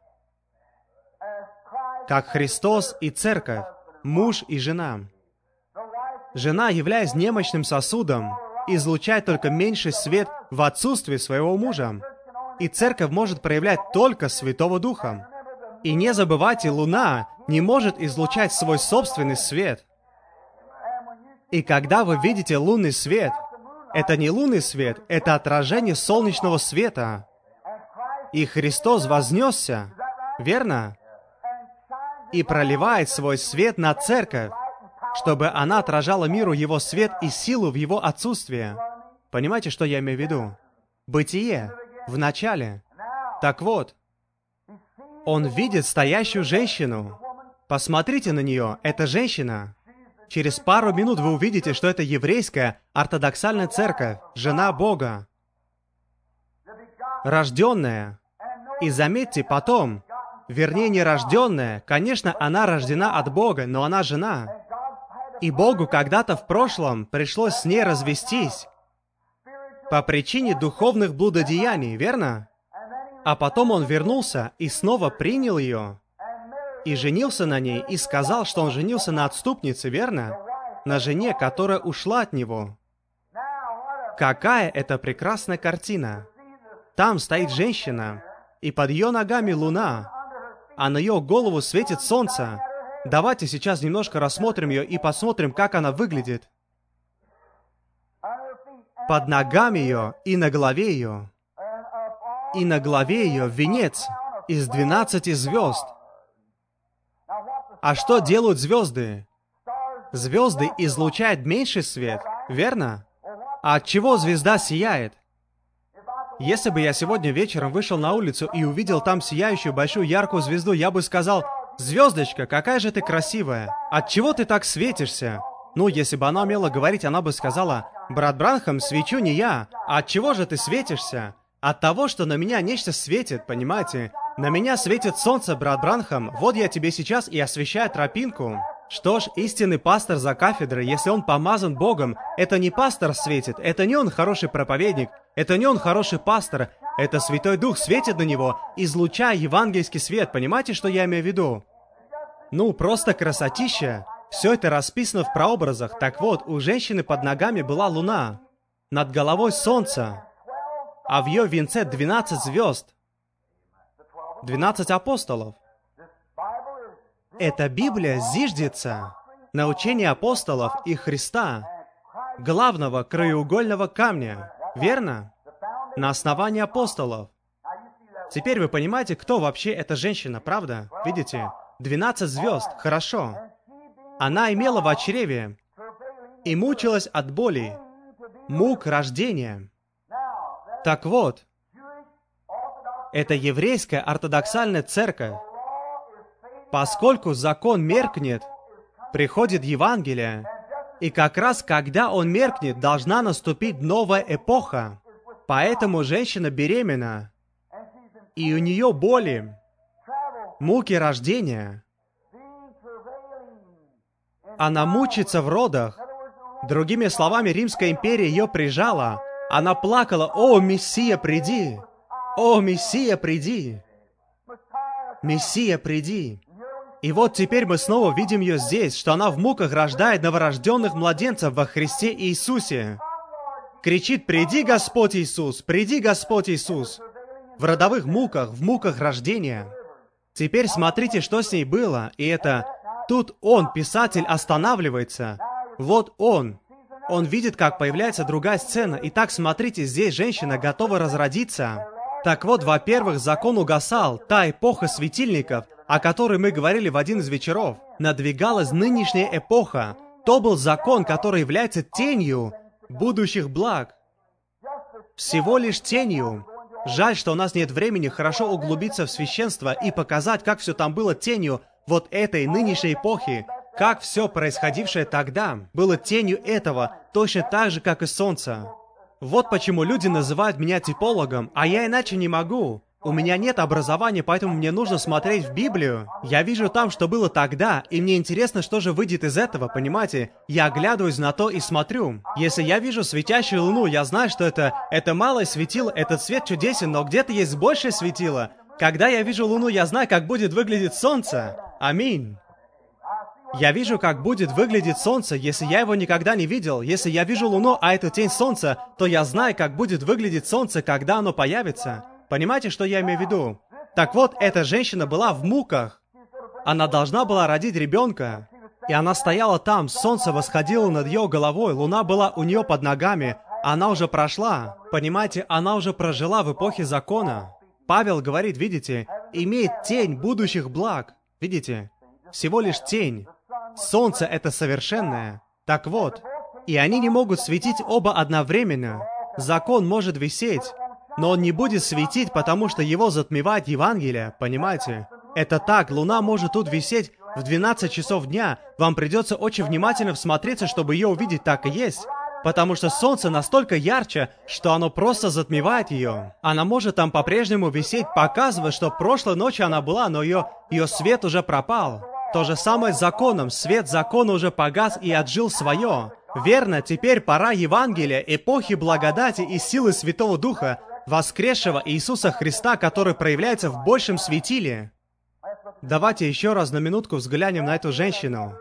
Как Христос и Церковь — муж и жена. Жена, являясь немощным сосудом, излучает только меньший свет в отсутствии своего мужа. И Церковь может проявлять только Святого Духа. И не забывайте, Луна не может излучать свой собственный свет. И когда вы видите лунный свет, это не лунный свет, это отражение солнечного света. И Христос вознесся, верно? И проливает свой свет на Церковь, чтобы она отражала миру Его свет и силу в Его отсутствие. Понимаете, что я имею в виду? Бытие, в начале. Так вот, Он видит стоящую женщину. Посмотрите на нее, это женщина. Через пару минут вы увидите, что это еврейская ортодоксальная церковь, жена Бога. Рожденная. И заметьте, потом, вернее, не рожденная, конечно, она рождена от Бога, но она жена. И Богу когда-то в прошлом пришлось с ней развестись по причине духовных блудодеяний, верно? А потом Он вернулся и снова принял ее, и женился на ней, и сказал, что Он женился на отступнице, верно? На жене, которая ушла от Него. Какая это прекрасная картина! Там стоит женщина, и под ее ногами луна, а на ее голову светит солнце. Давайте сейчас немножко рассмотрим ее и посмотрим, как она выглядит. Под ногами ее и на голове ее. И на голове ее венец из 12 звезд. А что делают звезды? Звезды излучают меньший свет, верно? А от чего звезда сияет? Если бы я сегодня вечером вышел на улицу и увидел там сияющую большую яркую звезду, я бы сказал: «Звездочка, какая же ты красивая! От чего ты так светишься?» Ну, если бы она умела говорить, она бы сказала: «Брат Бранхам, свечу не я. А от чего же ты светишься?» От того, что на меня нечто светит, понимаете? На меня светит солнце, брат Бранхам. Вот я тебе сейчас и освещаю тропинку. Что ж, истинный пастор за кафедрой, если он помазан Богом, это не пастор светит, это не он хороший проповедник, это не он хороший пастор, это Святой Дух светит на него, излучая евангельский свет. Понимаете, что я имею в виду? Ну, просто красотища. Все это расписано в прообразах. Так вот, у женщины под ногами была луна, над головой солнце, а в ее венце 12 звезд, 12 апостолов. Эта Библия зиждется на учении апостолов и Христа, главного краеугольного камня, верно? На основании апостолов. Теперь вы понимаете, кто вообще эта женщина, правда? Видите? 12 звезд, хорошо. Она имела в чреве и мучилась от боли, мук рождения. Так вот, это еврейская ортодоксальная церковь. Поскольку закон меркнет, приходит Евангелие, и как раз когда он меркнет, должна наступить новая эпоха. Поэтому женщина беременна, и у нее боли, муки рождения. Она мучится в родах. Другими словами, Римская империя ее прижала. Она плакала: «О, Мессия, приди! О, Мессия, приди! Мессия, приди!» И вот теперь мы снова видим ее здесь, что она в муках рождает новорожденных младенцев во Христе Иисусе. Кричит: «Приди, Господь Иисус! Приди, Господь Иисус!» В родовых муках, в муках рождения. Теперь смотрите, что с ней было. И это... Тут он, писатель, останавливается. Вот он. Он видит, как появляется другая сцена. Итак, смотрите, здесь женщина готова разродиться. Так вот, во-первых, закон угасал. Та эпоха светильников, о которой мы говорили в один из вечеров. Надвигалась нынешняя эпоха. То был закон, который является тенью будущих благ. Всего лишь тенью. Жаль, что у нас нет времени хорошо углубиться в священство и показать, как все там было тенью вот этой нынешней эпохи. Как все происходившее тогда было тенью этого, точно так же, как и солнце. Вот почему люди называют меня типологом, а я иначе не могу. У меня нет образования, поэтому мне нужно смотреть в Библию. Я вижу там, что было тогда, и мне интересно, что же выйдет из этого, понимаете? Я оглядываюсь на то и смотрю. Если я вижу светящую луну, я знаю, что это малое светило, этот свет чудесен, но где-то есть большее светило. Когда я вижу луну, я знаю, как будет выглядеть солнце. Аминь. Я вижу, как будет выглядеть солнце, если я его никогда не видел. Если я вижу луну, а это тень солнца, то я знаю, как будет выглядеть солнце, когда оно появится. Понимаете, что я имею в виду? Так вот, эта женщина была в муках. Она должна была родить ребенка. И она стояла там, солнце восходило над ее головой, луна была у нее под ногами. Она уже прошла. Понимаете, она уже прожила в эпохе закона. Павел говорит, видите, имеет тень будущих благ. Видите? Всего лишь тень. Солнце — это совершенное. Так вот, и они не могут светить оба одновременно. Закон может висеть, но он не будет светить, потому что его затмевает Евангелие, понимаете? Это так, луна может тут висеть в 12 часов дня. Вам придется очень внимательно всмотреться, чтобы ее увидеть, так и есть. Потому что солнце настолько ярче, что оно просто затмевает ее. Она может там по-прежнему висеть, показывая, что прошлой ночью она была, но ее свет уже пропал. То же самое с законом. Свет закона уже погас и отжил свое. Верно, теперь пора Евангелия, эпохи благодати и силы Святого Духа, воскресшего Иисуса Христа, который проявляется в большем светиле. Давайте еще раз на минутку взглянем на эту женщину.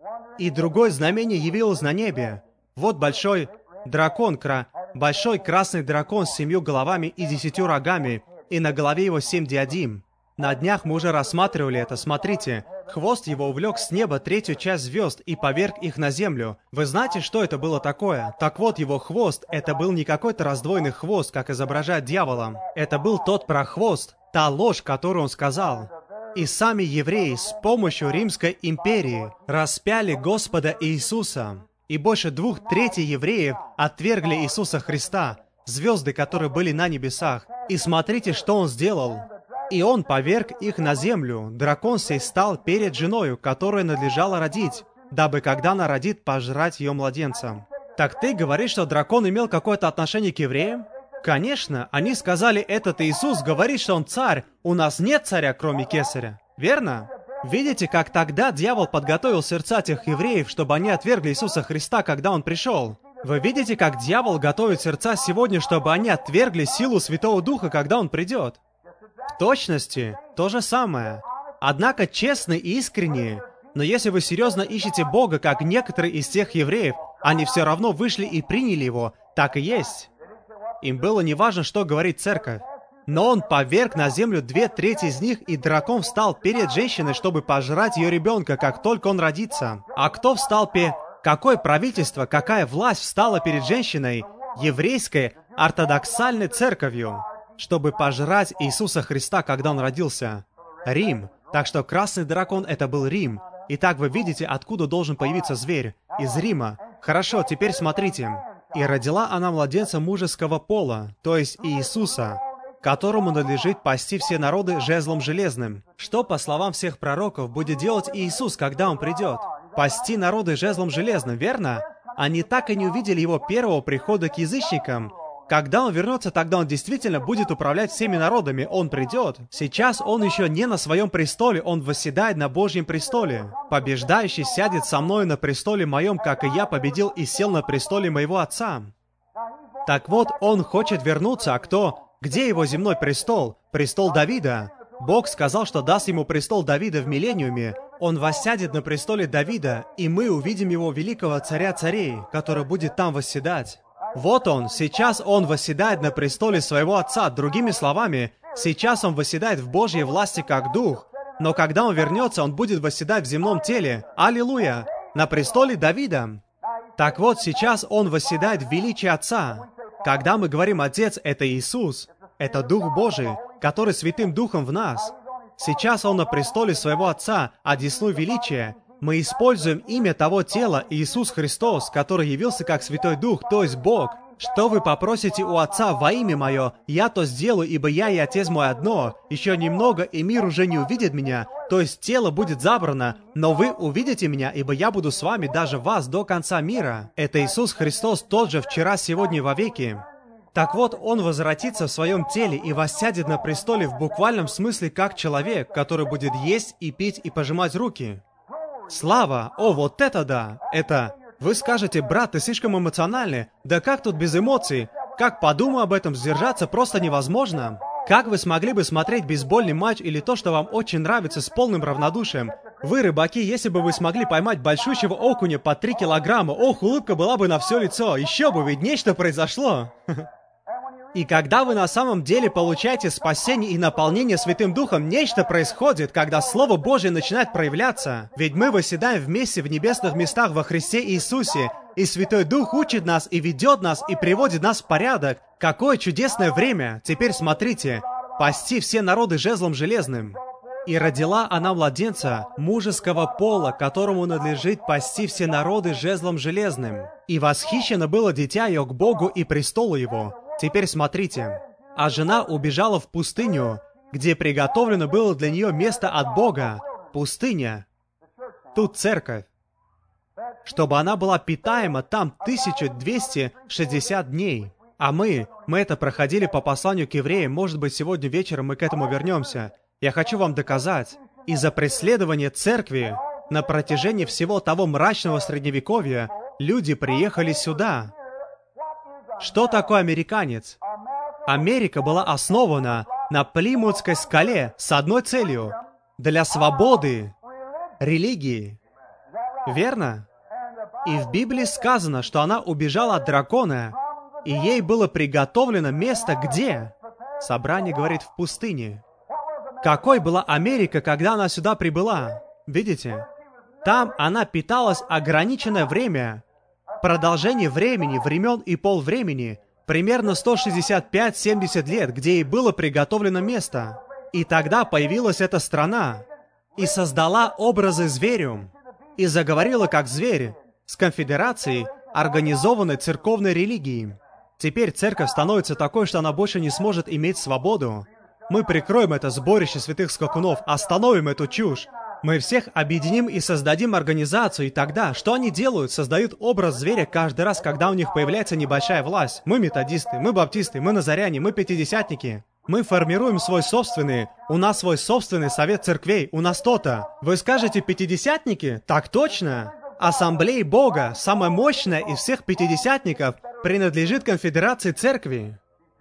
И другое знамение явилось на небе. Вот большой дракон, большой красный дракон с 7 головами и 10 рогами, и на голове его 7 диадим. На днях мы уже рассматривали это, смотрите. Хвост его увлек с неба 3-ю часть звезд и поверг их на землю. Вы знаете, что это было такое? Так вот, его хвост, это был не какой-то раздвоенный хвост, как изображает дьявола. Это был тот прохвост, та ложь, которую он сказал. И сами евреи с помощью Римской империи распяли Господа Иисуса. И больше 2/3 евреев отвергли Иисуса Христа, звезды, которые были на небесах. И смотрите, что он сделал. И он поверг их на землю. Дракон сей стал перед женою, которой надлежало родить, дабы, когда она родит, пожрать ее младенца. Так ты говоришь, что дракон имел какое-то отношение к евреям? Конечно, они сказали, этот Иисус говорит, что он царь. У нас нет царя, кроме Кесаря. Верно? Видите, как тогда дьявол подготовил сердца тех евреев, чтобы они отвергли Иисуса Христа, когда он пришел? Вы видите, как дьявол готовит сердца сегодня, чтобы они отвергли силу Святого Духа, когда он придет? В точности то же самое. Однако честные и искренние. Но если вы серьезно ищете Бога, как некоторые из тех евреев, они все равно вышли и приняли Его. Так и есть. Им было неважно, что говорит церковь. Но он поверг на землю 2/3 из них, и дракон встал перед женщиной, чтобы пожрать ее ребенка, как только он родится. А кто встал Какое правительство, какая власть встала перед женщиной, еврейской ортодоксальной церковью, чтобы пожрать Иисуса Христа, когда он родился? Рим. Так что красный дракон — это был Рим. Итак, вы видите, откуда должен появиться зверь? Из Рима. Хорошо, теперь смотрите. «И родила она младенца мужеского пола, то есть Иисуса, которому надлежит пасти все народы жезлом железным». Что, по словам всех пророков, будет делать Иисус, когда Он придет? Пасти народы жезлом железным, верно? Они так и не увидели Его первого прихода к язычникам. Когда Он вернется, тогда Он действительно будет управлять всеми народами. Он придет. Сейчас Он еще не на своем престоле, Он восседает на Божьем престоле. «Побеждающий сядет со мною на престоле моем, как и я победил и сел на престоле моего Отца». Так вот, Он хочет вернуться, а кто? Где Его земной престол? Престол Давида. Бог сказал, что даст Ему престол Давида в миллениуме. Он воссядет на престоле Давида, и мы увидим Его великого царя царей, который будет там восседать. Вот Он, сейчас Он восседает на престоле своего Отца. Другими словами, сейчас Он восседает в Божьей власти как Дух. Но когда Он вернется, Он будет восседать в земном теле. Аллилуйя! На престоле Давида. Так вот, сейчас Он восседает в величии Отца. Когда мы говорим «Отец», это Иисус. Это Дух Божий, который Святым Духом в нас. Сейчас Он на престоле своего Отца, одесную величия. Мы используем имя того тела, Иисус Христос, который явился как Святой Дух, то есть Бог. Что вы попросите у Отца во имя Мое, я то сделаю, ибо я и Отец мой одно. Еще немного, и мир уже не увидит Меня, то есть тело будет забрано, но вы увидите Меня, ибо я буду с вами, даже вас, до конца мира. Это Иисус Христос тот же вчера, сегодня и вовеки. Так вот, Он возвратится в своем теле и воссядет на престоле в буквальном смысле как человек, который будет есть и пить и пожимать руки. Слава! О, вот это да! Это... Вы скажете: брат, ты слишком эмоциональный. Да как тут без эмоций? Как, подумаю об этом, сдержаться просто невозможно. Как вы смогли бы смотреть бейсбольный матч или то, что вам очень нравится, с полным равнодушием? Вы, рыбаки, если бы вы смогли поймать большущего окуня по 3 килограмма, ох, улыбка была бы на все лицо. Еще бы, ведь нечто произошло. И когда вы на самом деле получаете спасение и наполнение Святым Духом, нечто происходит, когда Слово Божье начинает проявляться. Ведь мы восседаем вместе в небесных местах во Христе Иисусе, и Святой Дух учит нас и ведет нас и приводит нас в порядок. Какое чудесное время! Теперь смотрите. Пасти все народы жезлом железным. И родила она младенца мужеского пола, которому надлежит пасти все народы жезлом железным. И восхищено было дитя ее к Богу и престолу его. Теперь смотрите. А жена убежала в пустыню, где приготовлено было для нее место от Бога. Пустыня. Тут церковь. Чтобы она была питаема там 1260 дней. А мы это проходили по посланию к евреям. Может быть, сегодня вечером мы к этому вернемся. Я хочу вам доказать. Из-за преследования церкви на протяжении всего того мрачного средневековья люди приехали сюда. Что такое американец? Америка была основана на Плимутской скале с одной целью – для свободы религии. Верно? И в Библии сказано, что она убежала от дракона, и ей было приготовлено место где? Собрание говорит в пустыне. Какой была Америка, когда она сюда прибыла? Видите? Там она питалась ограниченное время. Продолжение времени, времен и полвремени, примерно 165-70 лет, где ей было приготовлено место. И тогда появилась эта страна, и создала образы зверю, и заговорила как зверь, с конфедерацией организованной церковной религии. Теперь церковь становится такой, что она больше не сможет иметь свободу. Мы прикроем это сборище святых скакунов, остановим эту чушь. Мы всех объединим и создадим организацию, и тогда, что они делают? Создают образ зверя каждый раз, когда у них появляется небольшая власть. Мы методисты, мы баптисты, мы назаряне, мы пятидесятники. Мы формируем свой собственный, у нас свой собственный совет церквей, у нас то-то. Вы скажете, пятидесятники? Так точно! Ассамблея Бога, самая мощная из всех пятидесятников, принадлежит конфедерации церкви.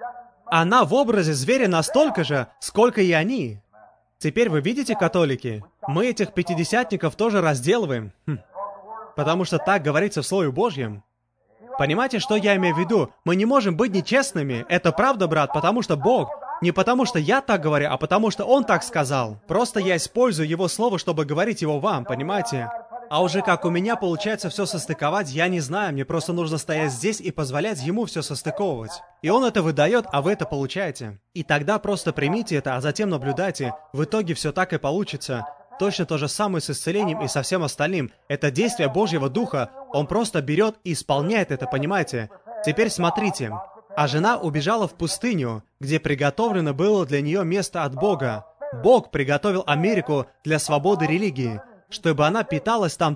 Она в образе зверя настолько же, сколько и они. Теперь вы видите, католики? Мы этих пятидесятников тоже разделываем. Потому что так говорится в Слове Божьем. Понимаете, что я имею в виду? Мы не можем быть нечестными. Это правда, брат, потому что Бог... Не потому что я так говорю, а потому что Он так сказал. Просто я использую Его Слово, чтобы говорить его вам, понимаете? А уже как у меня получается все состыковать, я не знаю. Мне просто нужно стоять здесь и позволять Ему все состыковывать. И Он это выдает, а вы это получаете. И тогда просто примите это, а затем наблюдайте. В итоге все так и получится. Точно то же самое с исцелением и со всем остальным. Это действие Божьего Духа. Он просто берет и исполняет это, понимаете? Теперь смотрите. А жена убежала в пустыню, где приготовлено было для нее место от Бога. Бог приготовил Америку для свободы религии, чтобы она питалась там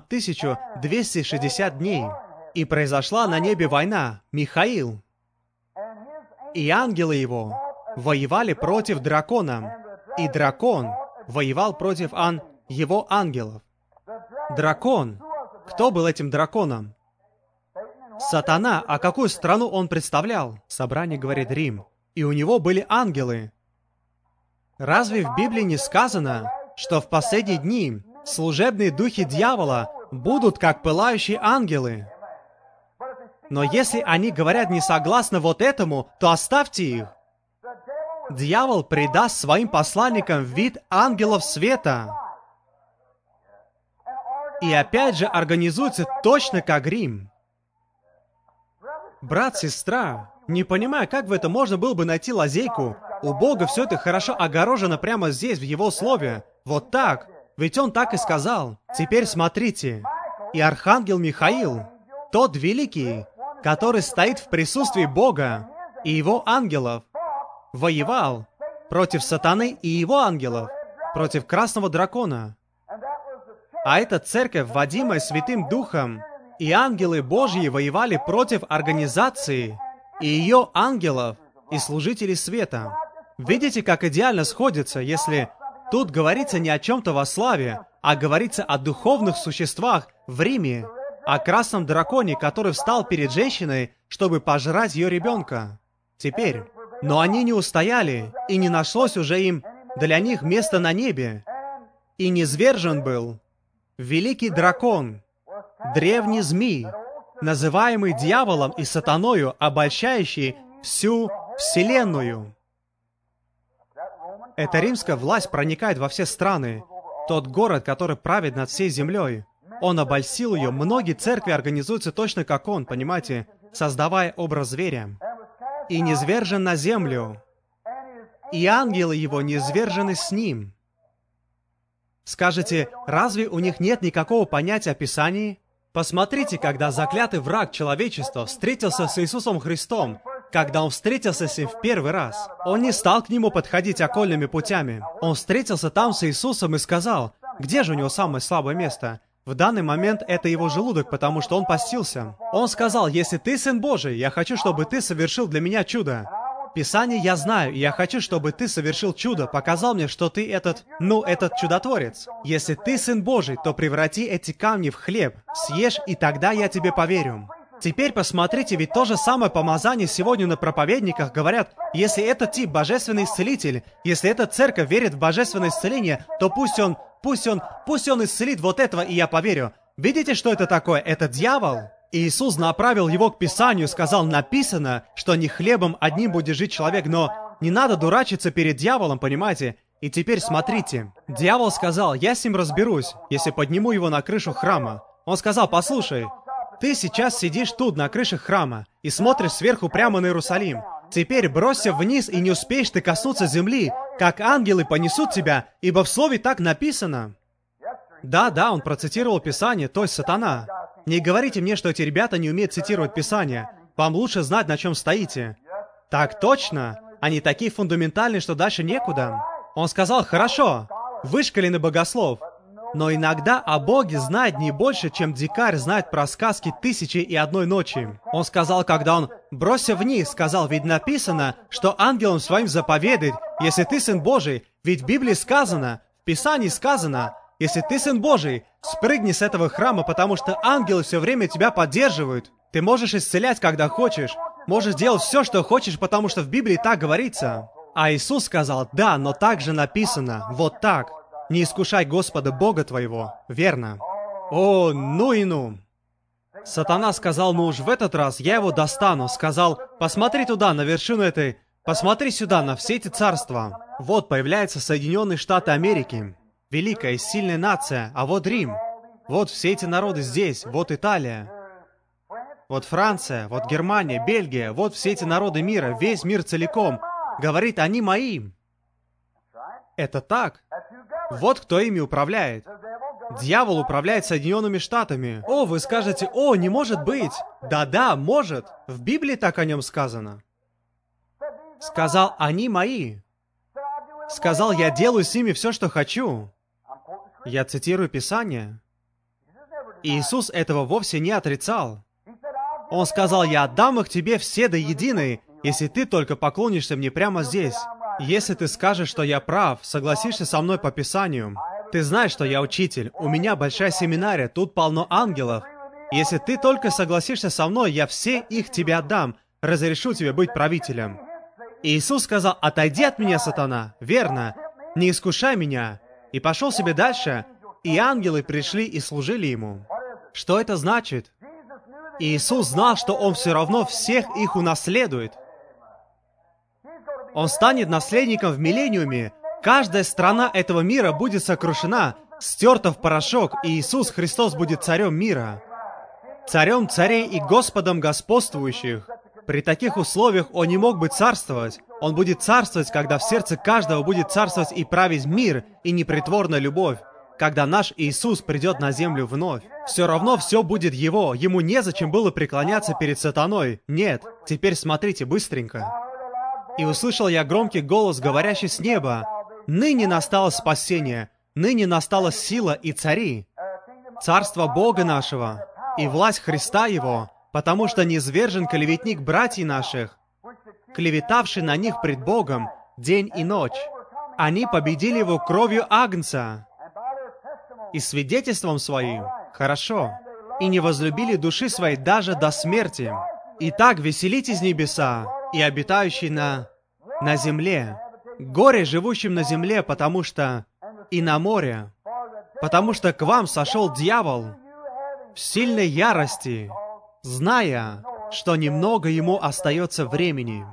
1260 дней. И произошла на небе война, Михаил. И ангелы его воевали против дракона. И дракон воевал против его ангелов. Дракон. Кто был этим драконом? Сатана. А какую страну он представлял? Собрание говорит Рим. И у него были ангелы. Разве в Библии не сказано, что в последние дни служебные духи дьявола будут как пылающие ангелы? Но если они говорят не согласно вот этому, то оставьте их. Дьявол придаст своим посланникам вид ангелов света. И опять же организуется точно как Рим. Брат, сестра, не понимаю, как в это можно было бы найти лазейку. У Бога все это хорошо огорожено прямо здесь, в Его Слове. Вот так. Ведь Он так и сказал. Теперь смотрите. И архангел Михаил, тот великий, который стоит в присутствии Бога и Его ангелов, воевал против сатаны и его ангелов, против красного дракона. А эта церковь, водимая Святым Духом, и ангелы Божьи воевали против организации и ее ангелов, и служителей света. Видите, как идеально сходится, если тут говорится не о чем-то во славе, а говорится о духовных существах в Риме, о красном драконе, который встал перед женщиной, чтобы пожрать ее ребенка. Теперь, но они не устояли, и не нашлось уже им для них места на небе. И низвержен был великий дракон, древний змей, называемый дьяволом и сатаною, обольщающий всю вселенную. Эта римская власть проникает во все страны. Тот город, который правит над всей землей, он обольстил ее. Многие церкви организуются точно как он, понимаете, создавая образ зверя. И низвержен на землю, и ангелы его низвержены с ним. Скажете, разве у них нет никакого понятия о Писании? Посмотрите, когда заклятый враг человечества встретился с Иисусом Христом, когда он встретился с ним в первый раз, он не стал к нему подходить окольными путями. Он встретился там с Иисусом и сказал, где же у него самое слабое место? В данный момент это его желудок, потому что он постился. Он сказал, если ты Сын Божий, я хочу, чтобы ты совершил для меня чудо. Писание я знаю, и я хочу, чтобы ты совершил чудо, показал мне, что ты этот чудотворец. Если ты Сын Божий, то преврати эти камни в хлеб, съешь, и тогда я тебе поверю. Теперь посмотрите, ведь то же самое помазание сегодня на проповедниках говорят, если этот тип божественный исцелитель, если эта церковь верит в божественное исцеление, то пусть он исцелит вот этого, и я поверю. Видите, что это такое? Это дьявол. И Иисус направил его к Писанию, сказал, написано, что не хлебом одним будет жить человек, но не надо дурачиться перед дьяволом, понимаете? И теперь смотрите. Дьявол сказал, я с ним разберусь, если подниму его на крышу храма. Он сказал, послушай, ты сейчас сидишь тут, на крыше храма, и смотришь сверху прямо на Иерусалим. Теперь бросься вниз, и не успеешь ты коснуться земли, как ангелы понесут тебя, ибо в слове так написано. Да, он процитировал Писание, то есть сатана. Не говорите мне, что эти ребята не умеют цитировать Писание. Вам лучше знать, на чем стоите. Так точно. Они такие фундаментальные, что дальше некуда. Он сказал, хорошо, вышкаленный богослов. Но иногда о Боге знает не больше, чем дикарь знает про сказки «Тысячи и одной ночи». Он сказал, когда он «бросся вниз», сказал, ведь написано, что ангелам своим заповедает, если ты Сын Божий, ведь в Библии сказано, в Писании сказано, если ты Сын Божий, спрыгни с этого храма, потому что ангелы все время тебя поддерживают. Ты можешь исцелять, когда хочешь, можешь делать все, что хочешь, потому что в Библии так говорится. А Иисус сказал, да, но так же написано, вот так. Не искушай Господа Бога твоего. Верно. О, ну и ну. Сатана сказал, ну уж в этот раз я его достану. Сказал, посмотри туда, на вершину этой... Посмотри сюда, на все эти царства. Вот появляются Соединенные Штаты Америки. Великая и сильная нация. А вот Рим. Вот все эти народы здесь. Вот Италия. Вот Франция. Вот Германия, Бельгия. Вот все эти народы мира. Весь мир целиком. Говорит, они мои. Это так. Вот кто ими управляет. Дьявол управляет Соединенными Штатами. О, вы скажете, о, не может быть. Да, может. В Библии так о нем сказано. Сказал, они мои. Сказал, я делаю с ними все, что хочу. Я цитирую Писание. Иисус этого вовсе не отрицал. Он сказал, я отдам их тебе все до единой, если ты только поклонишься мне прямо здесь. Если ты скажешь, что я прав, согласишься со мной по Писанию. Ты знаешь, что я учитель, у меня большая семинария, тут полно ангелов. Если ты только согласишься со мной, я все их тебе отдам, разрешу тебе быть правителем. И Иисус сказал, отойди от меня, сатана, верно, не искушай меня. И пошел себе дальше, и ангелы пришли и служили ему. Что это значит? И Иисус знал, что он все равно всех их унаследует. Он станет наследником в миллениуме. Каждая страна этого мира будет сокрушена, стерта в порошок, и Иисус Христос будет царем мира. Царем царей и Господом господствующих. При таких условиях он не мог бы царствовать. Он будет царствовать, когда в сердце каждого будет царствовать и править мир, и непритворная любовь. Когда наш Иисус придет на землю вновь. Все равно все будет Его. Ему незачем было преклоняться перед сатаной. Нет. Теперь смотрите быстренько. И услышал я громкий голос, говорящий с неба, «Ныне настало спасение, ныне настала сила и цари, царство Бога нашего, и власть Христа Его, потому что низвержен клеветник братьев наших, клеветавший на них пред Богом день и ночь. Они победили его кровью Агнца и свидетельством своим, хорошо, и не возлюбили души своей даже до смерти. Итак, веселитесь, небеса, и обитающие на земле, горе живущим на земле, потому что и на море, потому что к вам сошел дьявол в сильной ярости, зная, что немного ему остается времени.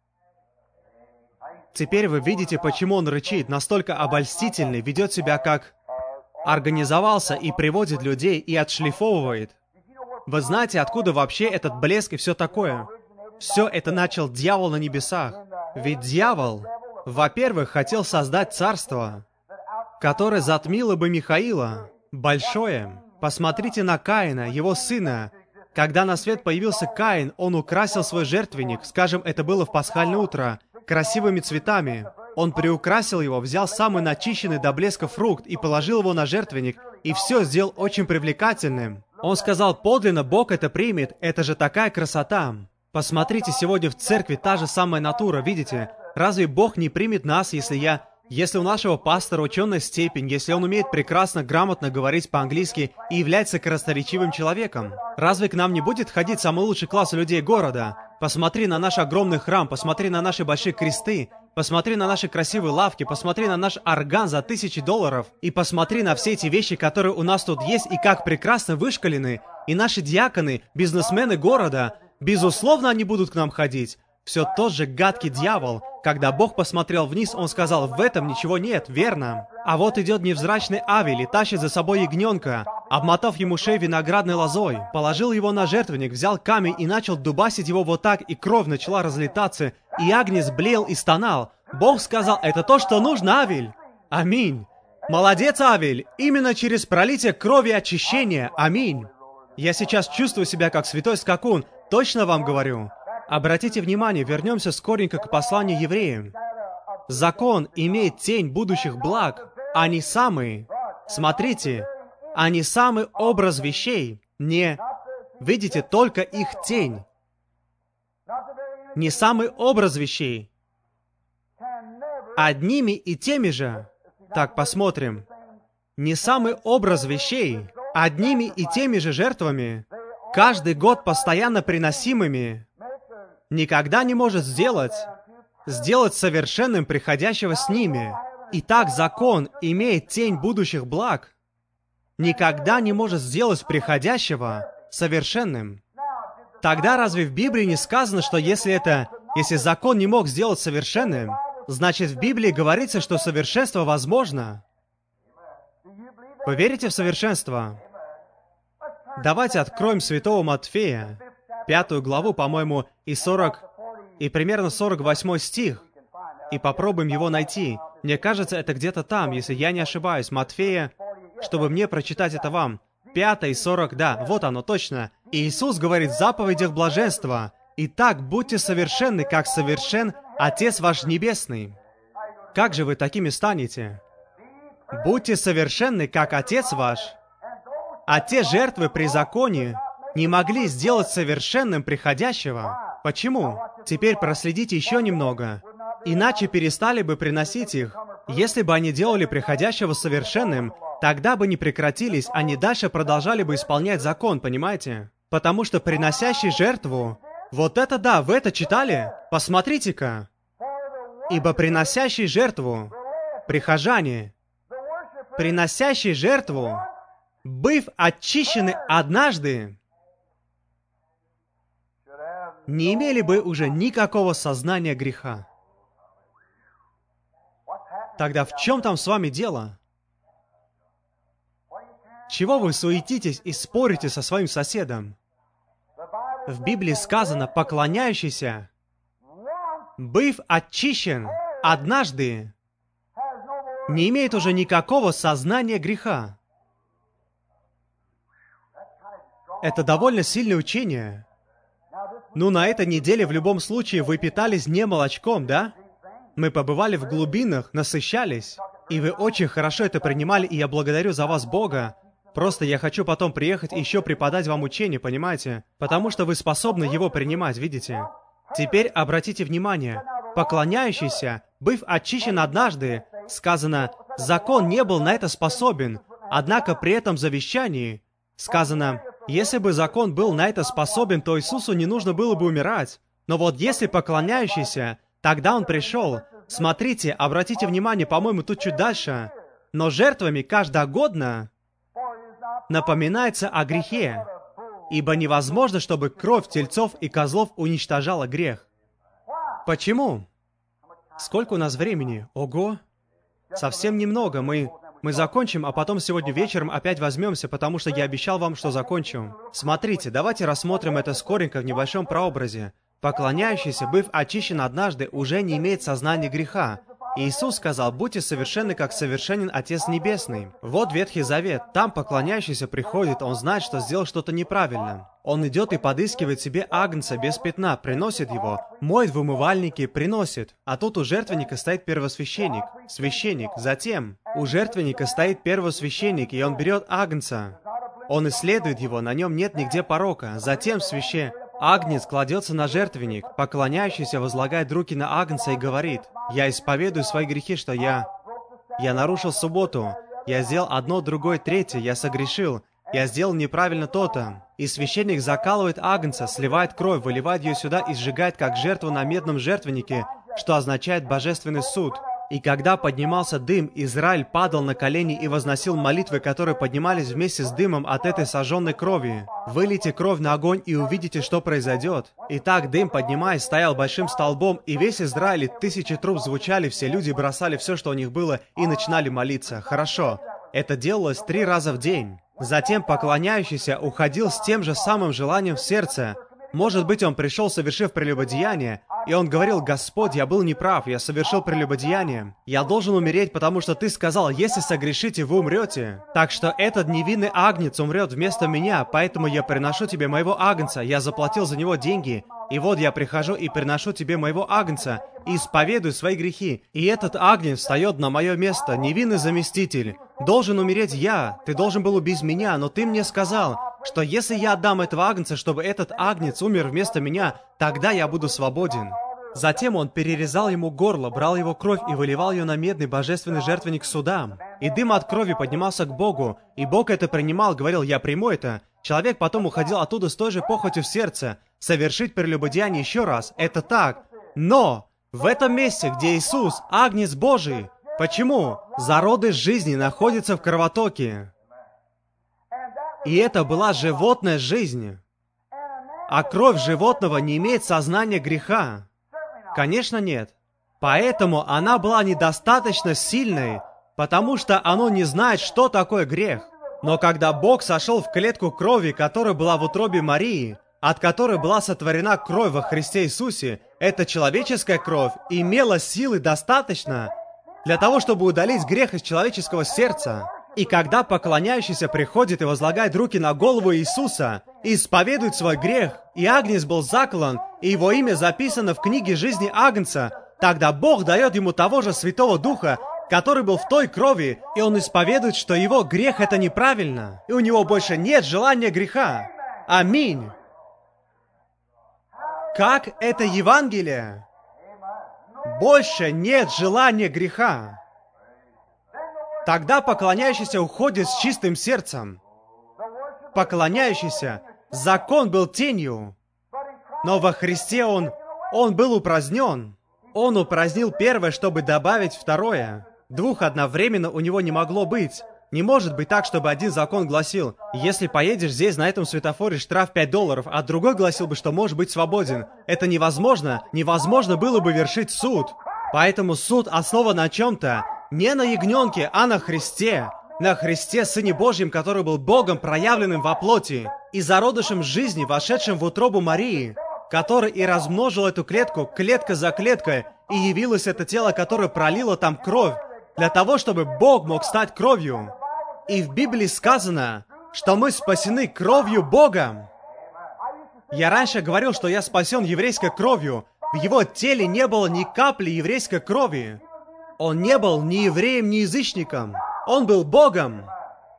Теперь вы видите, почему он рычит, настолько обольстительный, ведет себя как организовался и приводит людей и отшлифовывает. Вы знаете, откуда вообще этот блеск и все такое? Все это начал дьявол на небесах. Ведь дьявол, во-первых, хотел создать царство, которое затмило бы Михаила. Большое. Посмотрите на Каина, его сына. Когда на свет появился Каин, он украсил свой жертвенник, скажем, это было в пасхальное утро, красивыми цветами. Он приукрасил его, взял самый начищенный до блеска фрукт и положил его на жертвенник, и все сделал очень привлекательным. Он сказал, подлинно Бог это примет, это же такая красота. Посмотрите, сегодня в церкви та же самая натура, видите? Разве Бог не примет нас, если у нашего пастора ученая степень, если он умеет прекрасно, грамотно говорить по-английски и является красноречивым человеком? Разве к нам не будет ходить самый лучший класс людей города? Посмотри на наш огромный храм, посмотри на наши большие кресты, посмотри на наши красивые лавки, посмотри на наш орган за $1000, и посмотри на все эти вещи, которые у нас тут есть, и как прекрасно вышкалены, и наши диаконы, бизнесмены города, безусловно, они будут к нам ходить. Все тот же гадкий дьявол. Когда Бог посмотрел вниз, Он сказал, в этом ничего нет, верно? А вот идет невзрачный Авель и тащит за собой ягненка, обмотав ему шею виноградной лозой, положил его на жертвенник, взял камень и начал дубасить его вот так, и кровь начала разлетаться, и агнец блеял и стонал. Бог сказал, это то, что нужно, Авель. Аминь. Молодец, Авель. Именно через пролитие крови и очищение. Аминь. Я сейчас чувствую себя как святой скакун. Точно вам говорю. Обратите внимание, вернемся скоренько к посланию евреям. Закон имеет тень будущих благ. Они самые, смотрите, они самый образ вещей. Не видите только их тень. Не самый образ вещей. Одними и теми же. Так, посмотрим. Не самый образ вещей. Одними и теми же жертвами, каждый год постоянно приносимыми, никогда не может сделать совершенным приходящего с ними. Итак, закон имеет тень будущих благ, никогда не может сделать приходящего совершенным. Тогда разве в Библии не сказано, что если закон не мог сделать совершенным, значит в Библии говорится, что совершенство возможно? Вы верите в совершенство? Давайте откроем Святого Матфея, 5 главу, по-моему, и примерно 48 стих, и попробуем его найти. Мне кажется, это где-то там, если я не ошибаюсь. Матфея, чтобы мне прочитать это вам. 5 и 40, да, вот оно, точно. И Иисус говорит в заповедях блаженства: «Итак, будьте совершенны, как совершен Отец ваш Небесный». Как же вы такими станете? Будьте совершенны, как Отец ваш. А те жертвы при законе не могли сделать совершенным приходящего. Почему? Теперь проследите еще немного. Иначе перестали бы приносить их. Если бы они делали приходящего совершенным, тогда бы не прекратились, они дальше продолжали бы исполнять закон, понимаете? Потому что приносящий жертву... Вот это да, вы это читали? Посмотрите-ка. Ибо приносящий жертву, прихожане, приносящий жертву, быв очищены однажды, не имели бы уже никакого сознания греха. Тогда в чем там с вами дело? Чего вы суетитесь и спорите со своим соседом? В Библии сказано, поклоняющийся, быв очищен однажды, не имеет уже никакого сознания греха. Это довольно сильное учение. Ну, на этой неделе в любом случае вы питались не молочком, да? Мы побывали в глубинах, насыщались, и вы очень хорошо это принимали, и я благодарю за вас Бога, Просто я хочу потом приехать и еще преподать вам учение, понимаете? Потому что вы способны его принимать, видите? Теперь обратите внимание. Поклоняющийся, быв очищен однажды, сказано, закон не был на это способен. Однако при этом завещании сказано, если бы закон был на это способен, то Иисусу не нужно было бы умирать. Но вот если поклоняющийся, тогда он пришел. Смотрите, обратите внимание, по-моему, тут чуть дальше. Но жертвами каждогодно напоминается о грехе, ибо невозможно, чтобы кровь тельцов и козлов уничтожала грех. Почему? Сколько у нас времени? Ого! Совсем немного. Мы закончим, а потом сегодня вечером опять возьмемся, потому что я обещал вам, что закончим. Смотрите, давайте рассмотрим это скоренько в небольшом прообразе. Поклоняющийся, быв очищен однажды, уже не имеет сознания греха. Иисус сказал, будьте совершенны, как совершенен Отец Небесный. Вот Ветхий Завет. Там поклоняющийся приходит, он знает, что сделал что-то неправильно. Он идет и подыскивает себе агнца без пятна, приносит его, моет в умывальнике, приносит. А тут у жертвенника стоит первосвященник, священник. Затем у жертвенника стоит первосвященник, и он берет агнца. Он исследует его, на нем нет нигде порока. Затем агнец кладется на жертвенник, поклоняющийся возлагает руки на агнца и говорит, «Я исповедую свои грехи, что я нарушил субботу, я сделал одно, другое, третье, я согрешил, я сделал неправильно то-то». И священник закалывает агнца, сливает кровь, выливает ее сюда и сжигает как жертву на медном жертвеннике, что означает божественный суд. И когда поднимался дым, Израиль падал на колени и возносил молитвы, которые поднимались вместе с дымом от этой сожженной крови. Вылейте кровь на огонь и увидите, что произойдет. Итак, дым, поднимаясь, стоял большим столбом, и весь Израиль, и тысячи труб звучали, все люди бросали все, что у них было, и начинали молиться. Хорошо. Это делалось 3 раза в день. Затем поклоняющийся уходил с тем же самым желанием в сердце. Может быть, он пришел, совершив прелюбодеяние, и он говорил, «Господь, я был неправ, я совершил прелюбодеяние. Я должен умереть, потому что ты сказал, если согрешите, вы умрете. Так что этот невинный агнец умрет вместо меня, поэтому я приношу тебе моего агнца, я заплатил за него деньги, и вот я прихожу и приношу тебе моего агнца, и исповедую свои грехи. И этот агнец встает на мое место, невинный заместитель. Должен умереть я, ты должен был убить меня, но ты мне сказал, что если я отдам этого агнца, чтобы этот агнец умер вместо меня, тогда я буду свободен». Затем он перерезал ему горло, брал его кровь и выливал ее на медный божественный жертвенник суда. И дым от крови поднимался к Богу, и Бог это принимал, говорил, «Я приму это». Человек потом уходил оттуда с той же похотью в сердце. Совершить прелюбодеяние еще раз, это так. Но в этом месте, где Иисус, Агнец Божий, почему? Зародыш жизни находится в кровотоке. И это была животная жизнь. А кровь животного не имеет сознания греха. Конечно, нет. Поэтому она была недостаточно сильной, потому что оно не знает, что такое грех. Но когда Бог сошел в клетку крови, которая была в утробе Марии, от которой была сотворена кровь во Христе Иисусе, эта человеческая кровь имела силы достаточно для того, чтобы удалить грех из человеческого сердца. И когда поклоняющийся приходит и возлагает руки на голову Иисуса и исповедует свой грех, и Агнец был заклан, и его имя записано в книге жизни Агнца, тогда Бог дает ему того же Святого Духа, который был в той крови, и он исповедует, что его грех — это неправильно, и у него больше нет желания греха. Аминь. Как это Евангелие? Больше нет желания греха. Тогда поклоняющийся уходит с чистым сердцем. Поклоняющийся, закон был тенью, но во Христе он был упразднен. Он упразднил первое, чтобы добавить второе. Двух одновременно у него не могло быть. Не может быть так, чтобы один закон гласил, если поедешь здесь на этом светофоре, штраф $5, а другой гласил бы, что можешь быть свободен. Это невозможно. Невозможно было бы вершить суд. Поэтому суд основан на чем-то. Не на ягненке, а на Христе. На Христе, Сыне Божьем, который был Богом, проявленным во плоти, и зародышем жизни, вошедшим в утробу Марии, который и размножил эту клетку, клетка за клеткой, и явилось это тело, которое пролило там кровь, для того, чтобы Бог мог стать кровью. И в Библии сказано, что мы спасены кровью Бога. Я раньше говорил, что я спасен еврейской кровью. В его теле не было ни капли еврейской крови. Он не был ни евреем, ни язычником. Он был Богом.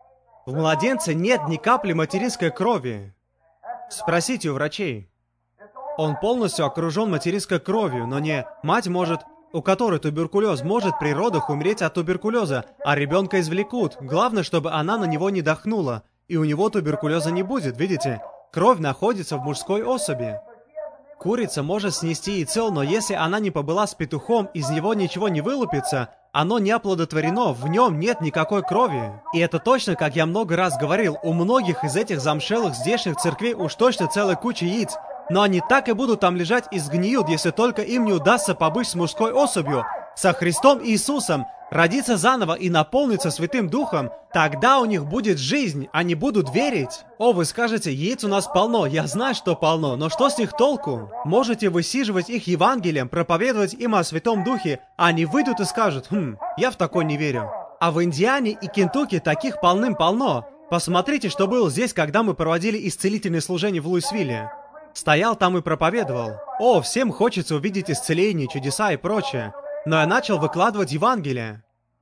В младенце нет ни капли материнской крови. Спросите у врачей. Он полностью окружен материнской кровью, но не мать может, у которой туберкулез, может при родах умереть от туберкулеза, а ребенка извлекут. Главное, чтобы она на него не дохнула, и у него туберкулеза не будет, видите? Кровь находится в мужской особи. Курица может снести яйцо, но если она не побыла с петухом, из него ничего не вылупится, оно не оплодотворено, в нем нет никакой крови. И это точно, как я много раз говорил, у многих из этих замшелых здешних церквей уж точно целая куча яиц. Но они так и будут там лежать и сгниют, если только им не удастся побыть с мужской особью, со Христом Иисусом, родиться заново и наполниться Святым Духом. Тогда у них будет жизнь, они будут верить. О, вы скажете, яиц у нас полно, я знаю, что полно, но что с них толку? Можете высиживать их Евангелием, проповедовать им о Святом Духе, а они выйдут и скажут, я в такое не верю. А в Индиане и Кентукки таких полным-полно. Посмотрите, что было здесь, когда мы проводили исцелительные служения в Луисвилле. Стоял там и проповедовал. О, всем хочется увидеть исцеление, чудеса и прочее. Но я начал выкладывать Евангелие.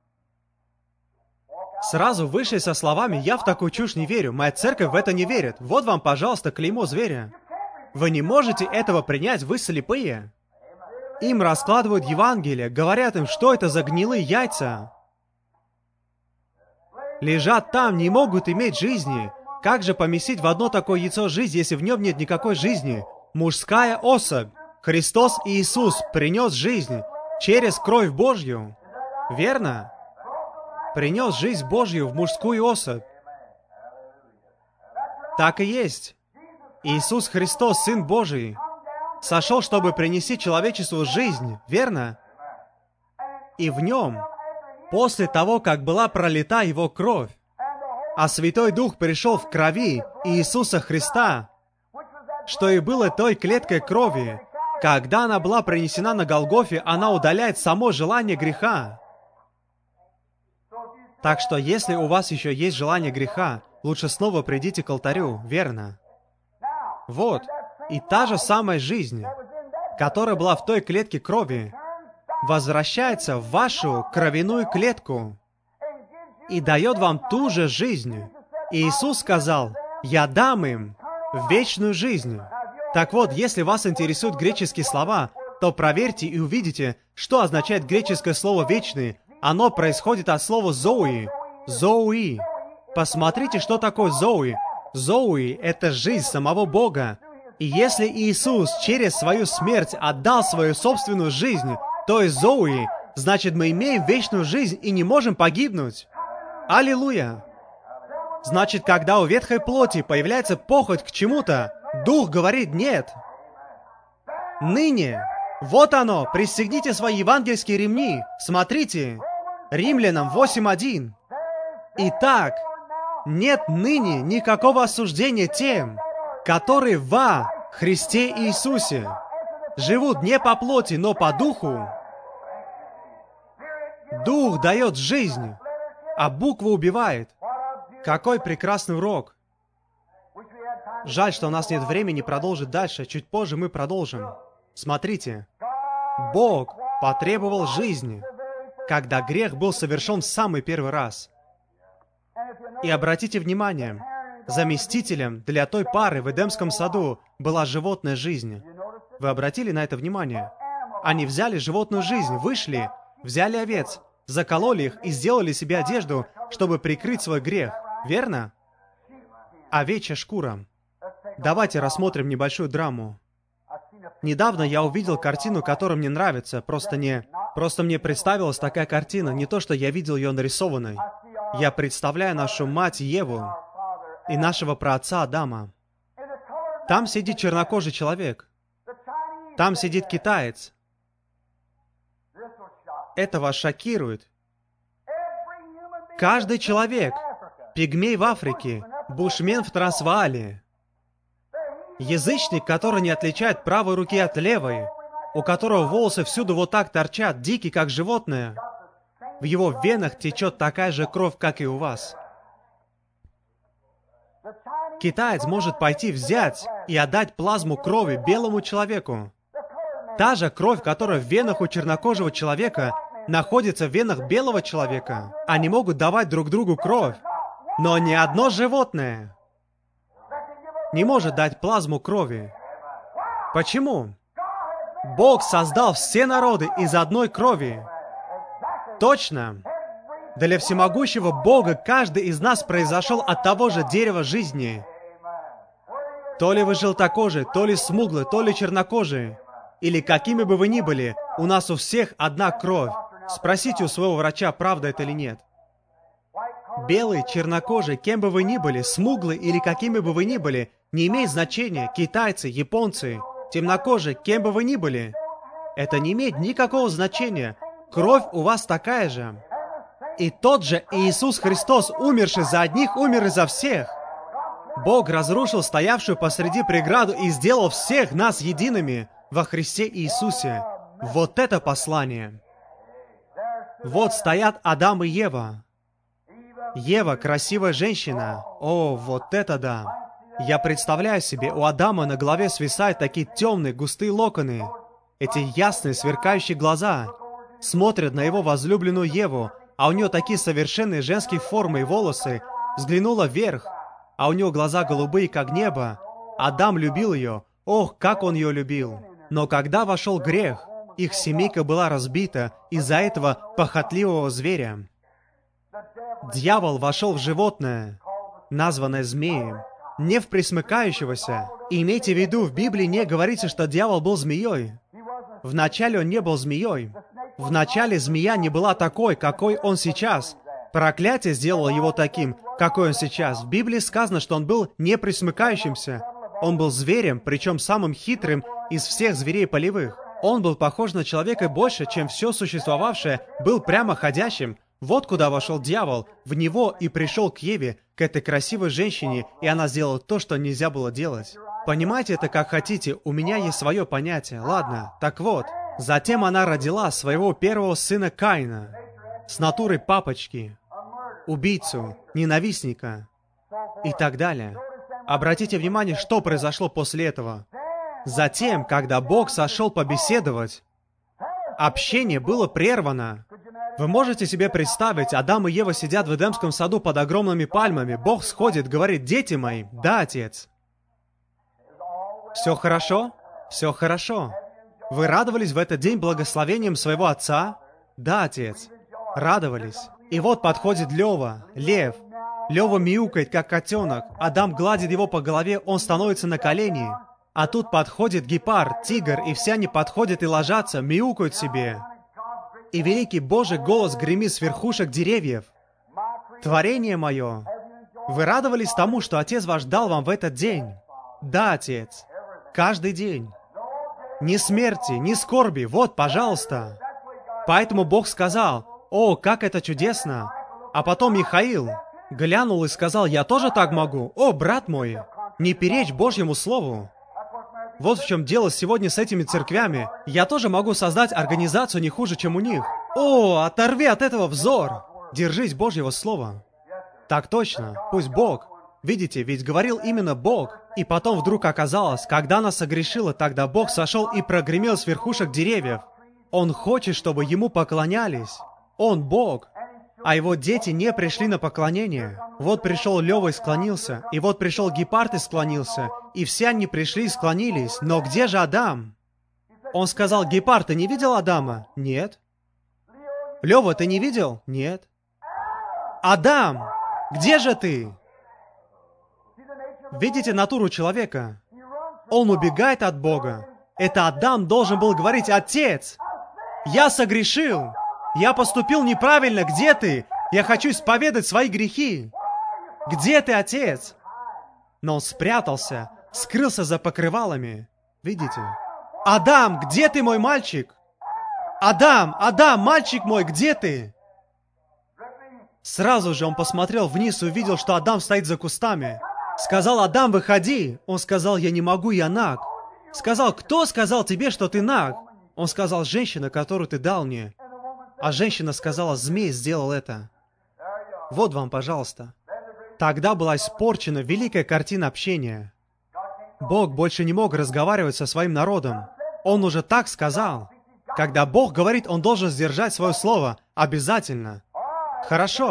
Сразу вышли со словами «Я в такую чушь не верю, моя церковь в это не верит. Вот вам, пожалуйста, клеймо зверя». Вы не можете этого принять, вы слепые. Им раскладывают Евангелие, говорят им, что это за гнилые яйца. Лежат там, не могут иметь жизни. Как же поместить в одно такое яйцо жизнь, если в нем нет никакой жизни? Мужская особь. Христос Иисус принес жизнь через кровь Божью. Верно? Принес жизнь Божью в мужскую особь. Так и есть. Иисус Христос, Сын Божий, сошел, чтобы принести человечеству жизнь. Верно? И в нем, после того, как была пролита Его кровь, а Святой Дух пришел в крови Иисуса Христа, что и было той клеткой крови. Когда она была принесена на Голгофе, она удаляет само желание греха. Так что, если у вас еще есть желание греха, лучше снова придите к алтарю, верно? Вот, и та же самая жизнь, которая была в той клетке крови, возвращается в вашу кровяную клетку и дает вам ту же жизнь. И Иисус сказал, «Я дам им вечную жизнь». Так вот, если вас интересуют греческие слова, то проверьте и увидите, что означает греческое слово «вечный». Оно происходит от слова «зои». «Зои». Посмотрите, что такое «зои». «Зои» — это жизнь самого Бога. И если Иисус через свою смерть отдал свою собственную жизнь, то есть «зои», значит, мы имеем вечную жизнь и не можем погибнуть. Аллилуйя! Значит, когда у ветхой плоти появляется похоть к чему-то, Дух говорит «нет». Ныне, вот оно, пристегните свои евангельские ремни. Смотрите, Римлянам 8:1. Итак, нет ныне никакого осуждения тем, которые во Христе Иисусе живут не по плоти, но по Духу. Дух дает жизнь, а буква убивает. Какой прекрасный урок! Жаль, что у нас нет времени продолжить дальше. Чуть позже мы продолжим. Смотрите. Бог потребовал жизни, когда грех был совершен в самый первый раз. И обратите внимание, заместителем для той пары в Эдемском саду была животная жизнь. Вы обратили на это внимание? Они взяли животную жизнь, вышли, взяли овец, закололи их и сделали себе одежду, чтобы прикрыть свой грех. Верно? Овечья шкура. Давайте рассмотрим небольшую драму. Недавно я увидел картину, которая мне нравится. Просто мне представилась такая картина, не то, что я видел ее нарисованной. Я представляю нашу мать Еву и нашего праотца Адама. Там сидит чернокожий человек. Там сидит китаец. Это вас шокирует. Каждый человек, пигмей в Африке, бушмен в Трансваале, язычник, который не отличает правой руки от левой, у которого волосы всюду вот так торчат, дикий, как животное, в его венах течет такая же кровь, как и у вас. Китаец может пойти взять и отдать плазму крови белому человеку. Та же кровь, которая в венах у чернокожего человека, находится в венах белого человека. Они могут давать друг другу кровь. Но ни одно животное не может дать плазму крови. Почему? Бог создал все народы из одной крови. Точно. Для всемогущего Бога каждый из нас произошел от того же дерева жизни. То ли вы желтокожие, то ли смуглые, то ли чернокожие, или какими бы вы ни были, у нас у всех одна кровь. Спросите у своего врача, правда это или нет. Белый, чернокожий, кем бы вы ни были, смуглый или какими бы вы ни были, не имеет значения, китайцы, японцы, темнокожие, кем бы вы ни были. Это не имеет никакого значения. Кровь у вас такая же. И тот же Иисус Христос, умерший за одних, умер и за всех. Бог разрушил стоявшую посреди преграду и сделал всех нас едиными во Христе Иисусе. Вот это послание. Вот стоят Адам и Ева. Ева — красивая женщина. О, вот это да! Я представляю себе, у Адама на голове свисают такие темные, густые локоны. Эти ясные, сверкающие глаза смотрят на его возлюбленную Еву, а у нее такие совершенные женские формы и волосы. Взглянула вверх, а у нее глаза голубые, как небо. Адам любил ее. Ох, как он ее любил! Но когда вошел грех, их семейка была разбита из-за этого похотливого зверя. Дьявол вошел в животное, названное змеем, не в пресмыкающегося. И имейте в виду, в Библии не говорится, что дьявол был змеей. Вначале он не был змеей. Вначале змея не была такой, какой он сейчас. Проклятие сделало его таким, какой он сейчас. В Библии сказано, что он был не пресмыкающимся. Он был зверем, причем самым хитрым из всех зверей полевых. Он был похож на человека больше, чем все существовавшее, был прямо ходящим. Вот куда вошел дьявол, в него и пришел к Еве, к этой красивой женщине, и она сделала то, что нельзя было делать. Понимаете это как хотите, у меня есть свое понятие, ладно? Так вот, затем она родила своего первого сына Каина, с натурой папочки, убийцу, ненавистника и так далее. Обратите внимание, что произошло после этого. Затем, когда Бог сошел побеседовать, общение было прервано. Вы можете себе представить, Адам и Ева сидят в Эдемском саду под огромными пальмами. Бог сходит, говорит: «Дети мои». «Да, Отец». «Все хорошо?» «Все хорошо». «Вы радовались в этот день благословением своего Отца?» «Да, Отец». Радовались. И вот подходит Лева, лев. Лева мяукает, как котенок. Адам гладит его по голове, он становится на колени. А тут подходит гепард, тигр, и все они подходят и ложатся, мяукают себе. И великий Божий голос гремит с верхушек деревьев. «Творение мое, вы радовались тому, что Отец ваш дал вам в этот день?» «Да, Отец». Каждый день. Ни смерти, ни скорби, вот, пожалуйста. Поэтому Бог сказал: «О, как это чудесно!» А потом Михаил глянул и сказал: «Я тоже так могу. О, брат мой, не перечь Божьему Слову». Вот в чем дело сегодня с этими церквями. Я тоже могу создать организацию не хуже, чем у них. О, оторви от этого взор. Держись Божьего Слова. Так точно, пусть Бог. Видите, ведь говорил именно Бог. И потом вдруг оказалось, когда она согрешила, тогда Бог сошел и прогремел с верхушек деревьев. Он хочет, чтобы Ему поклонялись. Он Бог. А Его дети не пришли на поклонение. Вот пришел Лева и склонился, и вот пришел гепард и склонился, и все они пришли и склонились. Но где же Адам? Он сказал: «Гепард, ты не видел Адама?» «Нет». «Лева, ты не видел?» «Нет». «Адам, где же ты?» Видите натуру человека? Он убегает от Бога. Это Адам должен был говорить: «Отец, я согрешил! Я поступил неправильно! Где ты? Я хочу исповедать свои грехи! Где ты, Отец?» Но он спрятался, скрылся за покрывалами. Видите? «Адам, где ты, мой мальчик? Адам, Адам, мальчик мой, где ты?» Сразу же он посмотрел вниз и увидел, что Адам стоит за кустами. Сказал: «Адам, выходи!» Он сказал: «Я не могу, я наг». Сказал: «Кто сказал тебе, что ты наг?» Он сказал: «Женщина, которую ты дал мне». А женщина сказала: «Змей сделал это». Вот вам, пожалуйста. Тогда была испорчена великая картина общения. Бог больше не мог разговаривать со своим народом. Он уже так сказал. Когда Бог говорит, Он должен сдержать свое слово. Обязательно. Хорошо.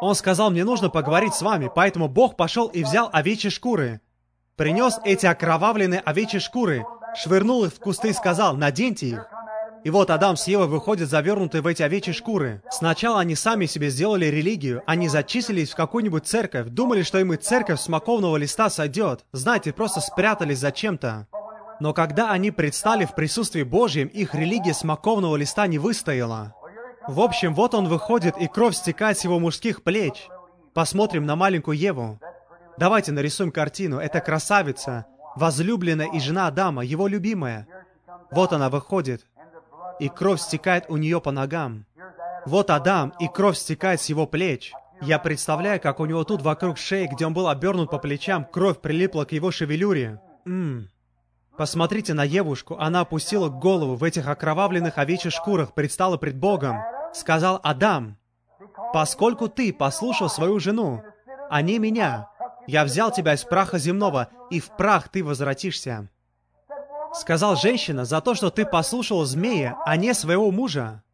Он сказал, мне нужно поговорить с вами, поэтому Бог пошел и взял овечьи шкуры. Принес эти окровавленные овечьи шкуры, швырнул их в кусты и сказал, наденьте их. И вот Адам с Евой выходят завернутые в эти овечьи шкуры. Сначала они сами себе сделали религию, они зачислились в какую-нибудь церковь, думали, что им и церковь смоковного листа сойдет. Знаете, просто спрятались зачем-то. Но когда они предстали в присутствии Божьем, их религия смоковного листа не выстояла. В общем, вот он выходит, и кровь стекает с его мужских плеч. Посмотрим на маленькую Еву. Давайте нарисуем картину. Это красавица, возлюбленная и жена Адама, его любимая. Вот она выходит, и кровь стекает у нее по ногам. Вот Адам, и кровь стекает с его плеч. Я представляю, как у него тут вокруг шеи, где он был обернут по плечам, кровь прилипла к его шевелюре. Посмотрите на Евушку, она опустила голову в этих окровавленных овечьих шкурах, предстала пред Богом. Сказал Адам, поскольку ты послушал свою жену, а не меня, я взял тебя из праха земного, и в прах ты возвратишься. Сказал женщина, за то, что ты послушал змея, а не своего мужа.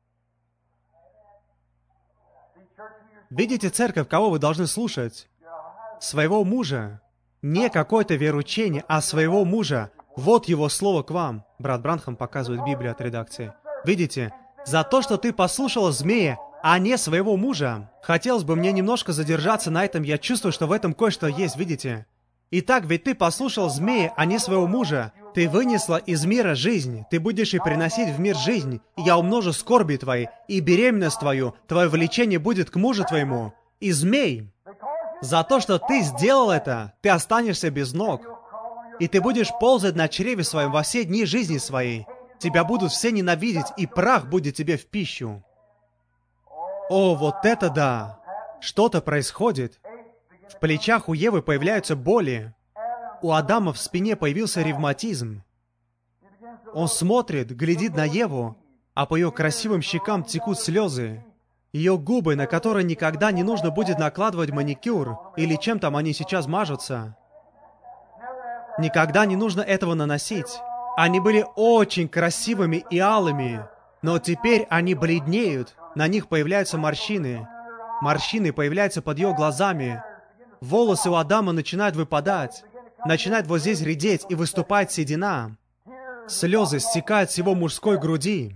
Видите, церковь, кого вы должны слушать? Своего мужа. Не какое-то вероучение, а своего мужа. Вот его слово к вам. Брат Бранхам показывает Библию от редакции. Видите? За то, что ты послушал змея, а не своего мужа. Хотелось бы мне немножко задержаться на этом. Я чувствую, что в этом кое-что есть, видите? Итак, ведь ты послушал змея, а не своего мужа. Ты вынесла из мира жизнь. Ты будешь и приносить в мир жизнь. И я умножу скорби твои, и беременность твою. Твое влечение будет к мужу твоему. И змей. За то, что ты сделал это, ты останешься без ног. И ты будешь ползать на чреве своем во все дни жизни своей. Тебя будут все ненавидеть, и прах будет тебе в пищу. О, вот это да! Что-то происходит. В плечах у Евы появляются боли. У Адама в спине появился ревматизм. Он смотрит, глядит на Еву, а по ее красивым щекам текут слезы. Ее губы, на которые никогда не нужно будет накладывать маникюр, или чем там они сейчас мажутся. Никогда не нужно этого наносить. Они были очень красивыми и алыми, но теперь они бледнеют, на них появляются морщины. Морщины появляются под ее глазами. Волосы у Адама начинают выпадать, начинает вот здесь редеть и выступает седина. Слезы стекают с его мужской груди.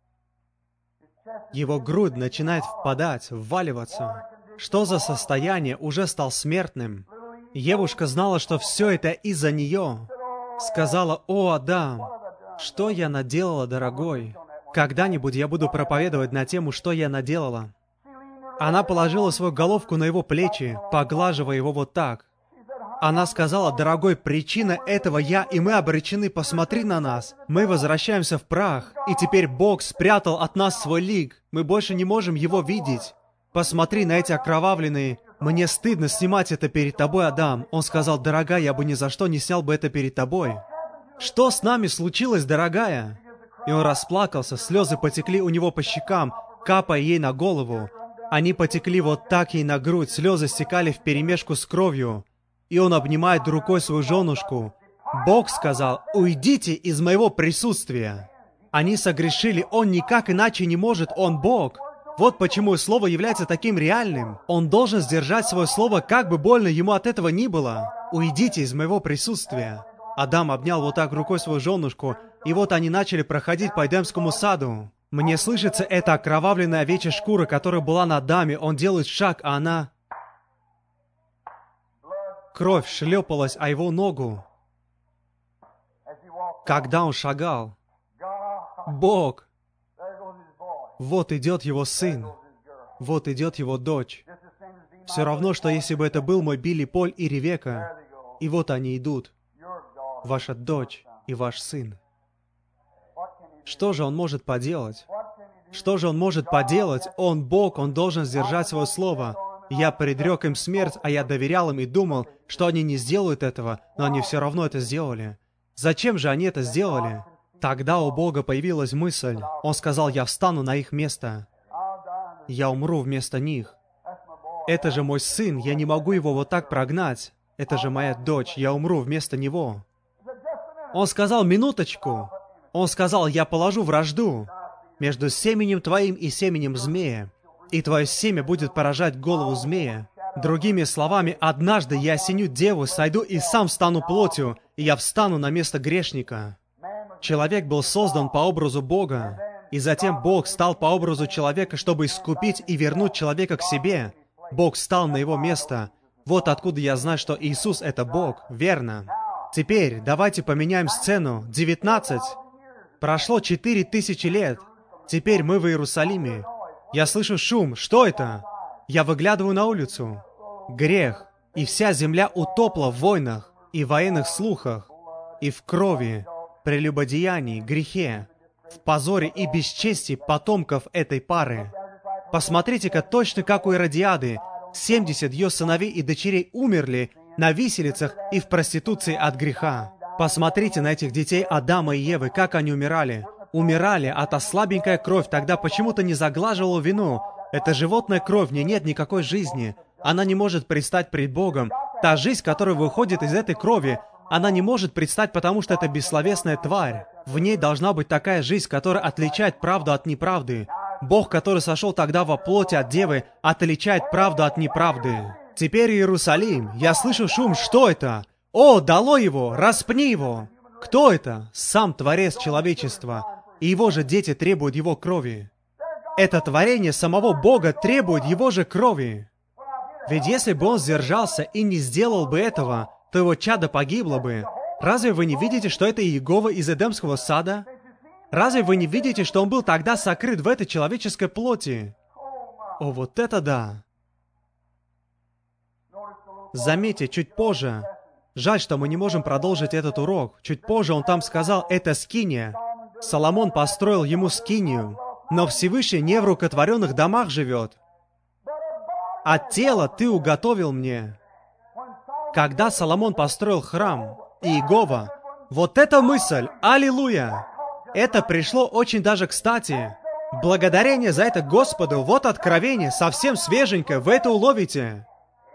Его грудь начинает впадать, вваливаться. Что за состояние? Уже стал смертным. Евушка знала, что все это из-за нее. Сказала, «О, Адам, что я наделала, дорогой? Когда-нибудь я буду проповедовать на тему, что я наделала». Она положила свою головку на его плечи, поглаживая его вот так. Она сказала, «Дорогой, причина этого я, и мы обречены, посмотри на нас. Мы возвращаемся в прах, и теперь Бог спрятал от нас свой лик. Мы больше не можем его видеть. Посмотри на эти окровавленные. Мне стыдно снимать это перед тобой, Адам». Он сказал, «Дорогая, я бы ни за что не снял бы это перед тобой». «Что с нами случилось, дорогая?» И он расплакался, слезы потекли у него по щекам, капая ей на голову. Они потекли вот так ей на грудь, слезы стекали вперемешку с кровью. И он обнимает рукой свою женушку. Бог сказал, «Уйдите из моего присутствия». Они согрешили, он никак иначе не может, он Бог. Вот почему слово является таким реальным. Он должен сдержать свое слово, как бы больно ему от этого ни было. «Уйдите из моего присутствия». Адам обнял вот так рукой свою женушку, и вот они начали проходить по Эдемскому саду. Мне слышится эта окровавленная овечья шкура, которая была на Адаме. Он делает шаг, а она... Кровь шлепалась о его ногу, когда он шагал. Бог! Вот идет его сын. Вот идет его дочь. Все равно, что если бы это был мой Билли Поль и Ревека. И вот они идут. Ваша дочь и ваш сын. Что же он может поделать? Что же он может поделать? Он Бог, он должен сдержать свое слово. Я предрек им смерть, а я доверял им и думал, что они не сделают этого, но они все равно это сделали. Зачем же они это сделали? Тогда у Бога появилась мысль. Он сказал, я встану на их место. Я умру вместо них. Это же мой сын, я не могу его вот так прогнать. Это же моя дочь, я умру вместо него. Он сказал, минуточку. Он сказал, я положу вражду между семенем твоим и семенем змея. и твое семя будет поражать голову змея. Другими словами, однажды я осеню деву, сойду и сам стану плотью, и я встану на место грешника. Человек был создан по образу Бога, и затем Бог стал по образу человека, чтобы искупить и вернуть человека к себе. Бог стал на его место. Вот откуда я знаю, что Иисус — это Бог, верно? Теперь давайте поменяем сцену. 19. Прошло 4000 лет. Теперь мы в Иерусалиме. Я слышу шум. Что это? Я выглядываю на улицу. Грех. И вся земля утопла в войнах, и военных слухах, и в крови, прелюбодеянии, грехе, в позоре и бесчестии потомков этой пары. Посмотрите-ка, точно как у Иродиады. 70 ее сыновей и дочерей умерли на виселицах и в проституции от греха. Посмотрите на этих детей Адама и Евы, как они умирали. Умирали, а та слабенькая кровь тогда почему-то не заглаживала вину. Это животная кровь, в ней нет никакой жизни. Она не может предстать пред Богом. Та жизнь, которая выходит из этой крови, она не может предстать, потому что это бессловесная тварь. В ней должна быть такая жизнь, которая отличает правду от неправды. Бог, который сошел тогда во плоти от Девы, отличает правду от неправды. Теперь Иерусалим. Я слышу шум. Что это? О, долой его! Распни его! Кто это? Сам Творец человечества. И его же дети требуют его крови. Это творение самого Бога требует его же крови. Ведь если бы он сдержался и не сделал бы этого, то его чадо погибло бы. Разве вы не видите, что это Иегова из Эдемского сада? Разве вы не видите, что он был тогда сокрыт в этой человеческой плоти? О, вот это да! Заметьте, чуть позже. Жаль, что мы не можем продолжить этот урок. Чуть позже он там сказал, это скиния. Соломон построил ему скинию. Но Всевышний не в рукотворенных домах живет. А тело ты уготовил мне. Когда Соломон построил храм, Иегова, вот эта мысль, аллилуйя! Это пришло очень даже кстати. Благодарение за это Господу, вот откровение, совсем свеженькое, вы это уловите.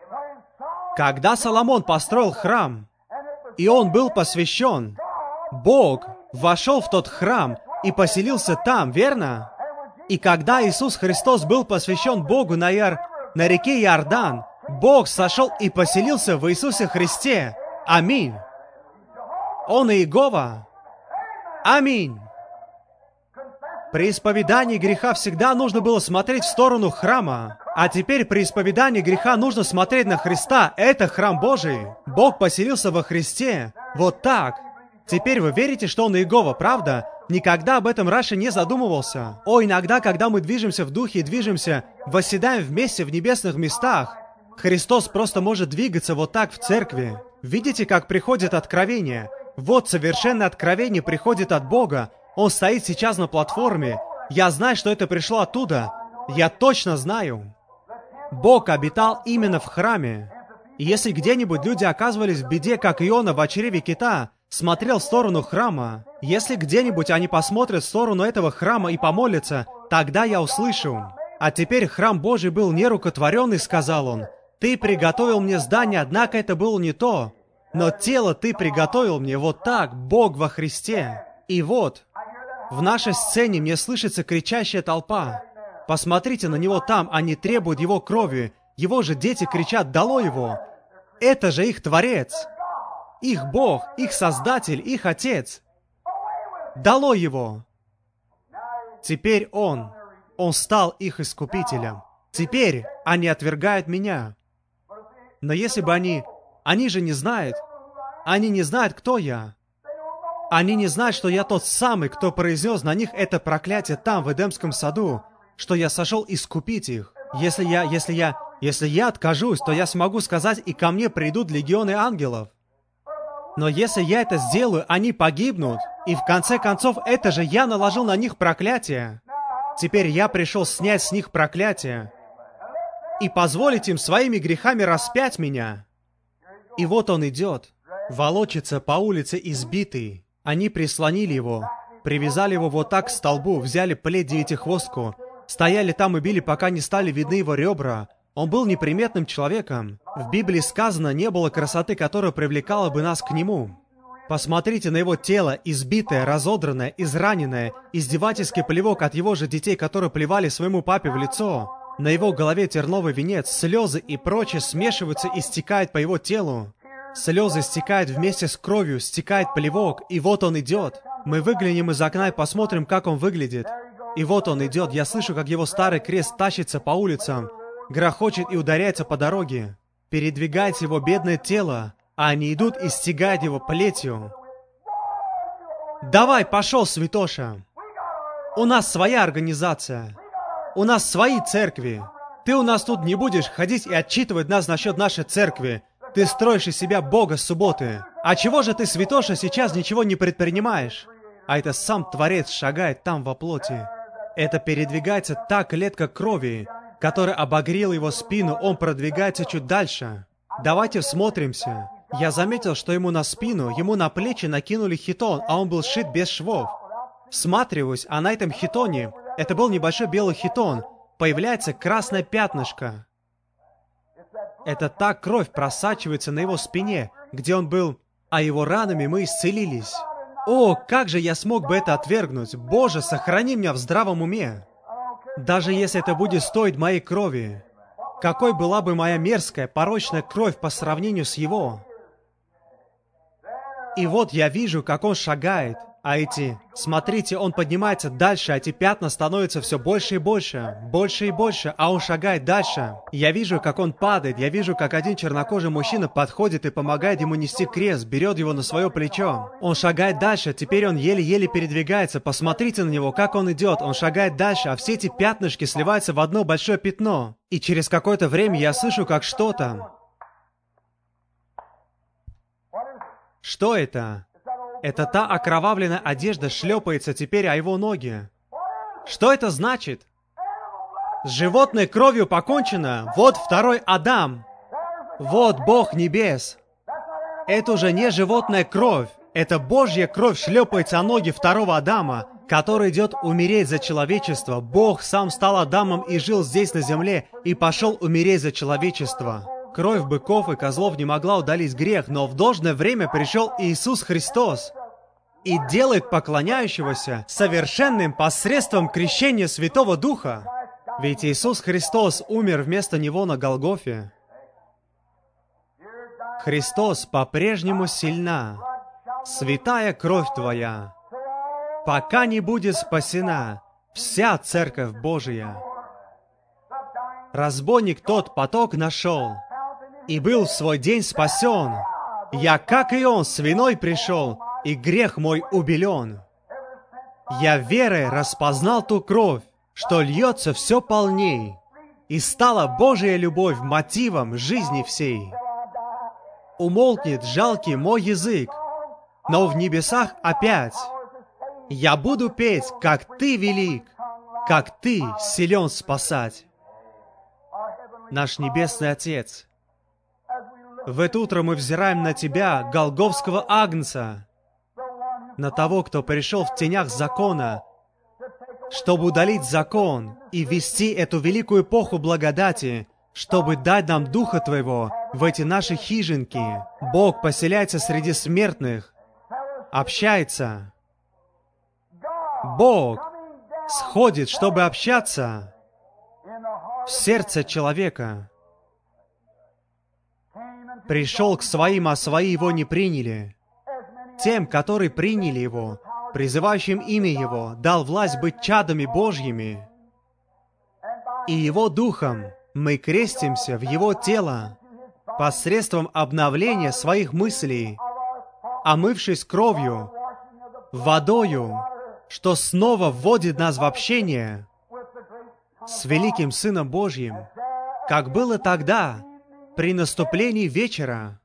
Когда Соломон построил храм, и он был посвящен, Бог вошел в тот храм и поселился там, верно? И когда Иисус Христос был посвящен Богу на реке Иордан, Бог сошел и поселился в Иисусе Христе. Аминь. Он Иегова. Аминь. При исповедании греха всегда нужно было смотреть в сторону храма. А теперь при исповедании греха нужно смотреть на Христа. Это храм Божий. Бог поселился во Христе. Вот так. Теперь вы верите, что Он Иегова, правда? Никогда об этом раньше не задумывался. О, иногда, когда мы движемся в духе и движемся, восседаем вместе в небесных местах, Христос просто может двигаться вот так в церкви. Видите, как приходит откровение? Вот совершенное откровение приходит от Бога. Он стоит сейчас на платформе. Я знаю, что это пришло оттуда. Я точно знаю. Бог обитал именно в храме. И если где-нибудь люди оказывались в беде, как Иона в чреве кита, смотрел в сторону храма, если где-нибудь они посмотрят в сторону этого храма и помолятся, тогда я услышу. А теперь храм Божий был нерукотворенный, сказал он. Ты приготовил мне здание, однако это было не то. Но тело ты приготовил мне вот так, Бог во Христе. И вот, в нашей сцене мне слышится кричащая толпа. Посмотрите на него там, они требуют его крови. Его же дети кричат «Долой его!» Это же их Творец. Их Бог, их Создатель, их Отец. Долой его! Теперь Он стал их Искупителем. Теперь они отвергают меня. Но если бы они же не знают, они не знают, кто я. Они не знают, что я тот самый, кто произнес на них это проклятие там, в Эдемском саду, что я сошел искупить их. Если я откажусь, то я смогу сказать, и ко мне придут легионы ангелов. Но если я это сделаю, они погибнут. И в конце концов, это же я наложил на них проклятие. Теперь я пришел снять с них проклятие и позволить им своими грехами распять меня. И вот он идет, волочится по улице избитый. Они прислонили его, привязали его вот так к столбу, взяли плеть девятихвостку, стояли там и били, пока не стали видны его ребра. Он был неприметным человеком. В Библии сказано, не было красоты, которая привлекала бы нас к нему. Посмотрите на его тело, избитое, разодранное, израненное, издевательский плевок от его же детей, которые плевали своему папе в лицо. На его голове терновый венец, слезы и прочее смешиваются и стекают по его телу. Слезы стекают вместе с кровью, стекает плевок, и вот он идет. Мы выглянем из окна и посмотрим, как он выглядит. И вот он идет, я слышу, как его старый крест тащится по улицам, грохочет и ударяется по дороге. Передвигается его бедное тело, а они идут и стягают его плетью. Давай, пошел, святоша. У нас своя организация. У нас свои церкви. Ты у нас тут не будешь ходить и отчитывать нас насчет нашей церкви. Ты строишь из себя Бога субботы. А чего же ты, святоша, сейчас ничего не предпринимаешь? А это сам Творец шагает там во плоти. Это передвигается та клетка крови, которая обогрела его спину, он продвигается чуть дальше. Давайте всмотримся. Я заметил, что ему на спину, ему на плечи накинули хитон, а он был сшит без швов. Всматриваюсь, а на этом хитоне, это был небольшой белый хитон, появляется красное пятнышко. Это та кровь просачивается на его спине, где он был, а его ранами мы исцелились. О, как же я смог бы это отвергнуть? Боже, сохрани меня в здравом уме. Даже если это будет стоить моей крови. Какой была бы моя мерзкая, порочная кровь по сравнению с его? И вот я вижу, как он шагает. Смотрите, он поднимается дальше, а эти пятна становятся все больше и больше, а он шагает дальше. Я вижу, как он падает, я вижу, как один чернокожий мужчина подходит и помогает ему нести крест, берет его на свое плечо. Он шагает дальше, теперь он еле-еле передвигается, посмотрите на него, как он идет, он шагает дальше, а все эти пятнышки сливаются в одно большое пятно. И через какое-то время я слышу, как что-то... Что это? Это та окровавленная одежда шлепается теперь о его ноги. Что это значит? С животной кровью покончено. Вот второй Адам. Вот Бог небес. Это уже не животная кровь. Это Божья кровь шлепается о ноги второго Адама, который идет умереть за человечество. Бог сам стал Адамом и жил здесь на земле, и пошел умереть за человечество. Кровь быков и козлов не могла удалить грех, но в должное время пришел Иисус Христос и делает поклоняющегося совершенным посредством крещения Святого Духа. Ведь Иисус Христос умер вместо него на Голгофе. Христос по-прежнему сильна. Святая кровь Твоя. Пока не будет спасена вся Церковь Божия. Разбойник тот поток нашел и был в свой день спасен. Я, как и он, с виной пришел, и грех мой убелен. Я верой распознал ту кровь, что льется все полней, и стала Божия любовь мотивом жизни всей. Умолкнет жалкий мой язык, но в небесах опять я буду петь, как Ты велик, как Ты силен спасать. Наш Небесный Отец, в это утро мы взираем на Тебя, Голгофского Агнца, на того, кто пришел в тенях закона, чтобы удалить закон и ввести эту великую эпоху благодати, чтобы дать нам Духа Твоего в эти наши хижинки. Бог поселяется среди смертных, общается. Бог сходит, чтобы общаться в сердце человека. Пришел к своим, а свои его не приняли. Тем, которые приняли его, призывающим имя его, дал власть быть чадами Божьими. И его духом мы крестимся в его тело посредством обновления своих мыслей, омывшись кровью, водою, что снова вводит нас в общение с великим Сыном Божьим, как было тогда, при наступлении вечера.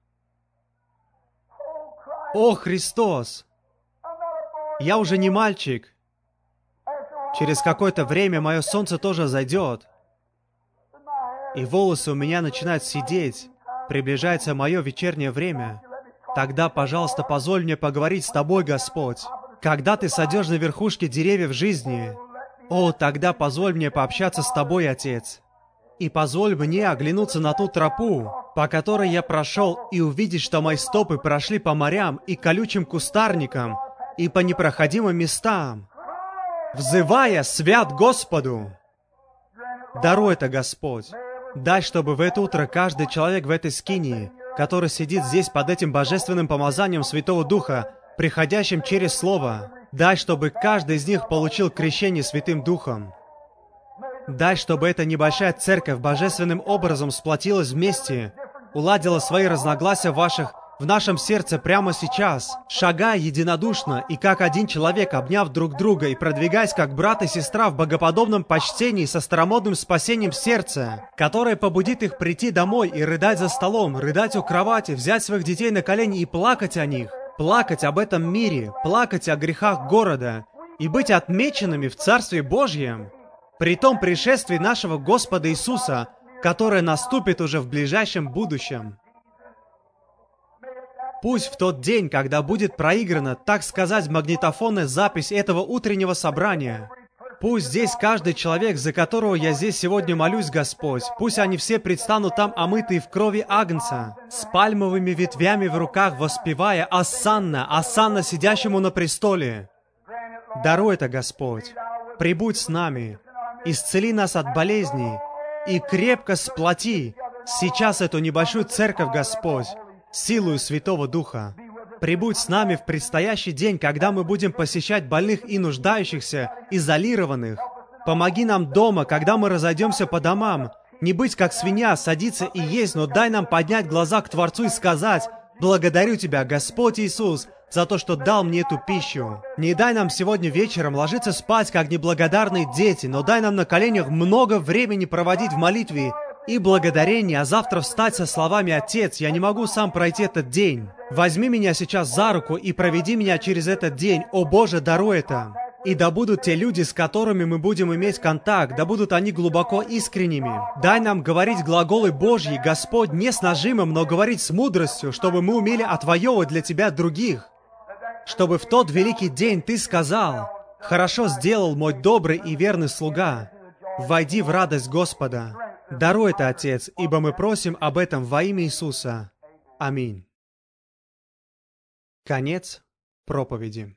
О, Христос! Я уже не мальчик. Через какое-то время мое солнце тоже зайдет, и волосы у меня начинают сидеть. Приближается мое вечернее время. Тогда, пожалуйста, позволь мне поговорить с Тобой, Господь. Когда Ты сойдешь на верхушке деревьев жизни, о, тогда позволь мне пообщаться с Тобой, Отец. И позволь мне оглянуться на ту тропу, по которой я прошел, и увидеть, что мои стопы прошли по морям и колючим кустарникам, и по непроходимым местам, взывая «Свят Господу!» Даруй это, Господь. Дай, чтобы в это утро каждый человек в этой скинии, который сидит здесь под этим божественным помазанием Святого Духа, приходящим через Слово, дай, чтобы каждый из них получил крещение Святым Духом. Дай, чтобы эта небольшая церковь божественным образом сплотилась вместе, уладила свои разногласия в нашем сердце прямо сейчас, шагая единодушно и как один человек, обняв друг друга и продвигаясь как брат и сестра в богоподобном почтении со старомодным спасением сердца, которое побудит их прийти домой и рыдать за столом, рыдать у кровати, взять своих детей на колени и плакать о них, плакать об этом мире, плакать о грехах города и быть отмеченными в Царстве Божьем, при том пришествии нашего Господа Иисуса, которое наступит уже в ближайшем будущем. Пусть в тот день, когда будет проиграна, так сказать, магнитофонная запись этого утреннего собрания, пусть здесь каждый человек, за которого я здесь сегодня молюсь, Господь, пусть они все предстанут там омытые в крови Агнца, с пальмовыми ветвями в руках, воспевая «Осанна, Осанна сидящему на престоле». Даруй это, Господь. Прибудь с нами, исцели нас от болезней и крепко сплоти сейчас эту небольшую церковь, Господь, силою Святого Духа. Прибудь с нами в предстоящий день, когда мы будем посещать больных и нуждающихся, изолированных. Помоги нам дома, когда мы разойдемся по домам. Не быть как свинья, садиться и есть, но дай нам поднять глаза к Творцу и сказать: «Благодарю Тебя, Господь Иисус, за то, что дал мне эту пищу». Не дай нам сегодня вечером ложиться спать, как неблагодарные дети, но дай нам на коленях много времени проводить в молитве и благодарение, а завтра встать со словами: «Отец, я не могу сам пройти этот день. Возьми меня сейчас за руку и проведи меня через этот день. О Боже, даруй это». И да будут те люди, с которыми мы будем иметь контакт, да будут они глубоко искренними. Дай нам говорить глаголы Божьи, Господь, не с нажимом, но говорить с мудростью, чтобы мы умели отвоевывать для Тебя других. Чтобы в тот великий день Ты сказал: «Хорошо сделал мой добрый и верный слуга. Войди в радость Господа». Даруй это, Отец, ибо мы просим об этом во имя Иисуса. Аминь. Конец проповеди.